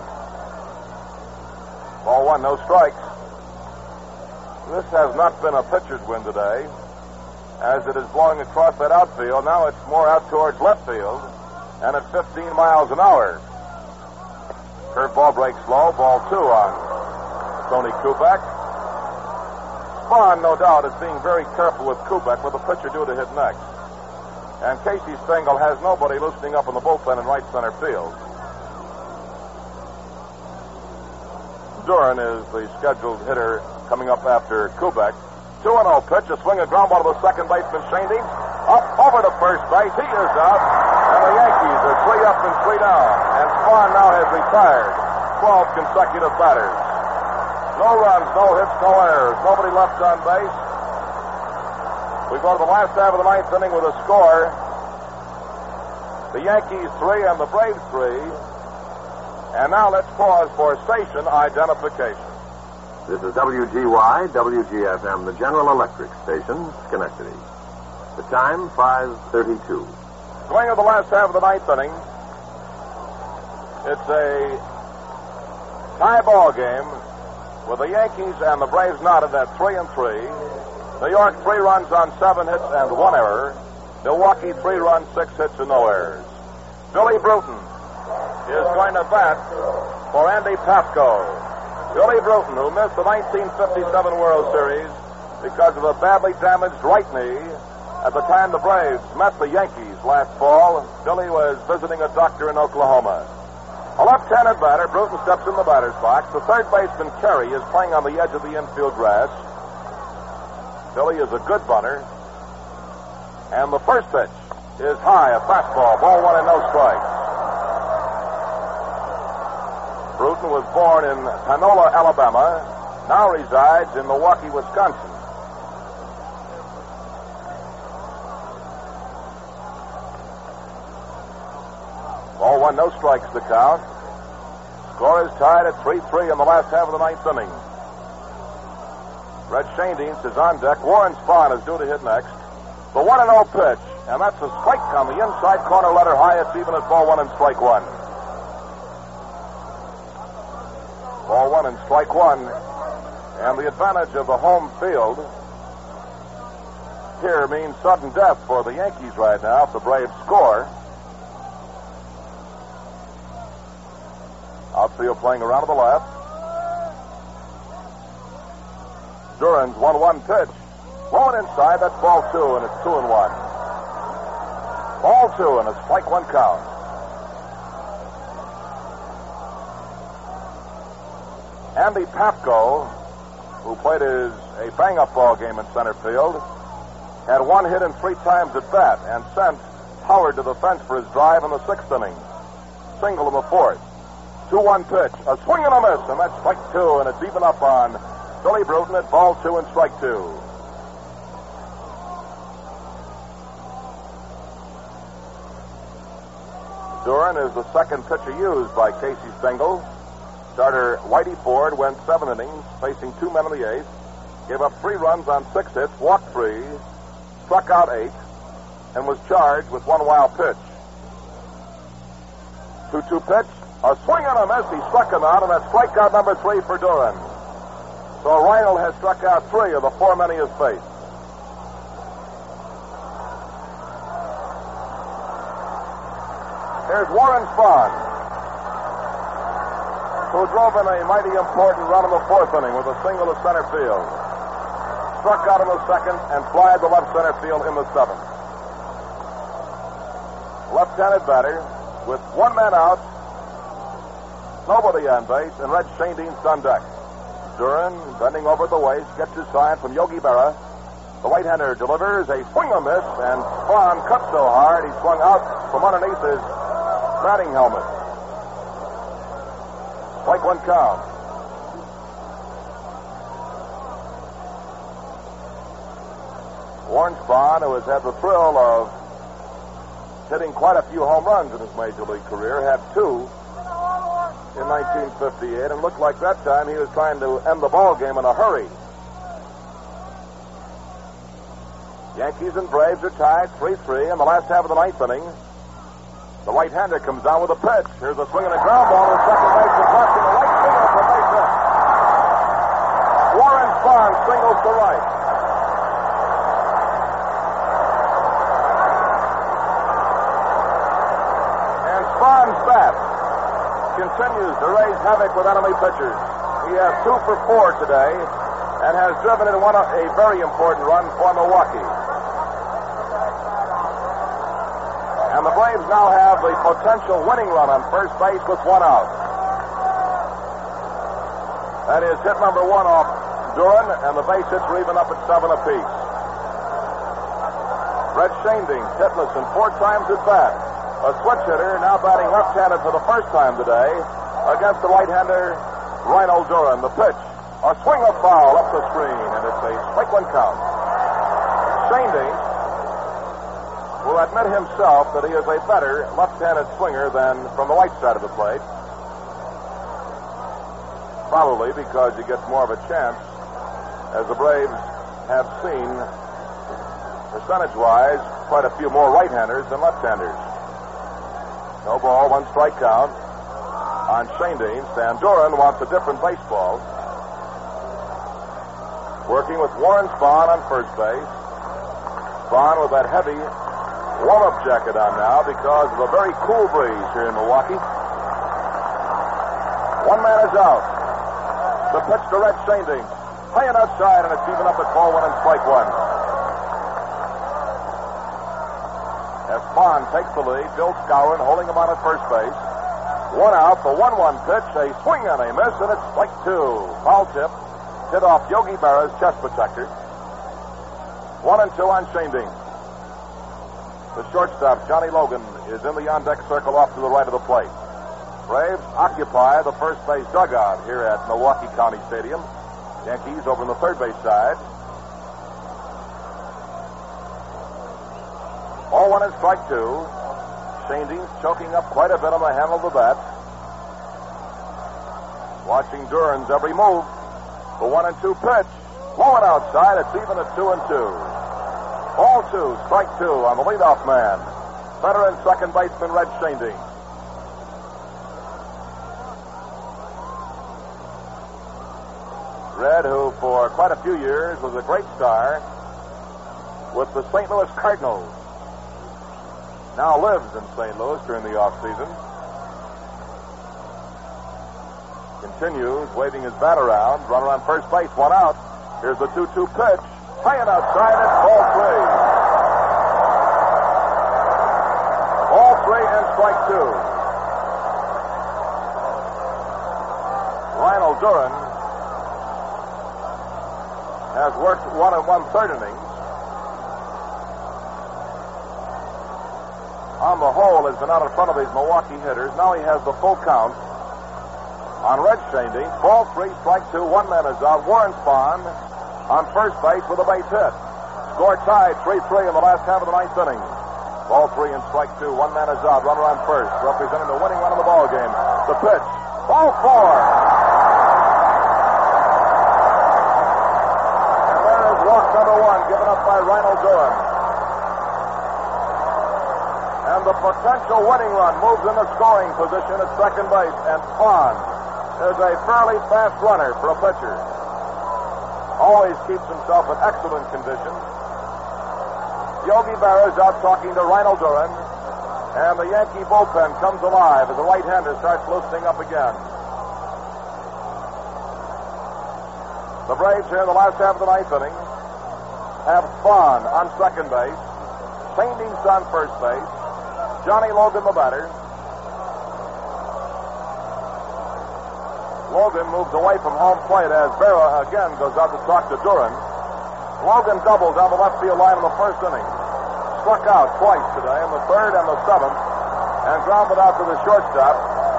Ball 1, no strikes. This has not been a pitcher's win today, as it is blowing across that outfield. Now it's more out towards left field, and at 15 miles an hour. Curveball breaks low. Ball 2 on Tony Kubek. Spahn, no doubt, is being very careful with Kubek with the pitcher due to hit next. And Casey Stengel has nobody loosening up in the bullpen in right center field. Duran is the scheduled hitter coming up after Kubek. 2-0 pitch, a swing and ground ball to the second baseman, Shane Deans. Up over to first base. He is out. And the Yankees are 3 up and 3 down. And Spahn now has retired 12 consecutive batters. No runs, no hits, no errors. Nobody left on base. We go to the last half of the ninth inning with a score. The Yankees 3 and the Braves 3. And now let's pause for station identification. This is WGY, WGFM, the General Electric Station, Schenectady. The time, 5:32. Going to the last half of the ninth inning. It's a tie ball game with the Yankees and the Braves knotted at 3 and 3. New York 3 runs on 7 hits and 1 error. Milwaukee 3 runs, 6 hits and no errors. Billy Bruton is going to bat for Andy Pafko. Billy Bruton, who missed the 1957 World Series because of a badly damaged right knee at the time the Braves met the Yankees last fall. Billy was visiting a doctor in Oklahoma. A left-handed batter, Bruton steps in the batter's box. The third baseman, Carey, is playing on the edge of the infield grass. Billy is a good bunter. And the first pitch is high, a fastball, ball 1 and no strikes. Bruton was born in Panola, Alabama, now resides in Milwaukee, Wisconsin. Ball 1, no strikes to count. Score is tied at 3-3 in the last half of the ninth inning. Red Shaindeens is on deck. Warren Spahn is due to hit next. The 1-0 pitch, and that's a strike on the inside corner letter high. It's even at ball 1 and strike 1. Ball 1 and strike 1. And the advantage of the home field here means sudden death for the Yankees right now if the Braves score. Outfield playing around to the left. Duran's 1-1 pitch. Blown inside, that's ball 2, and it's 2-1. Ball 2, and a strike 1 count. Andy Pafko, who played a bang-up ball game in center field, had 1 hit and 3 times at bat, and sent Howard to the fence for his drive in the 6th inning. Single in the 4th. 2-1 pitch, a swing and a miss, and that's strike 2, and it's even up on Billy Bruton at ball 2 and strike 2. Duran is the second pitcher used by Casey Stengel. Starter Whitey Ford went 7 innings, facing 2 men in the 8th. Gave up 3 runs on 6 hits, walked 3, struck out 8, and was charged with 1 wild pitch. 2-2 pitch, a swing and a miss. He struck him out, and that's strikeout number 3 for Duran. So Reinl has struck out 3 of the 4 men he has faced. Here's Warren Spahn, who drove in a mighty important run in the 4th inning with a single to center field. Struck out in the 2nd and flied to left center field in the 7th. Left-handed batter with 1 man out, nobody on base, and Red Shaindeens on deck. Duran, bending over the waist, gets his sign from Yogi Berra. The right-hander delivers a swing and miss, and Spahn cut so hard he swung out from underneath his batting helmet. Strike 1 count. Warren Spahn, who has had the thrill of hitting quite a few home runs in his major league career, had 2 in 1958, and looked like that time he was trying to end the ball game in a hurry. Yankees and Braves are tied 3-3 in the last half of the 9th inning. The right-hander comes down with a pitch. Here's a swing and a ground ball to second base. The crossing the right field for base hit. Warren Spahn singles to right. And Spahn's bat can continues to raise havoc with enemy pitchers. He has 2 for 4 today and has driven in a very important run for Milwaukee. And the Braves now have the potential winning run on first base with 1 out. That is hit number 1 off Duran, and the base hits are even up at 7 apiece. Red Schoendienst hitless and 4 times at bat. A switch hitter now batting left-handed for the first time today against the right-hander Reinhold Duran. The pitch, a swing of foul up the screen, and it's a strike 1 count. Schoendienst will admit himself that he is a better left-handed swinger than from the right side of the plate. Probably because he gets more of a chance, as the Braves have seen, percentage-wise, quite a few more right-handers than left-handers. No ball, 1 strike count on Schoendienst, and Duran wants a different baseball. Working with Warren Spahn on first base. Spahn with that heavy warm-up jacket on now because of a very cool breeze here in Milwaukee. 1 man is out. The pitch to Red Schoendienst. High and outside, and it's even up at ball 1 and strike 1. As Spahn takes the lead, Bill Skowron holding him on at first base. 1 out, the 1-1 pitch, a swing and a miss, and it's strike 2. Foul tip, hit off Yogi Berra's chest protector. 1 and 2 on Schoendienst. The shortstop, Johnny Logan, is in the on-deck circle off to the right of the plate. Braves occupy the first base dugout here at Milwaukee County Stadium. Yankees over on the third base side. Ball 1 and strike 2. Schoendienst choking up quite a bit on the handle of the bat. Watching Duran's every move. The 1 and 2 pitch. Low and outside. It's even at 2 and 2. Ball 2, strike 2 on the leadoff man. Veteran second baseman Red Schoendienst. Red, who for quite a few years was a great star with the St. Louis Cardinals, now lives in St. Louis during the offseason. Continues waving his bat around. Runner on first base, 1 out. Here's the 2-2 pitch. High and outside, it's ball 3. Ball 3 and strike 2. Reinhold Duran has worked 1 1/3 innings. On the whole, has been out in front of these Milwaukee hitters. Now he has the full count on Red Schoendienst. Ball 3, strike 2, 1 man is out. Warren Spahn on first base with a base hit. Score tied 3-3 in the last half of the 9th inning. Ball 3 and strike 2, 1 man is out. Runner on first, representing the winning run of the ball game. The pitch, ball 4. Number 1 given up by Reinhold Duran. And the potential winning run moves into scoring position at second base. And Spahn is a fairly fast runner for a pitcher. Always keeps himself in excellent condition. Yogi Berra is out talking to Reinhold Duran. And the Yankee bullpen comes alive as the right-hander starts loosening up again. The Braves here in the last half of the 9th inning have Spahn on second base, Schoendienst on first base, Johnny Logan the batter. Logan moves away from home plate as Berra again goes out to talk to Duran. Logan doubled down the left field line in the first inning. Struck out twice today in the 3rd and the 7th, and grounded out to the shortstop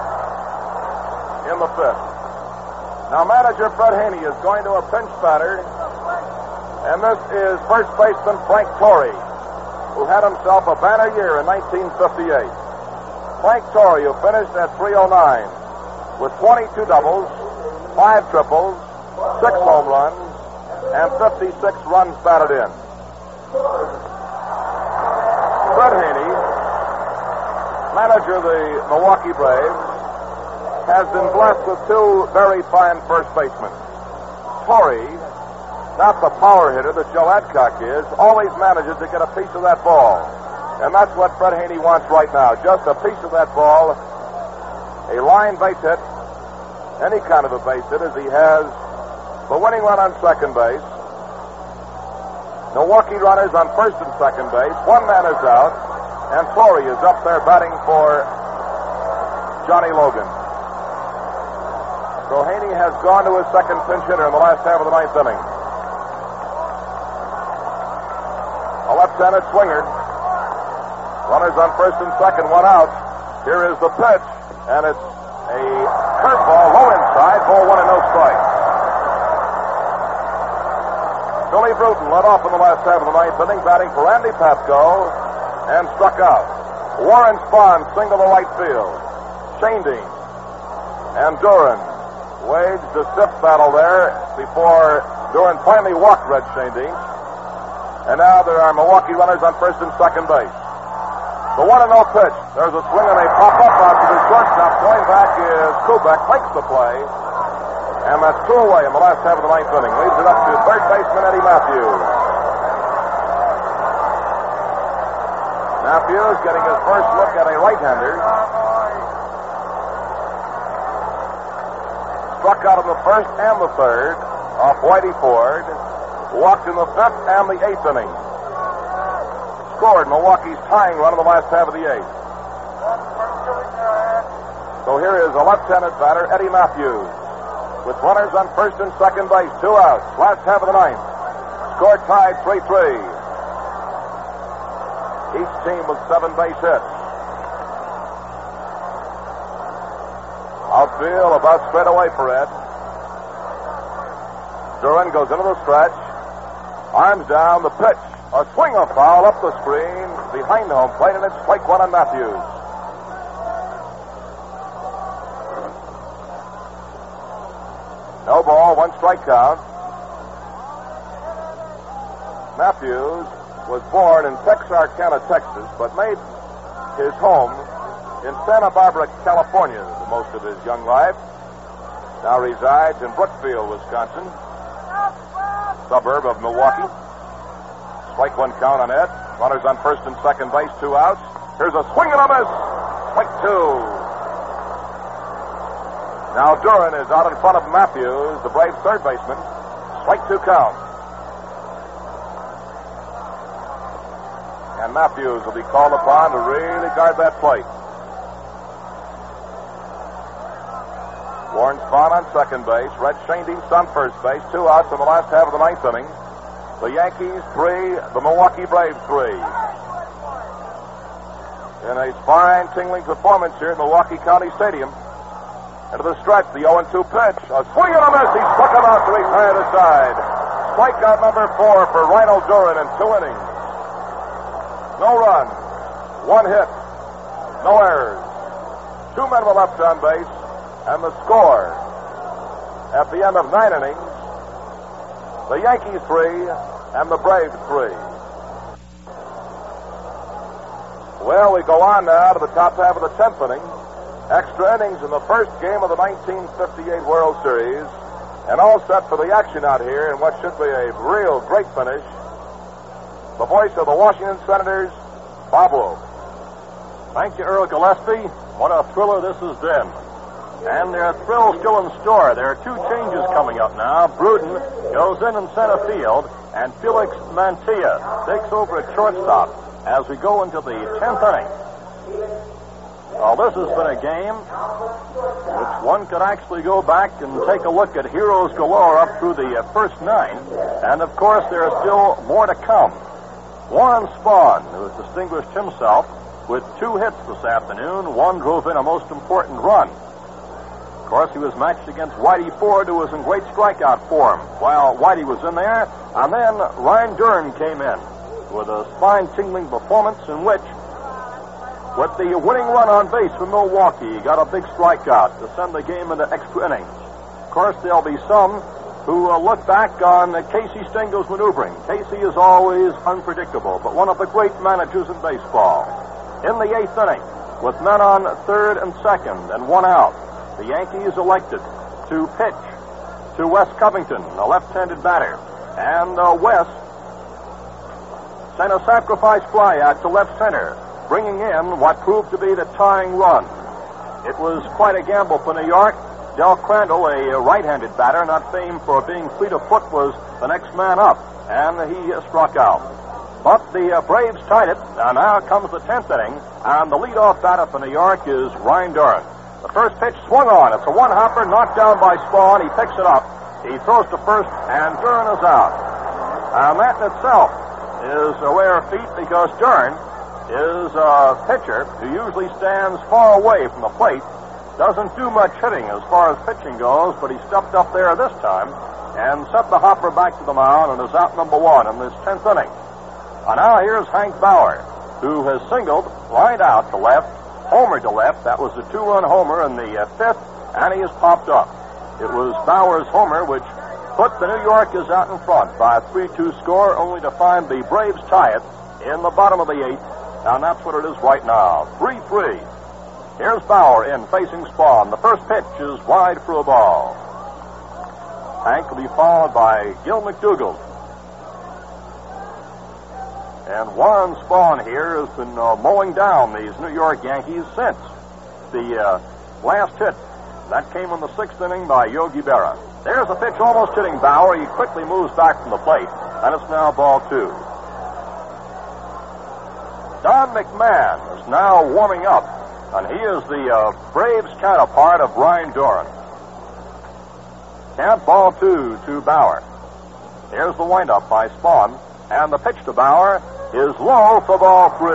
in the 5th. Now manager Fred Haney is going to a pinch batter. And this is first baseman Frank Torrey, who had himself a banner year in 1958. Frank Torrey, who finished at 309 with 22 doubles, 5 triples, 6 home runs, and 56 runs batted in. Fred Haney, manager of the Milwaukee Braves, has been blessed with 2 very fine first basemen. Torrey, not the power hitter that Joe Adcock is, always manages to get a piece of that ball. And that's what Fred Haney wants right now, just a piece of that ball a line base hit, any kind of a base hit, as he has the winning run on second base. Milwaukee runners on first and second base. One man is out, and Torrey is up there batting for Johnny Logan. So Haney has gone to his second pinch hitter in the last half of the ninth inning. A left-handed swinger. Runners on first and second, one out. Here is the pitch, and it's a curveball, low inside, ball one and no strike. Billy Bruton led off in the last half of the ninth inning, batting for Andy Pasco, and struck out. Warren Spahn singled to right field. Shanding and Duran waged a stiff battle there before Duran finally walked Red Shanding. And now there are Milwaukee runners on first and second base. The 1-0 pitch. There's a swing and a pop-up out to the shortstop. Going back is Kubek, makes the play. And that's two away in the last half of the ninth inning. Leaves it up to third baseman Eddie Matthews. Matthews getting his first look at a right-hander. Struck out in the first and the third off Whitey Ford. Walked in the fifth and the eighth inning. Scored Milwaukee's tying run in the last half of the eighth. So here is a left-handed batter, Eddie Matthews, with runners on first and second base, two outs, last half of the ninth. Score tied 3-3. Each team with 7 base hits. Outfield about straight away for Ed. Duran goes into the stretch. Arms down, the pitch. A swing, a foul up the screen behind home plate, and it's strike one on Matthews. No ball, one strike count. Matthews was born in Texarkana, Texas, but made his home in Santa Barbara, California, most of his young life. Now resides in Brookfield, Wisconsin, suburb of Milwaukee. Strike one count on Ed. Runners on first and second base, two outs. Here's a swing and a miss. Strike two. Now Duran is out in front of Matthews, the Braves' third baseman. Strike two count. And Matthews will be called upon to really guard that plate. Warren Spahn on second base. Red Shanding on first base. Two outs in the last half of the ninth inning. The Yankees 3, the Milwaukee Braves 3. In a fine, tingling performance here at Milwaukee County Stadium. Into the stretch, the 0-2 pitch. A swing and a miss. He struck him out to retire the side. Strikeout number 4 for Rhino Duran in 2 innings. No runs, 1 hit, no errors. 2 men were left on base, and the score at the end of 9 innings, the Yankees 3 and the Braves 3. Well, we go on now to the top half of the 10th inning. Extra innings in the first game of the 1958 World Series. And all set for the action out here in what should be a real great finish. The voice of the Washington Senators, Bob Wolf. Thank you, Earl Gillespie. What a thriller this has been. And there are thrills still in store. There are 2 changes coming up now. Bruden goes in center field, and Felix Mantilla takes over at shortstop as we go into the 10th inning. Well, this has been a game which one could actually go back and take a look at heroes galore up through the first 9. And, of course, there are still more to come. Warren Spahn, who has distinguished himself with 2 hits this afternoon. One drove in a most important run. Of course, he was matched against Whitey Ford, who was in great strikeout form while Whitey was in there. And then Ryan Duran came in with a spine-tingling performance in which, with the winning run on base for Milwaukee, he got a big strikeout to send the game into extra innings. Of course, there'll be some who look back on Casey Stengel's maneuvering. Casey is always unpredictable, but one of the great managers in baseball. In the 8th inning, with men on third and second and 1 out, the Yankees elected to pitch to Wes Covington, a left-handed batter. And Wes sent a sacrifice fly out to left center, bringing in what proved to be the tying run. It was quite a gamble for New York. Del Crandall, a right-handed batter, not famed for being fleet of foot, was the next man up, and he struck out. But the Braves tied it, and now comes the 10th inning, and the leadoff batter for New York is Ryan Duran. The first pitch swung on. It's a one-hopper knocked down by Spawn. He picks it up. He throws to first, and Duran is out. And that in itself is a rare feat because Duran is a pitcher who usually stands far away from the plate, doesn't do much hitting as far as pitching goes, but he stepped up there this time and sent the hopper back to the mound and is out number one in this 10th inning. And now here's Hank Bauer, who has singled, lined out to left, homered to left. That was a 2-run homer in the 5th, and he has popped up. It was Bauer's homer which put the New Yorkers out in front by a 3-2 score, only to find the Braves tie it in the bottom of the 8th, and that's what it is right now, 3-3. Here's Bauer in, facing Spawn. The first pitch is wide for a ball. Hank will be followed by Gil McDougald. And Warren Spawn here has been mowing down these New York Yankees since the last hit. That came in the 6th inning by Yogi Berra. There's a pitch almost hitting Bauer. He quickly moves back from the plate, and it's now ball 2. Don McMahon is now warming up, and he is the Braves counterpart of Ryan Duran. Count ball 2 to Bauer. Here's the windup by Spawn, and the pitch to Bauer is low for ball 3.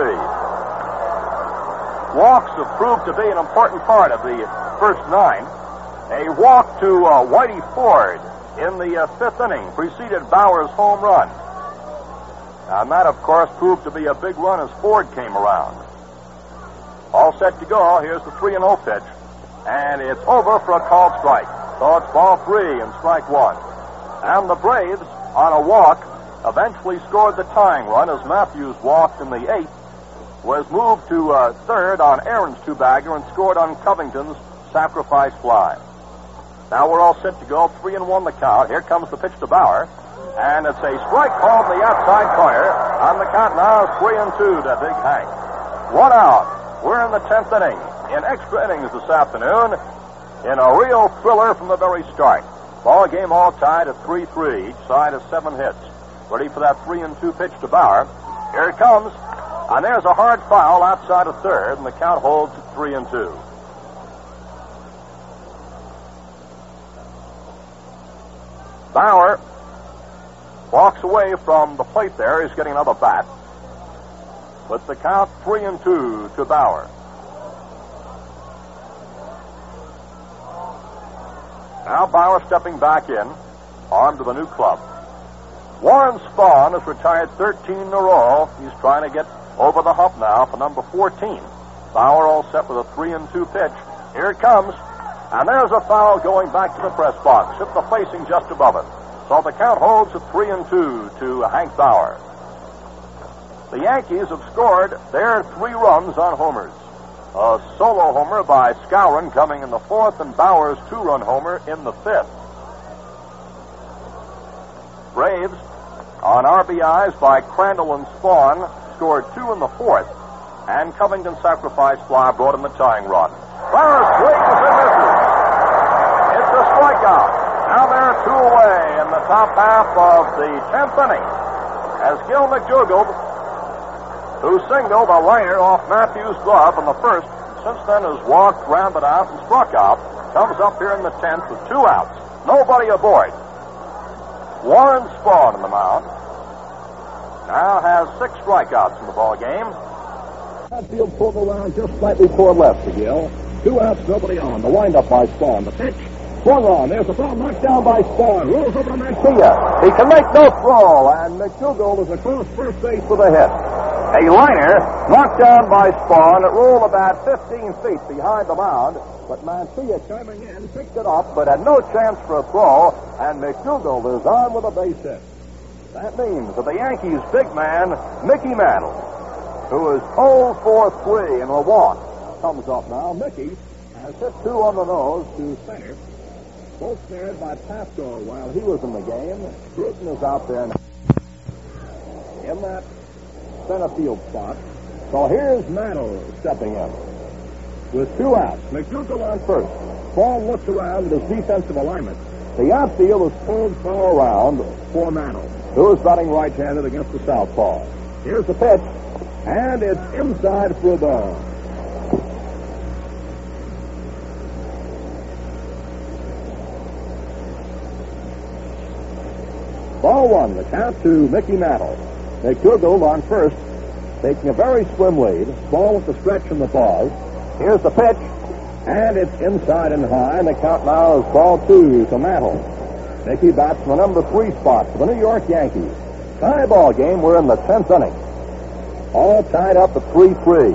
Walks have proved to be an important part of the first 9. A walk to Whitey Ford in the 5th inning preceded Bauer's home run. And that, of course, proved to be a big run as Ford came around. All set to go. Here's the 3-0 pitch. And it's over for a called strike. So it's ball 3 and strike 1. And the Braves, on a walk, eventually scored the tying run as Matthews walked in the 8th, was moved to third on Aaron's two-bagger and scored on Covington's sacrifice fly. Now we're all set to go, 3-1 the count. Here comes the pitch to Bauer, and it's a strike called in the outside corner, and the count now is 3-2 to Big Hank. 1 out. We're in the 10th inning, in extra innings this afternoon, in a real thriller from the very start. Ball game all tied at 3-3. Each side has 7 hits. Ready for that 3-2 pitch to Bauer. Here it comes. And there's a hard foul outside of third, and the count holds at 3-2. Bauer walks away from the plate there. He's getting another bat. But the count 3-2 to Bauer. Now Bauer stepping back in, armed to the new club. Warren Spawn has retired 13 in a row. He's trying to get over the hump now for number 14. Bauer all set with a 3-2 pitch. Here it comes. And there's a foul going back to the press box. Hit the facing just above it. So the count holds at 3-2 to Hank Bauer. The Yankees have scored their 3 runs on homers. A solo homer by Skowron coming in the 4th, and Bauer's 2-run homer in the 5th. Braves, on RBIs by Crandall and Spawn, scored 2 in the 4th, and Covington's sacrifice fly brought in the tying run. Bauer swings and misses. It's a strikeout. Now they're 2 away in the top half of the 10th inning, as Gil McDougald, who singled a liner off Matthews' glove in the 1st, since then has walked, grounded out, and struck out, comes up here in the 10th with 2 outs. Nobody aboard. Warren Spawn in the mound. Now has 6 strikeouts in the ball game. That field pulled around just slightly toward left to Gil. 2 outs, nobody on. The windup by Spawn. The pitch swung on. There's the ball knocked down by Spawn. Rolls over to Mancia. He can make no throw, and McDougald is across first base with a hit. A liner knocked down by Spawn. It rolled about 15 feet behind the mound, but Mancia coming in picked it up, but had no chance for a throw, and McDougald is on with a base hit. That means that the Yankees' big man, Mickey Mantle, who is 0 for 3 in a walk, comes up now. Mickey has hit 2 on the nose to center. Both snared by Pasco while he was in the game. Bruton is out there now in that center field spot. So here's Mantle stepping in. with 2 outs. McDougal on first. Spawn looks around at his defensive alignment. The outfield is pulled far around for Mantle, who is batting right-handed against the southpaw. Here's the pitch, and it's inside for a ball. Ball 1, the count to Mickey Mantle. McDougal on first, taking a very slim lead. Ball with the stretch in the pause. Here's the pitch, and it's inside and high, and the count now is ball 2 to Mantle. Mickey bats from the number 3 spot for the New York Yankees. Tie ball game, we're in the 10th inning. All tied up at 3-3.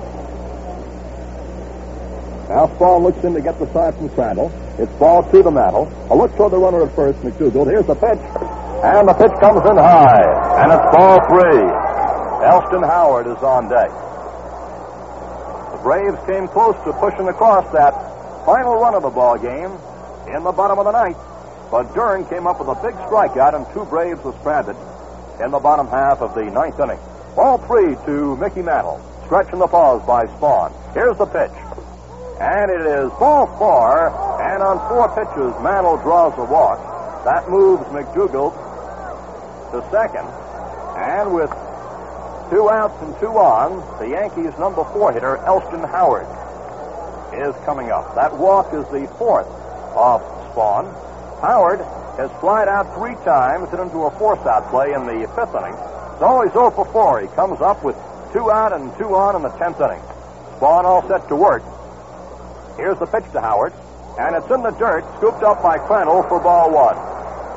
Now Spawn looks in to get the side from Crandall. It's ball 2 to Mantle. A look toward the runner at first, McDougal. Here's the pitch. And the pitch comes in high, and it's ball 3. Elston Howard is on deck. The Braves came close to pushing across that final run of the ball game in the bottom of the 9th, but Dern came up with a big strikeout, and 2 Braves were stranded in the bottom half of the 9th inning. Ball 3 to Mickey Mantle, stretching the pause by Spawn. Here's the pitch, and it is ball 4, and on 4 pitches, Mantle draws a walk. That moves McDougal to second, and with 2 outs and 2 on, the Yankees' number 4 hitter, Elston Howard, is coming up. That walk is the 4th of Spawn. Howard has flied out 3 times, hit into a force-out play in the 5th inning. So he's 0 for 4. He comes up with 2 out and 2 on in the 10th inning. Spawn all set to work. Here's the pitch to Howard, and it's in the dirt, scooped up by Crandall for ball 1.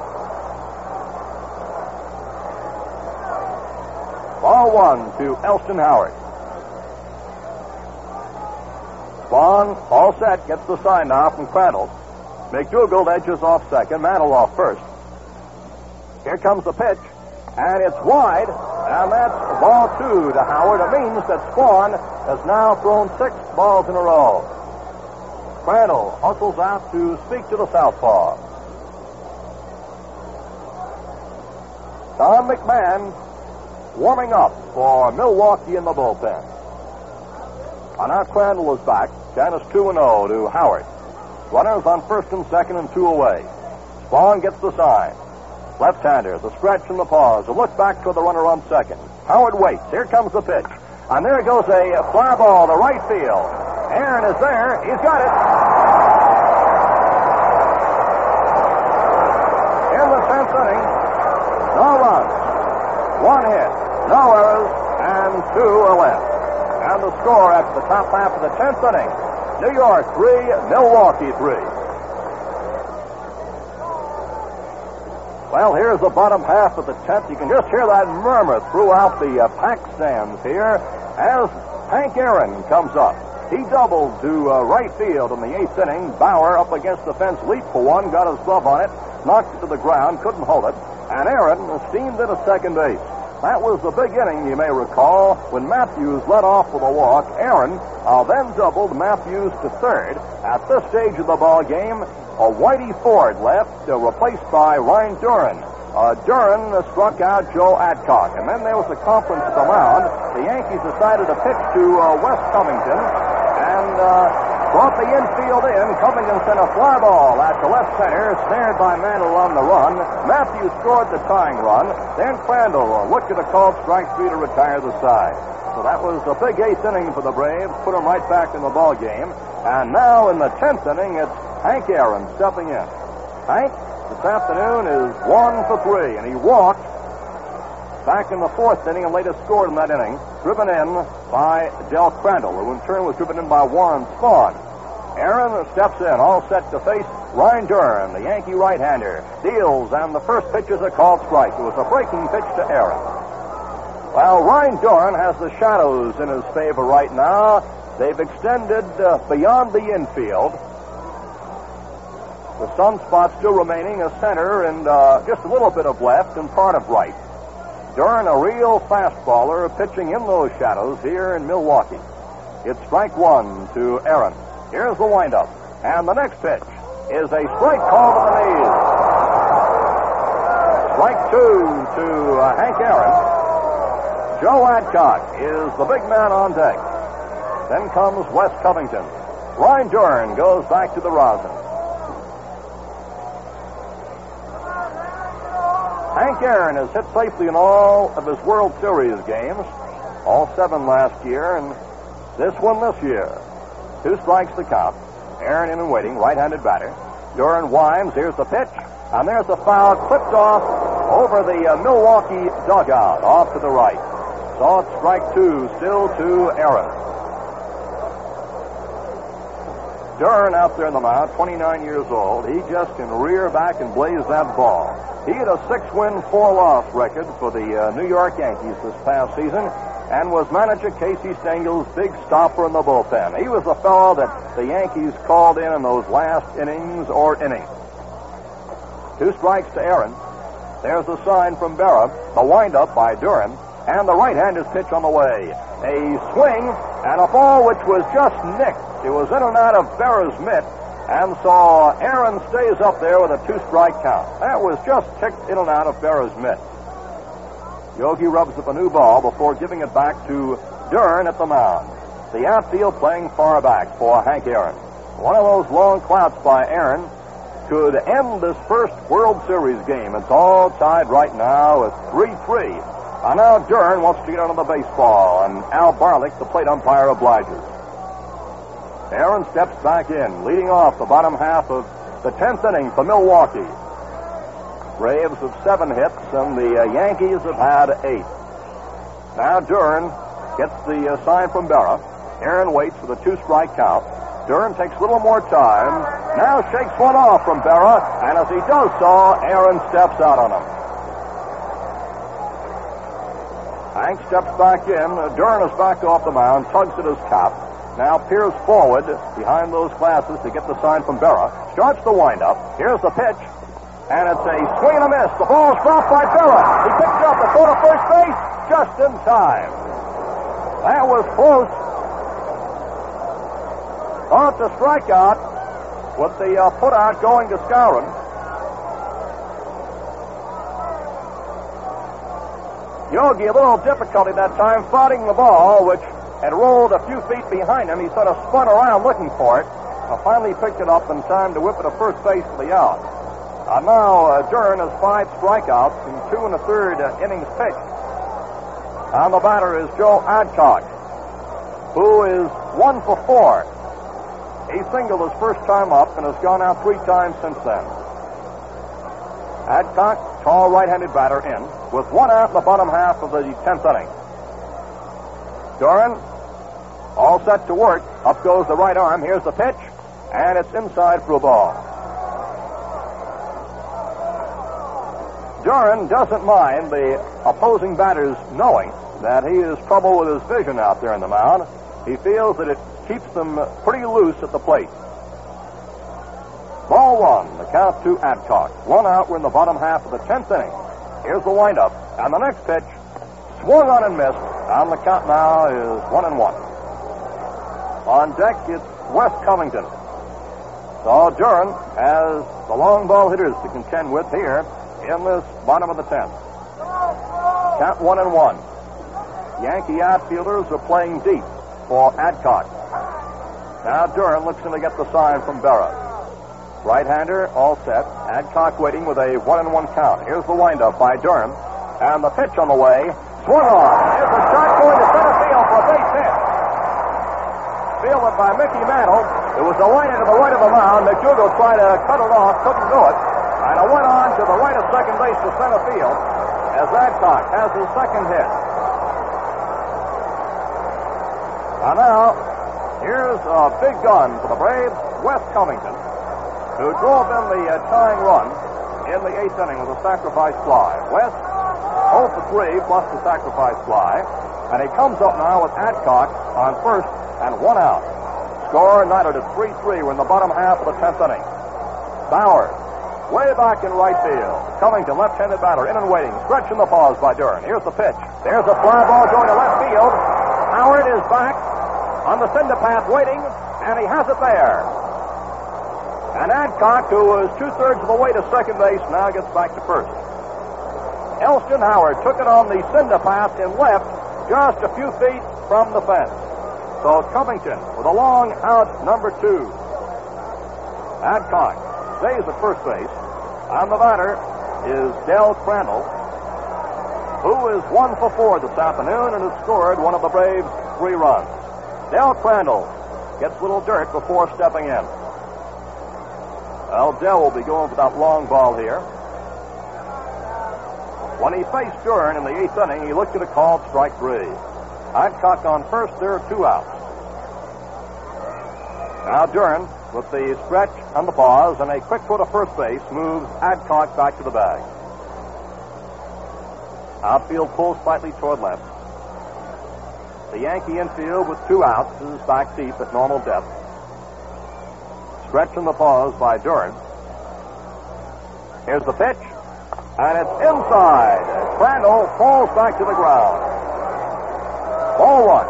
Ball 1 to Elston Howard. Spawn, all set, gets the sign now from Crandall. McDougal edges off second, Mantle off first. Here comes the pitch, and it's wide, and that's ball 2 to Howard. It means that Spawn has now thrown 6 balls in a row. Crandall hustles out to speak to the southpaw. Don McMahon warming up for Milwaukee in the bullpen. And now Crandall is back. Count is 2-0 to Howard. Runners on first and second and 2 away. Spawn gets the sign. Left-hander, the stretch and the pause. A look back toward the runner on second. Howard waits. Here comes the pitch. And there goes a fly ball to right field. Aaron is there. He's got it. In the 10th inning, no runs, 1 hit, no errors, and 2 are left. And the score after the top half of the 10th inning, New York 3, Milwaukee 3. Well, here's the bottom half of the 10th. You can just hear that murmur throughout the pack stands here as Hank Aaron comes up. He doubled to right field in the 8th inning. Bauer up against the fence, leaped for one, got his glove on it, knocked it to the ground, couldn't hold it, and Aaron steamed into second base. That was the big inning, you may recall, when Matthews led off with a walk. Aaron then doubled Matthews to third. At this stage of the ball game, a Whitey Ford left, replaced by Ryan Duran. Duran struck out Joe Adcock, and then there was a conference at the mound. The Yankees decided to pitch to Wes Covington, and brought the infield in. Covington sent a fly ball at the left center, snared by Mantle on the run. Matthews scored the tying run. Then Crandall looked at a called strike 3 to retire the side. So that was a big 8th inning for the Braves, put them right back in the ball game. And now in the 10th inning, it's Hank Aaron stepping in. Hank, this afternoon, is 1 for 3, and he walked back in the 4th inning and later scored in that inning, driven in by Del Crandall, who in turn was driven in by Warren Spawn. Aaron steps in, all set to face Ryan Duran, the Yankee right-hander. Deals, and the first pitch is a called strike. It was a breaking pitch to Aaron. Well, Ryan Duran has the shadows in his favor right now. They've extended beyond the infield. The sunspot still remaining as center and just a little bit of left and part of right. Duran, a real fastballer, pitching in those shadows here in Milwaukee. It's strike 1 to Aaron. Here's the windup. And the next pitch is a strike call to the knees. Strike 2 to Hank Aaron. Joe Adcock is the big man on deck. Then comes Wes Covington. Ryan Duran goes back to the rosin. Hank Aaron has hit safely in all of his World Series games, all 7 last year, and this one this year. 2 strikes the count. Aaron in and waiting, right-handed batter. Duran winds, here's the pitch, and there's the foul, clipped off over the Milwaukee dugout, off to the right. So it's strike 2, still to Aaron. Duran out there in the mound, 29 years old. He just can rear back and blaze that ball. He had a 6-win, 4-loss record for the New York Yankees this past season and was manager Casey Stengel's big stopper in the bullpen. He was the fellow that the Yankees called in those last innings or innings. 2 strikes to Aaron. There's the sign from Berra, the windup by Duran, and the right-hander's pitch on the way. A swing and a ball which was just nicked. It was in and out of Berra's mitt, and so Aaron stays up there with a 2-strike count. That was just ticked in and out of Berra's mitt. Yogi rubs up a new ball before giving it back to Duran at the mound. The outfield playing far back for Hank Aaron. One of those long clouts by Aaron could end this first World Series game. It's all tied right now at 3-3. And now Duran wants to get out of the baseball, and Al Barlick, the plate umpire, obliges. Aaron steps back in, leading off the bottom half of the 10th inning for Milwaukee. Braves have 7 hits, and the Yankees have had 8. Now Duran gets the sign from Berra. Aaron waits for the 2-strike count. Duran takes a little more time. Now shakes one off from Berra, and as he does so, Aaron steps out on him. Hank steps back in. Duran is back off the mound, tugs at his cap. Now peers forward behind those glasses to get the sign from Berra. Starts the windup. Here's the pitch. And it's a swing and a miss. The ball's dropped by Berra. He picks it up to throw to first base just in time. That was close. Thought the strikeout with the put-out going to Skowron. Yogi, a little difficulty that time fighting the ball, which had rolled a few feet behind him. He sort of spun around looking for it. Finally picked it up in time to whip it to first base for the out. Now Duran has 5 strikeouts in 2 1/3 innings pitched. And the batter is Joe Adcock, who is 1 for 4. He singled his first time up and has gone out 3 times since then. Adcock, tall right-handed batter, in with 1 out in the bottom half of the 10th inning. Duran, all set to work. Up goes the right arm. Here's the pitch, and it's inside for a ball. Duran doesn't mind the opposing batters knowing that he has trouble with his vision out there in the mound. He feels that it keeps them pretty loose at the plate. Ball 1, the count to Adcock. 1 out, we're in the bottom half of the 10th inning. Here's the windup, and the next pitch, swung on and missed, and the count now is 1-1. On deck, it's Wes Covington. So Duran has the long ball hitters to contend with here in this bottom of the 10th. Count 1-1. Yankee outfielders are playing deep for Adcock. Now Duran looks in to get the sign from Berra. Right-hander, all set. Adcock waiting with a 1-1 count. Here's the windup by Duran. And the pitch on the way. Swung on. Here's a shot going to center field for a base hit. Fielded by Mickey Mantle. It was a line into the right of the mound. McDougal tried to cut it off, couldn't do it. And it went on to the right of second base to center field as Adcock has his second hit. And now, here's a big gun for the Braves, Wes Covington, who drove in the tying run in the 8th inning with a sacrifice fly. Wes, 0 for 3 plus the sacrifice fly. And he comes up now with Adcock on first and 1 out. Score knotted at 3-3. We're in the bottom half of the 10th inning. Bauer, way back in right field. Covington, left-handed batter, in and waiting. Stretching the paws by Duran. Here's the pitch. There's a fly ball going to left field. Howard is back on the cinder path waiting, and he has it there. And Adcock, who was 2/3 of the way to second base, now gets back to first. Elston Howard took it on the cinder path in left, just a few feet from the fence. So Covington with a long out, number 2. Adcock stays at first base. On the batter is Del Crandall, who is 1 for 4 this afternoon and has scored one of the Braves' 3 runs. Del Crandall gets a little dirt before stepping in. Well, Del will be going for that long ball here. When he faced Duran in the 8th inning, he looked at a called strike 3. Adcock on first, there are 2 outs. Now Duran, with the stretch and the pause and a quick throw to first base, moves Adcock back to the bag. Outfield pulls slightly toward left. The Yankee infield with 2 outs is back deep at normal depth. Stretch and the pause by Duran. Here's the pitch, and it's inside. Crandall falls back to the ground. Ball 1.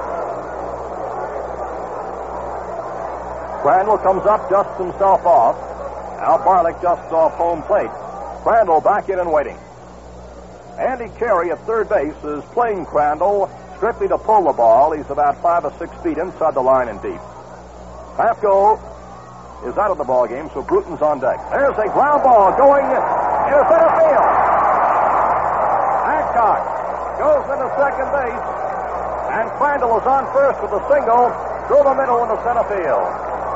Crandall comes up, dusts himself off. Al Barlick dusts off home plate. Crandall back in and waiting. Andy Carey at third base is playing Crandall strictly to pull the ball. He's about 5 or 6 feet inside the line and deep. Pafko is out of the ball game, so Bruton's on deck. There's a ground ball going into center field. Adcock goes into second base, and Crandall is on first with a single through the middle into center field.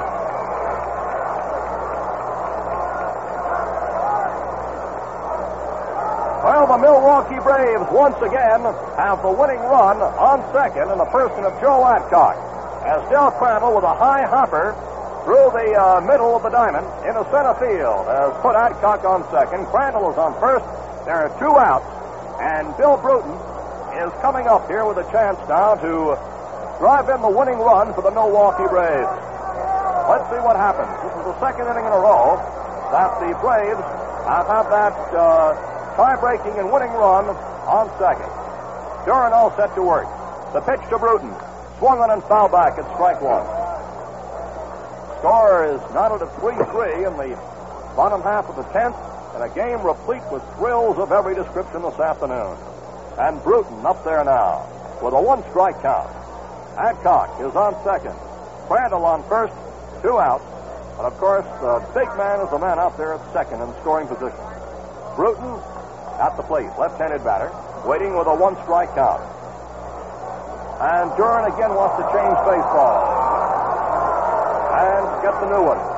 Well, the Milwaukee Braves once again have the winning run on second in the person of Joe Adcock, as Del Crandall with a high hopper through the middle of the diamond into center field has put Adcock on second. Crandall is on first. There are 2 outs, and Bill Bruton is coming up here with a chance now to drive in the winning run for the Milwaukee Braves. Let's see what happens. This is the second inning in a row that the Braves have had that tie-breaking and winning run on second. Duran all set to work. The pitch to Bruton. Swung on and fouled back at strike 1. Score is knotted at 3-3 in the bottom half of the 10th, and a game replete with thrills of every description this afternoon. And Bruton up there now with a 1-strike count. Adcock is on second. Crandall on first, 2 outs. And of course, the big man is the man out there at second in scoring position. Bruton at the plate, left-handed batter, waiting with a 1-strike count. And Duran again wants to change baseball and get the new one.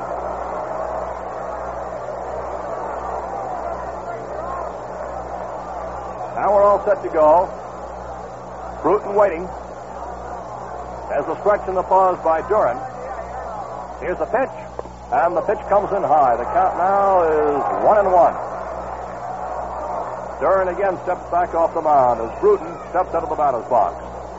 Now we're all set to go. Bruton waiting. There's a stretch in the pause by Duran. Here's the pitch, and the pitch comes in high. The count now is 1-1. Duran again steps back off the mound as Bruton steps out of the batter's box.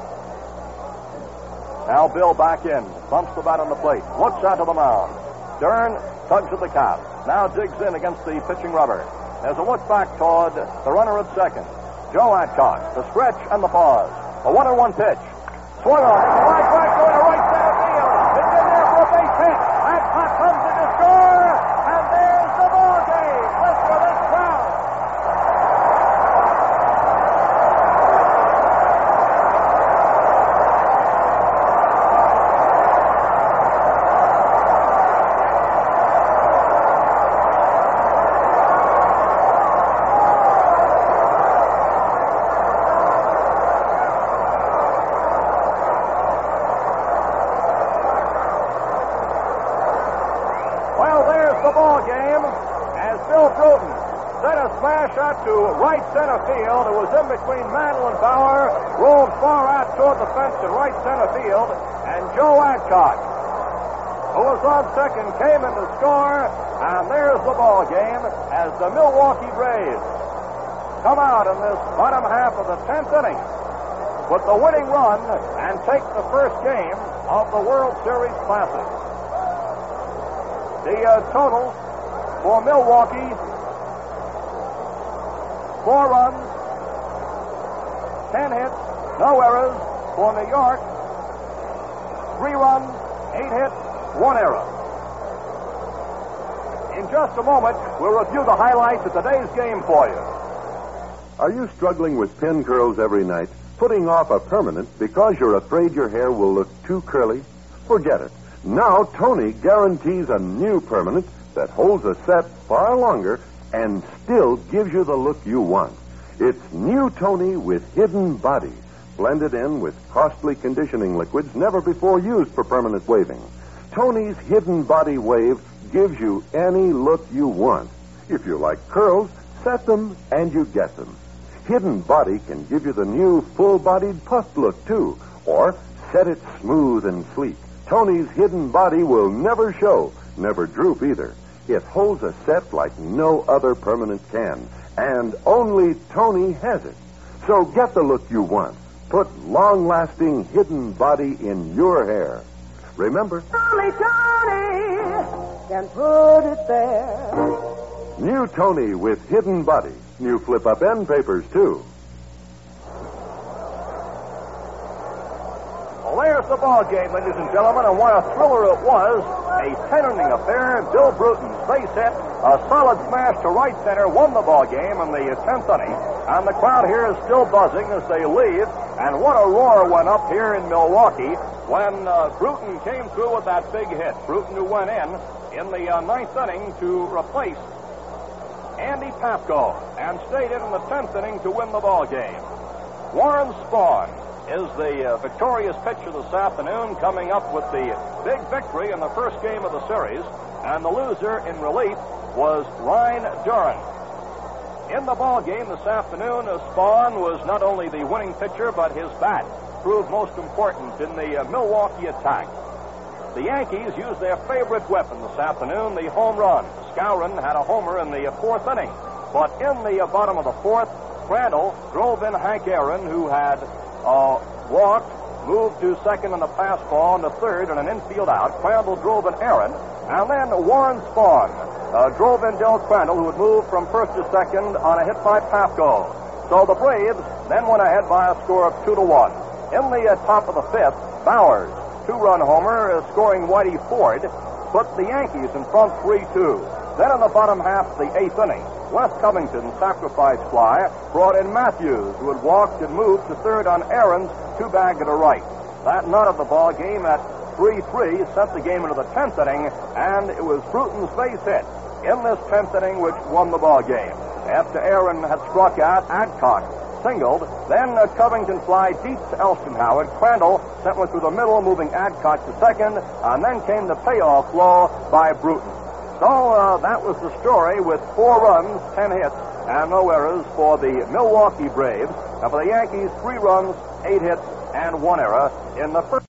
Now Bill back in, bumps the bat on the plate, looks out to the mound. Duran tugs at the cap, now digs in against the pitching rubber. There's a look back toward the runner at second. Joe Adcock, the stretch and the pause. A 1-1 pitch. Swung on. Right back going to right center field. It's in there for a base hit. Adcock comes in to score, and there's the ball game. Listen to this crowd. To right center field. It was in between Mantle and Bauer, rolled far out toward the fence in right center field, and Joe Adcock, who was on second, came in to score, and there's the ball game as the Milwaukee Braves come out in this bottom half of the 10th inning with the winning run and take the first game of the World Series Classic. The totals for Milwaukee: 4 runs, 10 hits, no errors. For New York, 3 runs, 8 hits, 1 error. In just a moment, we'll review the highlights of today's game for you. Are you struggling with pin curls every night? putting off a permanent because you're afraid your hair will look too curly? Forget it. Now Tony guarantees a new permanent that holds a set far longer and still gives you the look you want. It's new Tony with Hidden Body, blended in with costly conditioning liquids never before used for permanent waving. Tony's Hidden Body Wave gives you any look you want. If you like curls, set them and you get them. Hidden Body can give you the new full-bodied puffed look, too, or set it smooth and sleek. Tony's Hidden Body will never show, never droop either. It holds a set like no other permanent can, and only Tony has it. So get the look you want. Put long-lasting Hidden Body in your hair. Remember, Only Tony can put it there. new Tony with Hidden Body. New flip-up end papers, too. Well, there's the ball game, ladies and gentlemen, and what a thriller it was. A 10-inning affair. Bill Bruton's base hit, a solid smash to right center, won the ball game in the 10th inning. And the crowd here is still buzzing as they leave. And what a roar went up here in Milwaukee when Bruton came through with that big hit. Bruton, who went in the 9th inning to replace Andy Pafko and stayed in the 10th inning to win the ball game. Warren Spahn is the victorious pitcher this afternoon, coming up with the big victory in the first game of the series, and the loser in relief was Ryan Duran. In the ball game this afternoon, Spahn was not only the winning pitcher, but his bat proved most important in the Milwaukee attack. The Yankees used their favorite weapon this afternoon, the home run. Skowron had a homer in the 4th inning, but in the bottom of the 4th, Crandall drove in Hank Aaron, who had walked, moved to second on the pass ball, and to third on an infield out. Crandall drove in Aaron, and then Warren Spahn drove in Del Crandall, who had moved from first to second on a hit by Pafko. So the Braves then went ahead by a score of 2-1. In the top of the 5th, Bowers, 2-run homer, scoring Whitey Ford, put the Yankees in front 3-2. Then in the bottom half of the 8th inning, Wes Covington's sacrifice fly brought in Matthews, who had walked and moved to third on Aaron's two-bagger to right. That knotted the ball game at 3-3, sent the game into the 10th inning, and it was Bruton's base hit in this 10th inning which won the ball game. After Aaron had struck out, Adcock singled, then Covington fly deep to Elston Howard. Crandall sent one through the middle, moving Adcock to second, and then came the payoff blow by Bruton. So that was the story with 4 runs, 10 hits, and no errors for the Milwaukee Braves. Now for the Yankees, 3 runs, 8 hits, and 1 error in the first.